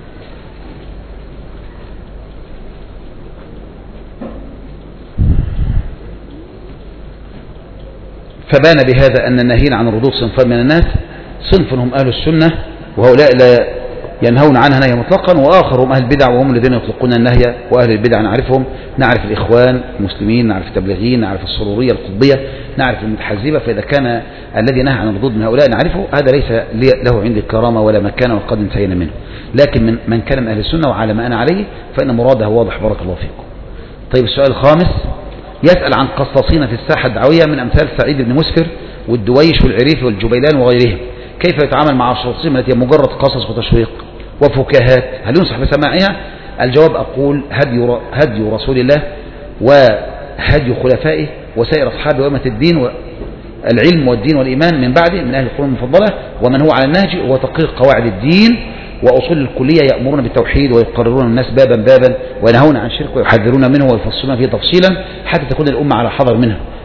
فبان بهذا أن الناهين عن الردود صنفان من الناس، صنف هم أهل السنة وهؤلاء لا ينهون عنها نهي مطلقا، وآخر هم أهل البدع وهم الذين يطلقون النهي. وأهل البدع نعرفهم، نعرف الإخوان المسلمين، نعرف التبليغيين، نعرف السرورية القطبية، نعرف المتحزبة. فإذا كان الذي نهى عن الردود من هؤلاء نعرفه، هذا ليس له عندي كرامة ولا مكانة وقد انتهينا منه. لكن من, من كان من أهل السنة وعلى ما أنا عليه فإن مراده واضح. بارك الله فيكم. طيب السؤال الخامس يسأل عن قصاصين في الساحة الدعوية من أمثال سعيد بن مسفر والدويش والعريفي والجبيلان وغيرهم، كيف يتعامل مع الشخصين التي مجرد قصص وتشويق وفكاهات، هل ينصح بسماعها؟ الجواب أقول هدي, هدي رسول الله وهدي خلفائه وسائر أصحابه وأمة الدين والعلم والدين والإيمان من بعده من أهل القرون المفضلة ومن هو على النهج هو تقرير قواعد الدين وأصول الكلية، يأمرون بالتوحيد ويقررون الناس بابا بابا وينهون عن الشرك ويحذرون منه ويفصلون فيه تفصيلا حتى تكون الأمة على حذر منها.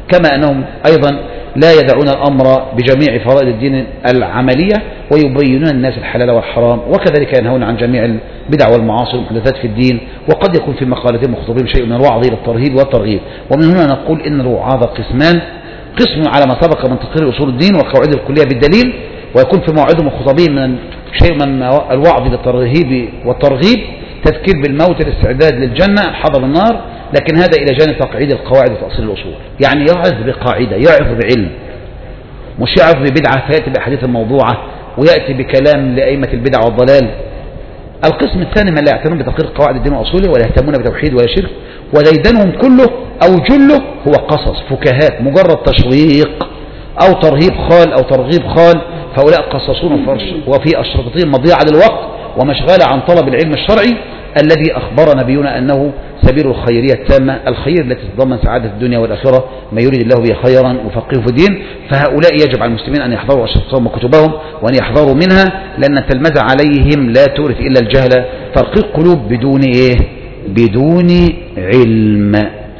كما أنهم أيضا لا يدعون الأمر بجميع فرائض الدين العملية ويبينون الناس الحلال والحرام، وكذلك ينهون عن جميع البدع والمعاصي والمحدثات في الدين. وقد يكون في مقالتهم وخطبهم شيء من الوعظ للترهيب والترغيب. ومن هنا نقول إن الوعاظ قسمان: قسم على ما سبق من تقرير أصول الدين والقواعد الكلية بالدليل، ويكون في مواعظهم وخطبهم من شيء من الوعظ للترهيب والترغيب، تذكير بالموت، الاستعداد للجنة، الحذر من النار. لكن هذا إلى جانب تقعيد القواعد وتأصيل الأصول، يعني يعظ بقاعدة، يعظ بعلم، مش يعظ ببدعة فيأتي بأحاديث الموضوعة ويأتي بكلام لأئمة البدع والضلال. القسم الثاني من لا يعتنون بتقرير قواعد الدين وأصوله ولا يهتمون بتوحيد ولا شرك، وديدنهم كله أو جله هو قصص فكاهات، مجرد تشويق أو ترهيب خال أو ترغيب خال. فهؤلاء قصصون وفي أشرطتهم مضيعة للوقت ومشغلة عن طلب العلم الشرعي الذي أخبر نبينا أنه سبيل الخيرية التامة، الخير التي تتضمن سعادة الدنيا والآخرة، ما يريد الله به خيرا وفقهه في الدين. فهؤلاء يجب على المسلمين أن يحضروا أشرطتهم وكتبهم وأن يحضروا منها، لأن التلمذة عليهم لا تورث إلا الجهل. ترقيق قلوب بدون إيه؟ بدون علم.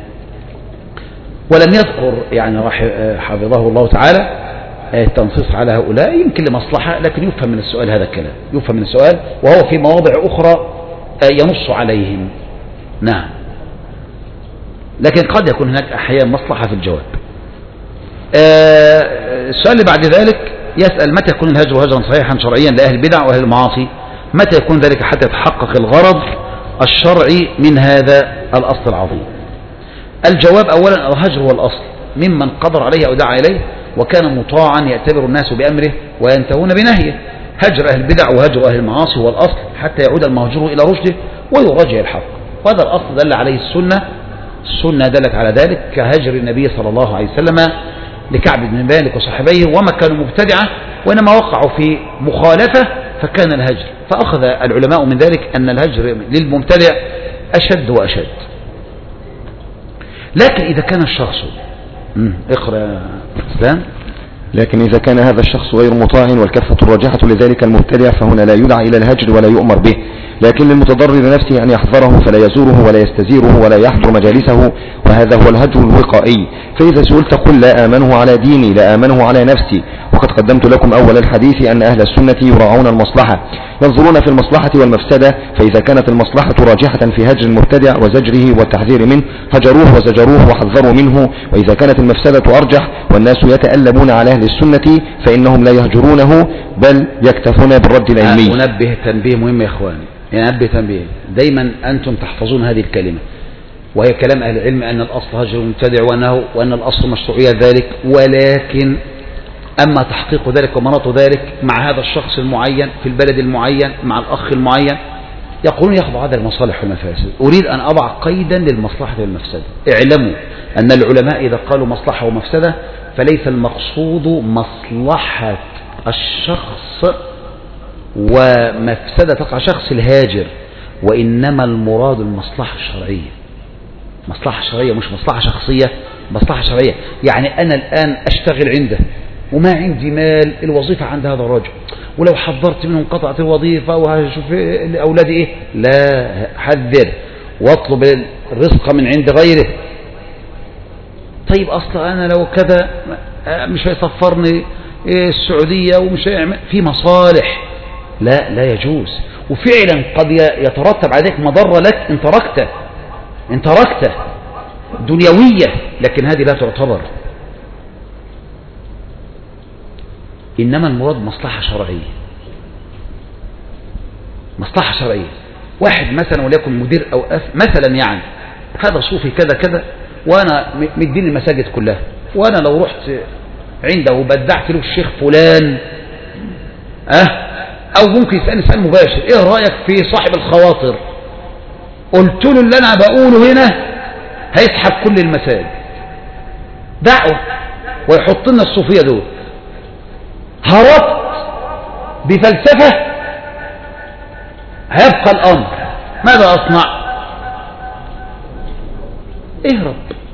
ولم يذكر يعني حفظه الله تعالى التنصيص على هؤلاء، يمكن لمصلحة، لكن يفهم من السؤال هذا الكلام، يفهم من السؤال، وهو في مواضع أخرى ينص عليهم. نعم، لكن قد يكون هناك أحيانا مصلحة في الجواب. السؤال اللي بعد ذلك يسأل: متى يكون الهجر هجرا صحيحا شرعيا لأهل البدع وأهل المعاصي؟ متى يكون ذلك حتى يتحقق الغرض الشرعي من هذا الأصل العظيم؟ الجواب: أولا الهجر هو الأصل ممن قدر عليه أو دعا إليه وكان مطاعا يعتبر الناس بأمره وينتهون بنهيه. هجر أهل البدع وهجر أهل المعاصي هو الأصل حتى يعود المهجور إلى رشده ويراجع الحق، وهذا الأصل دل عليه السنة. السنة دلت على ذلك، كهجر النبي صلى الله عليه وسلم لكعب بن مالك وصحبيه، وما كانوا مبتدعة وإنما وقعوا في مخالفة فكان الهجر. فأخذ العلماء من ذلك أن الهجر للمبتدع أشد وأشد. لكن إذا كان الشخص اقرأ إسلام لكن إذا كان هذا الشخص غير مطاع والكفة الراجحة لذلك المبتدع فهنا لا يدعى إلى الهجر ولا يؤمر به، لكن للمتضرر نفسه أن يحذره فلا يزوره ولا يستزيره ولا يحضر مجالسه، وهذا هو الهجر الوقائي. فإذا سئلت قل لا آمنه على ديني لا آمنه على نفسي. وقد قدمت لكم أول الحديث أن أهل السنة يراعون المصلحة، ينظرون في المصلحة والمفسدة، فإذا كانت المصلحة راجحة في هجر المبتدع وزجره والتحذير منه هجروه وزجروه وحذروا منه، وإذا كانت المفسدة أرجح والناس يتألبون على أهل السنة فإنهم لا يهجرونه بل يكتفون بالرد العلمي. أنبه تنبيه مهم يا إخواني، ينبه تنبيه، دايما أنتم تحفظون هذه الكلمة، وهي كلام أهل العلم أن الأصل هجر المبتدع وأنه وأن الأصل مشروعية ذلك، ولكن أما تحقيق ذلك ومناط ذلك مع هذا الشخص المعين في البلد المعين مع الأخ المعين، يقولون يخضع هذا المصالح والمفاسد. أريد أن أضع قيدا للمصلحة والمفسدة. اعلموا أن العلماء إذا قالوا مصلحة ومفسدة فليس المقصود مصلحة الشخص ومفسدة تقع شخص الهاجر، وإنما المراد المصلحة الشرعية. مصلحة شرعية مش مصلحة شخصية، مصلحة شرعية. يعني أنا الآن أشتغل عنده وما عندي مال، الوظيفة عند هذا الرجل، ولو حضرت منهم قطعة الوظيفة وهشوف أولادي إيه، لا، حذر واطلب الرزق من عند غيره. طيب أصلا أنا لو كذا مش هيسفرني السعودية ومش هيعمل في مصالح، لا لا يجوز. وفعلا قد يترتب على ذلك مضرة لك إن تركته إن تركته دنيوية، لكن هذه لا تعتبر. إنما المراد مصلحة شرعية، مصلحة شرعية. واحد مثلا وليكن مدير أو أف مثلا، يعني هذا صوفي كذا كذا وأنا مدين المساجد كلها، وأنا لو رحت عنده وبدعت له الشيخ فلان أه أو ممكن يسألني سؤال مباشر: إيه رأيك في صاحب الخواطر؟ قلت له اللي أنا بقوله هنا هيسحب كل المساجد دعوة ويحط لنا الصوفية دول. هربت بفلسفة هيبقى الأمر، ماذا أصنع؟ اهرب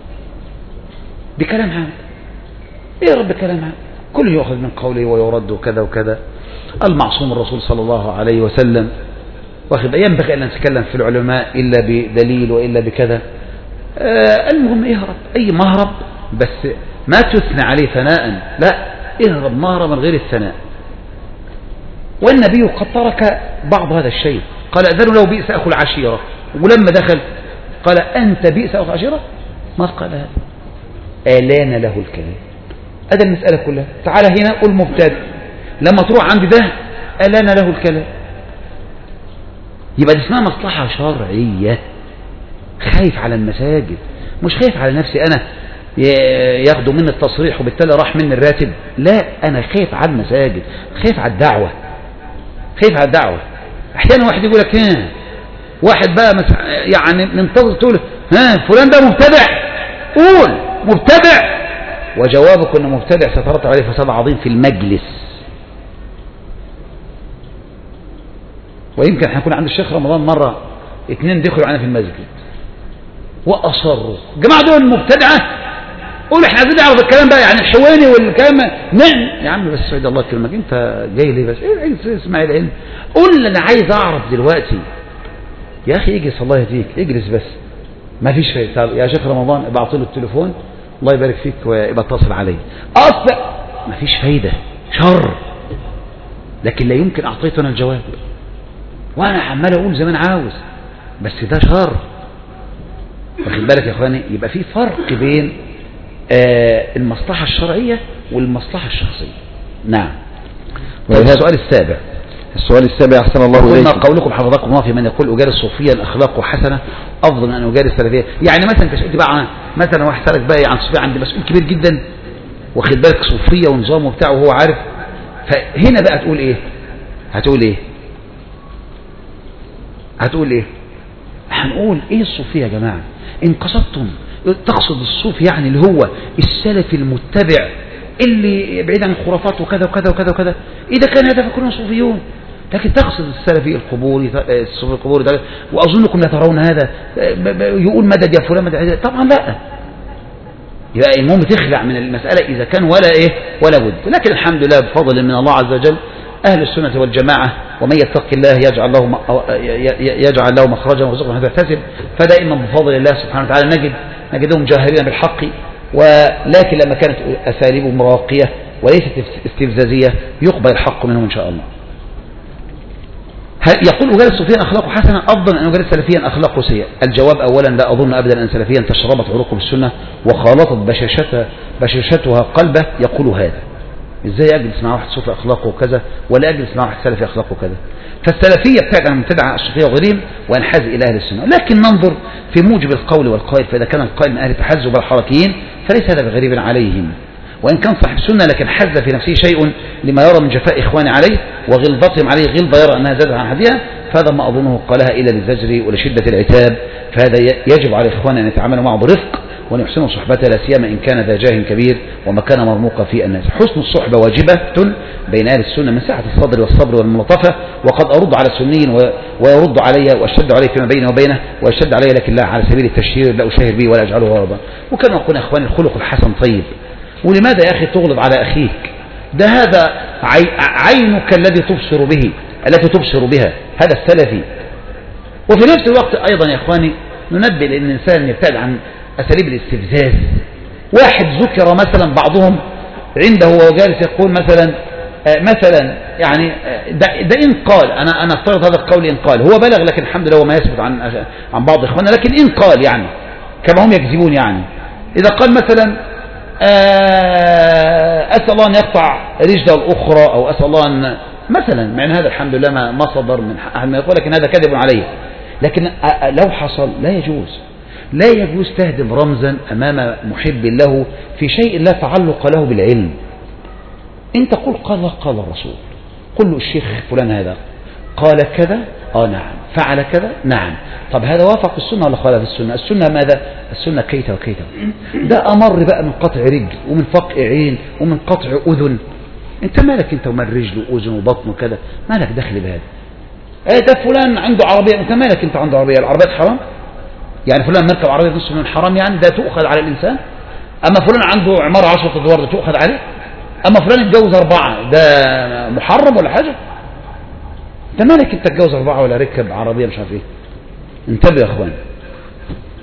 بكلام عام، اهرب بكلام عام، كل يأخذ من قوله ويرد وكذا وكذا. المعصوم الرسول صلى الله عليه وسلم واخذ، ينبغي أن نتكلم في العلماء إلا بدليل وإلا بكذا. آه المهم اهرب، أي مهرب بس ما تثنى عليه ثناء، لا، اهرب مهرب من غير الثناء. والنبي قد ترك بعض هذا الشيء، قال أذن له بئس أخو العشيرة، ولما دخل قال أنت بئس أخو العشيرة، ما قال هذا، آلان له الكلام. هذا المسألة كلها. تعال هنا قل مبتدئ، لما تروح عند ده آلان له الكلام، يبقى دي اسمها مصلحة شرعية. خايف على المساجد، مش خايف على نفسي أنا ياخدوا مني التصريح وبالتالي راح مني الراتب، لا، أنا خايف على المساجد، خايف على الدعوة، خايف على الدعوة. أحيانا واحد يقول لك ها واحد بقى مس... يعني منتظر تقول ها فلان ده مبتدع، قول مبتدع، وجوابك أنه مبتدع سترتب عليه فساد عظيم في المجلس. ويمكن هيكون عند الشيخ رمضان مرة اثنين دخلوا علينا في المسجد وأصروا الجماعة دول مبتدعة، قول احنا عايزين نعرف الكلام بقى، يعني الحواني والكلام. نعم يا عم بس سعيد الله يكرمك، انت جاي ليه بس؟ ايه عايز تسمع العلم؟ قول انا عايز اعرف دلوقتي. يا اخي اجلس الله يهديك، اجلس بس، ما فيش فايده. طب يا شيخ رمضان ابعت له التليفون الله يبارك فيك ويبقى اتصل علي، اصلا ما فيش فايده، شر. لكن لا يمكن اعطيته انا الجواب وانا عمال اقول زي ما انا عاوز، بس ده شر. واخد بالك يا اخواني؟ يبقى في فرق بين آه المصلحة الشرعية والمصلحة الشخصية. نعم. السؤال السابع. السؤال السابع أحسن الله إليك. ما قولكم حفظكم الله في من يقول أجالس صوفيا أخلاقه حسنة أفضل من أن أجالس سلفيا؟ يعني مثلا أنت سألت بقى مثلا واحد سألك بقى عن صوفيا عند مسؤول كبير جدا، واخد بالك، صوفية ونظام وبتاعه وهو عارف، فهنا بقى تقول إيه؟ هتقول إيه؟ هتقول إيه؟ هنقول إيه الصوفية يا جماعة؟ إن قصدتم تقصد الصوف يعني اللي هو السلف المتبع اللي بعيد عن الخرافات وكذا وكذا وكذا وكذا، إذا كان هذا فكلهم صوفيون. لكن تقصد السلفي القبوري، الصوفي القبوري، وأظنكم لا ترون هذا، يقول مدد يا فلان مدد، طبعا لا. يبقى المهم تخلع من المسألة إذا كان ولا إيه ولا بد. لكن الحمد لله بفضل من الله عز وجل أهل السنة والجماعة، ومن يتق الله يجعل له يجعل له مخرجا ويرزقه من حيث لا يحتسب، فدائما بفضل الله سبحانه وتعالى نجد نجدهم جاهرين بالحق. ولكن لما كانت أساليبهم راقية وليست استفزازية يقبل الحق منهم إن شاء الله. يقول أجالس صوفيا أخلاقه حسنة أفضل أن أجالس سلفيا أخلاقه سيئة. الجواب أولا لا أظن أبدا أن سلفيا تشربت عروق بالسنة وخالطت بشاشتها بشاشتها قلبه يقول هذا. ازاي اجلس مع واحد صوفي اخلاقه كذا ولا اجلس مع واحد سلفي اخلاقه كذا؟ فالسلفيه بتاعت عن المبتدعه الصوفيه وغيرهم وينحاز الى اهل السنه. لكن ننظر في موجب القول والقائل، فاذا كان القائل من اهل التحزب الحركيين فليس هذا بغريب عليهم، وان كان صاحب سنه لكن حز في نفسه شيء لما يرى من جفاء اخوانه عليه وغلظتهم عليه غلظه يرى انها زادت عن حدها، فهذا ما اظنه قالها الا للزجر ولشده العتاب. فهذا يجب على اخواننا ان يتعاملوا معه برفق وأن يحسنوا صحبته، لا سيما إن كان ذا جاه كبير ومكانة مرموقة في الناس. حسن الصحبة واجبة بين أهل السنة من سعة الصدر والصبر والملطفة. وقد أرد على السنيين ويرد علي وأشد عليه فيما بيني وبينه وأشد علي، لكن لا على سبيل التشهير، لا أشهر به ولا أجعله غرضا. وكما يقول أخواني الخلق الحسن طيب. ولماذا يا أخي تغلب على أخيك؟ ده هذا عينك الذي تبصر به التي تبصر بها، هذا السلفي. وفي نفس الوقت أيضا يا أخواني ننبه لأن الإنسان يبتعد عن أساليب الاستفزاز. واحد ذكر مثلا بعضهم عنده وهو جالس يقول مثلا آه مثلا يعني آه ده, ده إن قال، أنا أنا أفترض هذا القول إن قال، هو بلغ لكن الحمد لله هو ما يثبت عن عن بعض إخواننا، لكن إن قال يعني كما هم يكذبون، يعني إذا قال مثلا آه أسأل الله أن يقطع رجله الأخرى أو أسأل الله أن مثلا، مع هذا الحمد لله ما ما صدر من أحد ما يقول، لكن هذا كذب عليه. لكن آه لو حصل لا يجوز لا يجوز تهدم رمزا أمام محب له في شيء لا تعلق له بالعلم. انت قل قال الله قال الرسول، قل له الشيخ فلان هذا قال كذا، اه نعم، فعل كذا، نعم. طب هذا وافق السنة ولا خالف السنة؟ السنة ماذا؟ السنة كيت وكيت. ده أمر بقى من قطع رجل ومن فقع عين ومن قطع أذن. انت مالك انت ومن رجل وأذن وبطن وكذا؟ مالك دخل بهذا؟ ايه ده فلان عنده عربية، انت مالك انت عنده عربية؟ العربيات حرام؟ يعني فلان مركب عربية نصف من حرام يعني ده تؤخذ على الإنسان؟ أما فلان عنده عمارة عشرة أدوار ده تؤخذ عليه؟ أما فلان اتجوز أربعة ده محرم ولا حاجة؟ أنت مالك أنت تتجوز أربعة ولا ركب عربية مش عارف إيه؟ انتبه يا أخوان.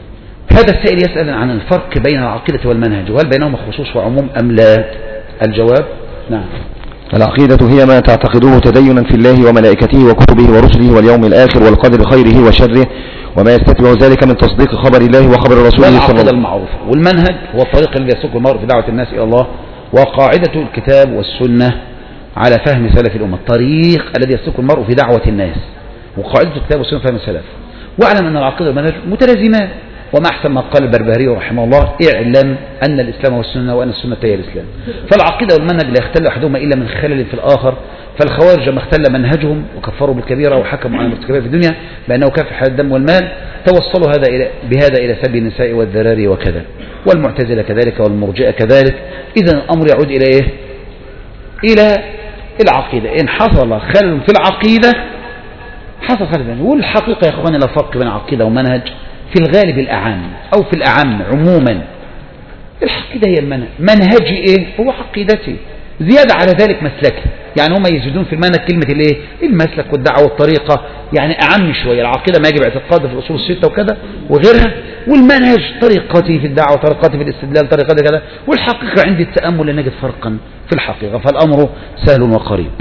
هذا السائل يسأل عن الفرق بين العقيدة والمنهج، وهل بينهما خصوص وعموم أم لا؟ الجواب نعم. العقيدة هي ما تعتقده تدينا في الله وملائكته وكتبه ورسله واليوم الآخر والقدر خيره وشره، وما يستتبع ذلك من تصديق خبر الله وخبر رسوله صلى الله عليه وسلم. العقيدة المعروفة. والمنهج هو الطريق الذي يسلكه المرء في دعوة الناس إلى الله، وقاعدة الكتاب والسنة على فهم سلف الأمة، الطريق الذي يسلكه المرء في دعوة الناس، وقاعدة الكتاب والسنة فهم السلف. واعلم أن العقيدة والمنهج متلازمان، وما أحسن ما قال البربهاري رحمه الله: اعلم أن الإسلام والسنة وأن السنة هي الإسلام. فالعقيدة والمنهج لا يختل أحدهما إلا من خلل في الآخر. فالخوارج لما اختل منهجهم وكفروا بالكبيرة وحكموا على المرتكبات في الدنيا بأنه كافح الدم والمال، توصلوا هذا إلى بهذا إلى سب النساء والذراري وكذا، والمعتزلة كذلك والمرجئة كذلك. إذن الأمر يعود إلى إيه؟ إلى العقيدة. إن حصل خلل في العقيدة حصل خلل. والحقيقة يا أخواني لا فرق بين عقيدة ومنهج في الغالب الأعم أو في الأعم عموما. العقيدة هي المنهج، منهجي إيه؟ هو عقيدتي، زيادة على ذلك مسلكي. يعني هم يزيدون في المنهج كلمة الايه؟ المسلك والدعوة والطريقة، يعني أعم شوية. العقيدة ما يجب اعتقاده في الأصول الستة وكذا وغيرها، والمنهج طريقتي في الدعوة، طريقتي في الاستدلال، طريقتي كذا. والحقيقة عند التأمل لا نجد فرقا في الحقيقة، فالأمر سهل وقريب.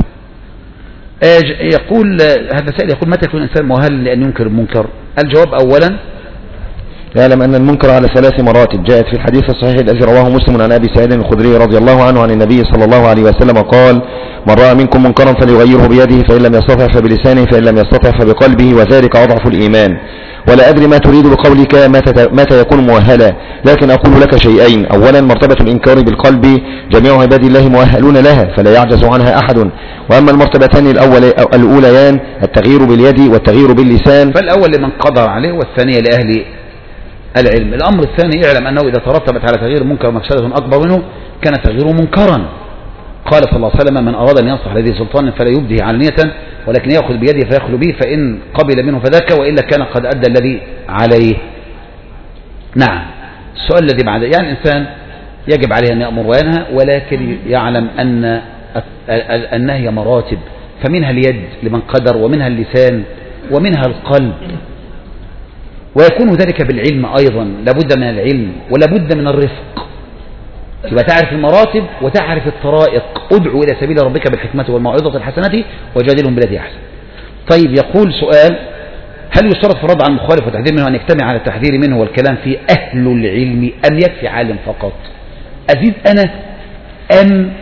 يقول هذا سائل يقول: متى يكون الإنسان مؤهل لأن ينكر المنكر؟ الجواب: أولا يعلم أن المنكر على ثلاث مراتب، جاءت في الحديث الصحيح الذي رواه مسلم عن أبي سعيد الخدري رضي الله عنه عن النبي صلى الله عليه وسلم قال: من رأى منكم منكرا فليغيره بيده، فإن لم يستطع فبلسانه، فإن لم يستطع فبقلبه، وذلك أضعف الإيمان. ولا أدري ما تريد بقولك متى يكون مؤهلا، لكن أقول لك شيئين: أولا مرتبة الإنكار بالقلب جميع عباد الله مؤهلون لها فلا يعجز عنها أحد، وأما المرتبتان الأوليان التغيير باليد والتغيير باللسان، فالأول لمن قدر عليه والثانية لأهل العلم. الأمر الثاني: يعلم أنه إذا ترتبت على تغيير منكر مفسدة أكبر منه كان تغييره منكرا. قال صلى الله عليه وسلم: من أراد أن ينصح لذي سلطان فلا يبده علانية ولكن يأخذ بيده فيأخذ به، فإن قبل منه فذاك وإلا كان قد أدى الذي عليه. نعم. السؤال الذي بعد، يعني الإنسان يجب عليه أن يأمر وينهى، ولكن يعلم أن النهي مراتب، فمنها اليد لمن قدر، ومنها اللسان، ومنها القلب. ويكون ذلك بالعلم أيضا، لابد من العلم ولابد من الرفق. يبقى تعرف المراتب وتعرف الطرائق. ادعو إلى سبيل ربك بالحكمة والموعظة الحسنة وجادلهم بالتي أحسن. طيب، يقول سؤال: هل يشترط في الرد عن المخالف والتحذير منه أن يجتمع على التحذير منه والكلام فيه أهل العلم، أم يكفي عالم فقط؟ أزيد أنا أم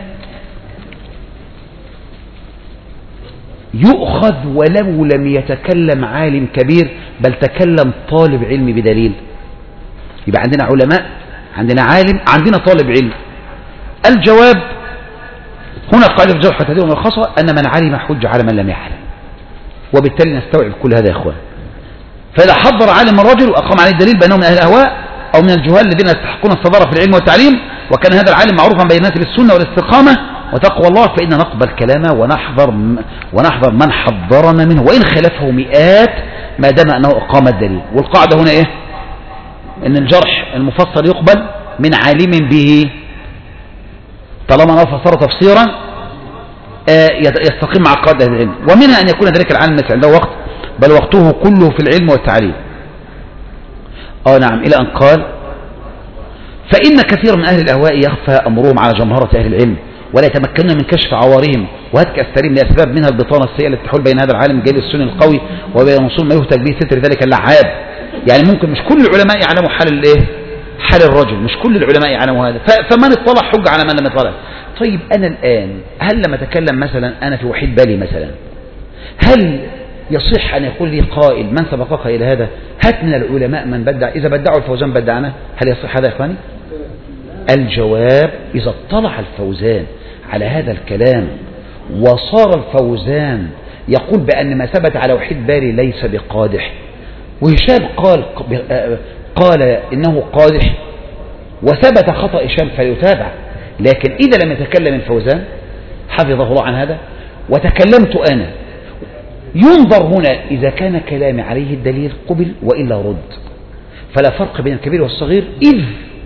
يؤخذ ولو لم يتكلم عالم كبير بل تكلم طالب علم بدليل؟ يبقى عندنا علماء، عندنا عالم، عندنا طالب علم. الجواب هنا قاعدة في الجرح والتعديل والملخصة أن من علم حج على من لم يعلم، وبالتالي نستوعب كل هذا يا إخوان. فإذا حضر عالم الرجل وأقام عليه الدليل بأنه من أهل الأهواء أو من الجهال الذين يستحقون الصدارة في العلم والتعليم، وكان هذا العالم معروفا بين الناس بالسنة والاستقامة وتقوى الله، فإن نقبل كلامه ونحضر ونحضر من حضرنا منه وإن خلفه مئات ما دام أنه أقام الدليل. والقاعدة هنا إيه؟ إن الجرح المفسر يقبل من عالم به طالما أنه فسر تفسيرا يستقيم مع قاعدة العلم. ومنها أن يكون ذلك العالم ليس عنده وقت بل وقته كله في العلم والتعليم. آه نعم. إلى أن قال: فإن كثير من أهل الأهواء يخفى أمرهم على جمهرة أهل العلم ولا يتمكنون من كشف عوارهم وهتك السليم لأسباب منها البطانة السيئة التي تحول بين هذا العالم الجليل السني القوي وبين وصول ما يهتك به ستر ذلك اللعاب. يعني ممكن مش كل العلماء يعلموا حال الايه؟ حال الرجل، مش كل العلماء يعلموا هذا، فمن اطلع حج على من لم يطلع. طيب أنا الآن هل لما أتكلم مثلا أنا في وحيد بالي مثلا، هل يصح أن يقول لي قائل من سبقك إلى هذا هات من العلماء من بدع، إذا بدعوا الفوزان بدعنا؟ هل يصح هذا يا إخواني؟ الجواب: إذا اطلع الفوزان على هذا الكلام وصار الفوزان يقول بأن ما ثبت على وحيد بالي ليس بقادح، وهشام قال قال إنه قادح وثبت خطأ هشام فيتابع، لكن إذا لم يتكلم الفوزان حفظه الله عن هذا وتكلمت أنا، ينظر هنا إذا كان كلامي عليه الدليل قبل وإلا رد. فلا فرق بين الكبير والصغير، إذ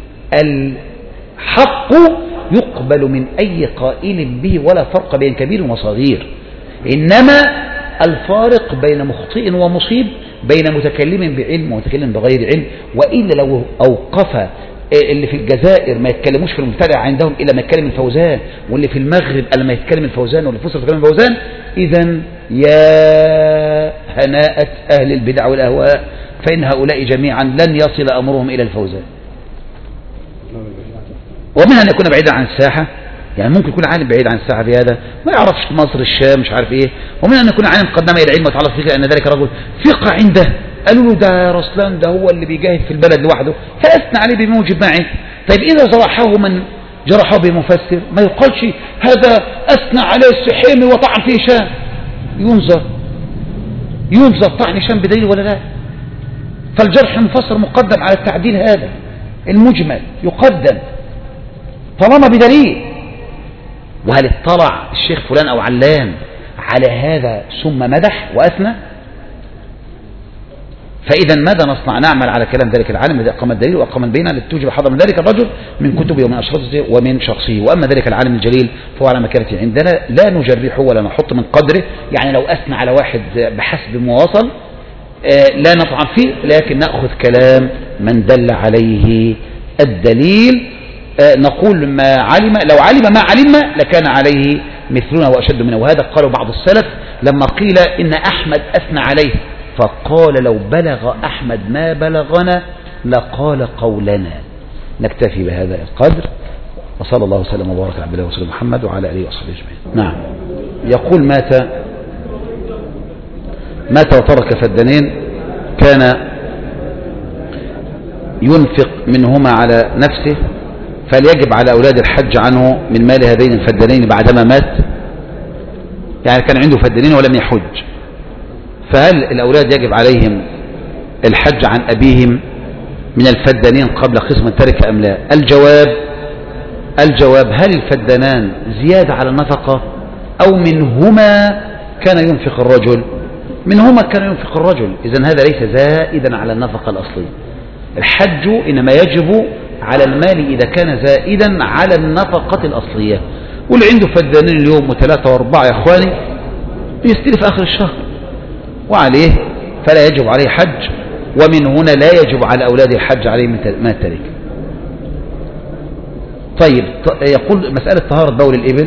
الحق يقبل من أي قائل به ولا فرق بين كبير وصغير، إنما الفارق بين مخطئ ومصيب بين متكلم بعلم ومتكلم بغير علم، وإلا لو أوقف اللي في الجزائر ما يتكلموش في المبتدع عندهم إلا ما يتكلم الفوزان، واللي في المغرب إلا ما يتكلم الفوزان، واللي في مصر يتكلم الفوزان، إذا يا هناءة أهل البدع والأهواء، فإن هؤلاء جميعا لن يصل أمرهم إلى الفوزان. ومن أن يكون بعيدا عن الساحة، يعني ممكن يكون عالم بعيد عن الساحة في هذا ما يعرفش مصر الشام مش عارف إيه، ومن أن يكون عالم قدم إلى العلم وتعالى فيه أن ذلك رجل ثقة عنده، قالوا له ده رسلان ده هو اللي بيجاهد في البلد لوحده، فأثنى عليه بموجب معه. طيب إذا جرحه من جرحه بمفسر ما يقالش هذا أثنى عليه السحيمي وطعن فيه هشام، ينظر ينظر طعن هشام بدليل ولا لا؟ فالجرح المفسر مقدم على التعديل، هذا المجمل يقدم طالما بدليل. وهل اطلع الشيخ فلان أو علان على هذا ثم مدح وأثنى؟ فإذا ماذا نصنع؟ نعمل على كلام ذلك العالم الذي أقام الدليل وأقام البينة التي توجب حظا من ذلك الرجل من كتبه ومن أشخاصه ومن شخصه. وأما ذلك العالم الجليل فهو على مكانته عندنا لا نجرحه ولا نحط من قدره، يعني لو أثنى على واحد بحسب مواصل لا نطعن فيه، لكن نأخذ كلام من دل عليه الدليل. نقول ما علم، لو علم ما علمنا لكان عليه مثلنا وأشد منه. وهذا قالوا بعض السلف لما قيل إن أحمد أثنى عليه، فقال لو بلغ أحمد ما بلغنا لقال قولنا. نكتفي بهذا القدر، وصلى الله وسلم وبارك على عبده ورسوله محمد وعلى آله وصحبه أجمعين. نعم. يقول مات مات وترك فدانين، كان ينفق منهما على نفسه، فليجب على أولاد الحج عنه من مال هذين الفدانين بعدما مات. يعني كان عنده فدانين ولم يحج، فهل الأولاد يجب عليهم الحج عن أبيهم من الفدانين قبل قسم التركة أم لا؟ الجواب الجواب هل الفدانان زيادة على النفقة أو منهما كان ينفق الرجل؟ منهما كان ينفق الرجل، إذن هذا ليس زائدا على النفقة الأصلية. الحج إنما يجب على المال إذا كان زائدا على النفقة الأصلية. واللي عنده فدانين اليوم وثلاثة واربعة يا إخواني يستلف آخر الشهر وعليه فلا يجب عليه حج، ومن هنا لا يجب على أولاد الحج عليه ما الترك. طيب يقول مسألة طهارة بول الإبل،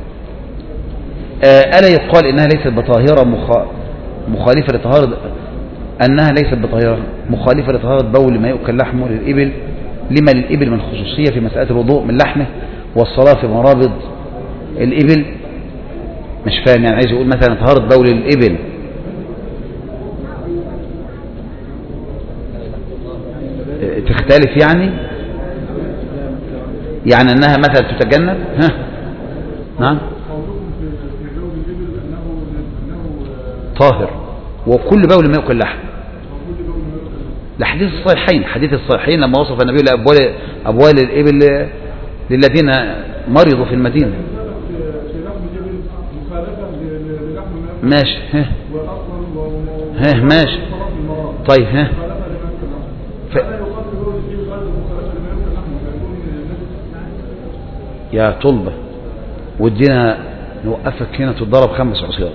ألا يقال إنها ليست بطاهرة مخالفة لطهارة أنها ليست بطاهرة مخالفة لطهارة بول ما يؤكل لحمه للإبل، لما للإبل من خصوصية في مسألة الوضوء من لحمه والصلاة في مرابض الإبل؟ مش فاهم، يعني عايز يقول مثلا طهارة بول الإبل تختلف، يعني يعني أنها مثلا تتجنب. ها نعم طاهر، وكل بول ما يؤكل لحم. لحديث الصحيحين، حديث الصحيحين لما وصف النبي لأبوال أبوال الإبل للذين مرضوا في المدينة. ماشي ها ها ماشي طيب ها ف... يا طلبة ودينا نوقفك هنا تتضرب خمس عصيان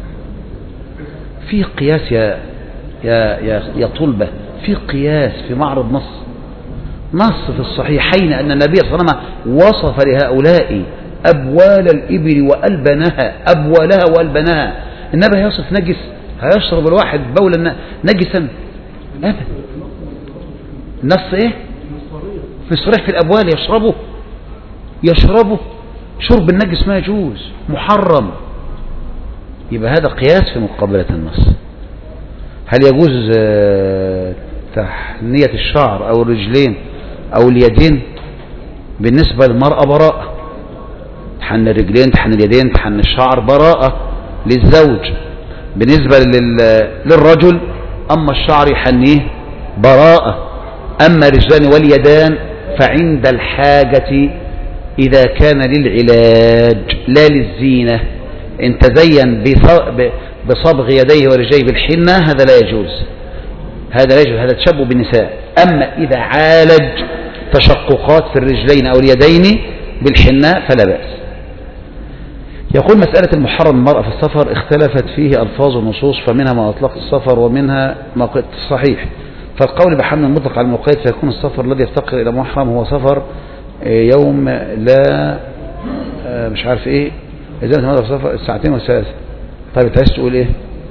في قياس يا يا يا يا طلبة، في قياس في معرض نص نص في الصحيحين أن النبي صلى الله عليه وسلم وصف لهؤلاء أبوال الإبل وألبنها، أبوالها وألبنها. النبي هيصف نجس، هيشرب الواحد بولا نجسا أبدا. النص إيه في الصريح في الأبوال يشربه يشربه شرب النجس ما يجوز محرم. يبقى هذا قياس في مقابلة النص. هل يجوز تحنية الشعر أو الرجلين أو اليدين؟ بالنسبة للمرأة براءة، تحن الرجلين تحن اليدين تحن الشعر براءة للزوج. بالنسبة للرجل أما الشعر يحنيه براءة، أما الرجلان واليدان فعند الحاجة إذا كان للعلاج لا للزينة. إن تزين بصبغ يديه ورجليه بالحنة هذا لا يجوز، هذا لا يجوز، هذا تشبه بالنساء. أما إذا عالج تشققات في الرجلين أو اليدين بالحنة فلا بأس. يقول مسألة المحرم المرأة في السفر اختلفت فيه ألفاظ النصوص، فمنها ما أطلق السفر ومنها ما قد صحيح. فالقول بحمل المطلق على المقيد فيكون السفر الذي يفتقر إلى محرم هو سفر يوم لا مش عارف إيه إذا أنت في سفر الساعتين والثلاثة. طيب أنت عايز تقول إيه؟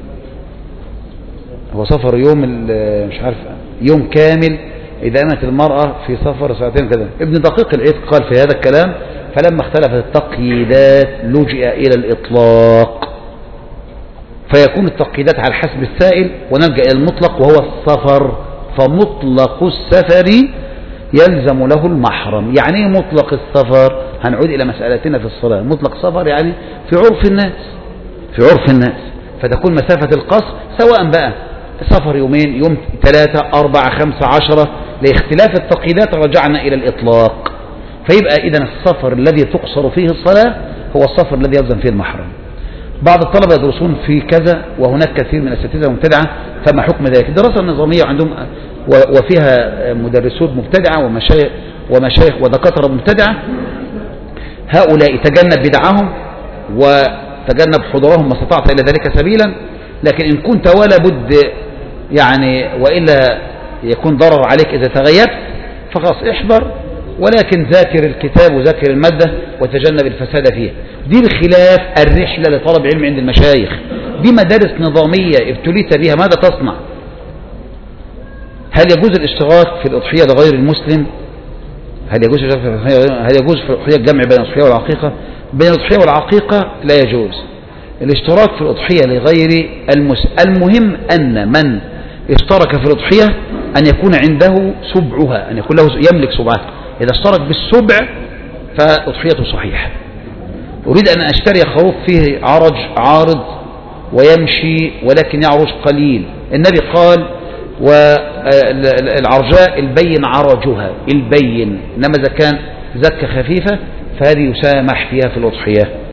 هو سفر يوم مش عارف يوم كامل إذا أمت المرأة في سفر ساعتين كذا. ابن دقيق العيد قال في هذا الكلام فلما اختلفت التقييدات لجئ إلى الإطلاق، فيكون التقييدات على حسب السائل ونلجأ إلى المطلق وهو السفر. فمطلق السفر يلزم له المحرم. يعني ايه مطلق السفر؟ هنعود إلى مسألتنا في الصلاة. مطلق سفر يعني في عرف الناس، في عرف الناس فتكون مسافة القصر سواء بقى سفر يومين يوم ثلاثة أربعة خمسة عشرة، لاختلاف التقييدات رجعنا إلى الإطلاق. فيبقى إذن السفر الذي تقصر فيه الصلاة هو السفر الذي يلزم فيه المحرم. بعض الطلبة يدرسون في كذا وهناك كثير من الأساتذة مبتدعة، فما حكم ذلك؟ الدراسة النظامية عندهم وفيها مدرسون مبتدعة ومشايخ ومشايخ ودكاترة مبتدعة، هؤلاء تجنب بدعهم وتجنب حضورهم ما استطعت إلى ذلك سبيلا. لكن إن كنت ولا بد يعني وإلا يكون ضرر عليك إذا تغيبت فخلاص احضر، ولكن ذاكر الكتاب وذاكر المادة وتجنب الفساد فيها. دي بخلاف الرحلة لطلب علم عند المشايخ، دي مدارس نظامية ابتليت بها. ماذا تصنع؟ هل يجوز الاشتراك في الأضحية لغير المسلم؟ هل يجوز هل يجوز في الأضحية الجمع بين الأضحية والعقيقة؟ بين الأضحية والعقيقة لا يجوز الاشتراك في الأضحية لغير المسلم. المهم أن من اشترك في الأضحية أن يكون عنده سبعها، أن يكون له يملك سبعها. إذا اشترك بالسبع فأضحيته صحيحة. أريد أن أشتري خروف فيه عرج عارض ويمشي ولكن يعرج قليل. النبي قال والعرجاء البين عرجها البين، إنما إذا كان زكة خفيفة فهذه يسامح فيها في الأضحية.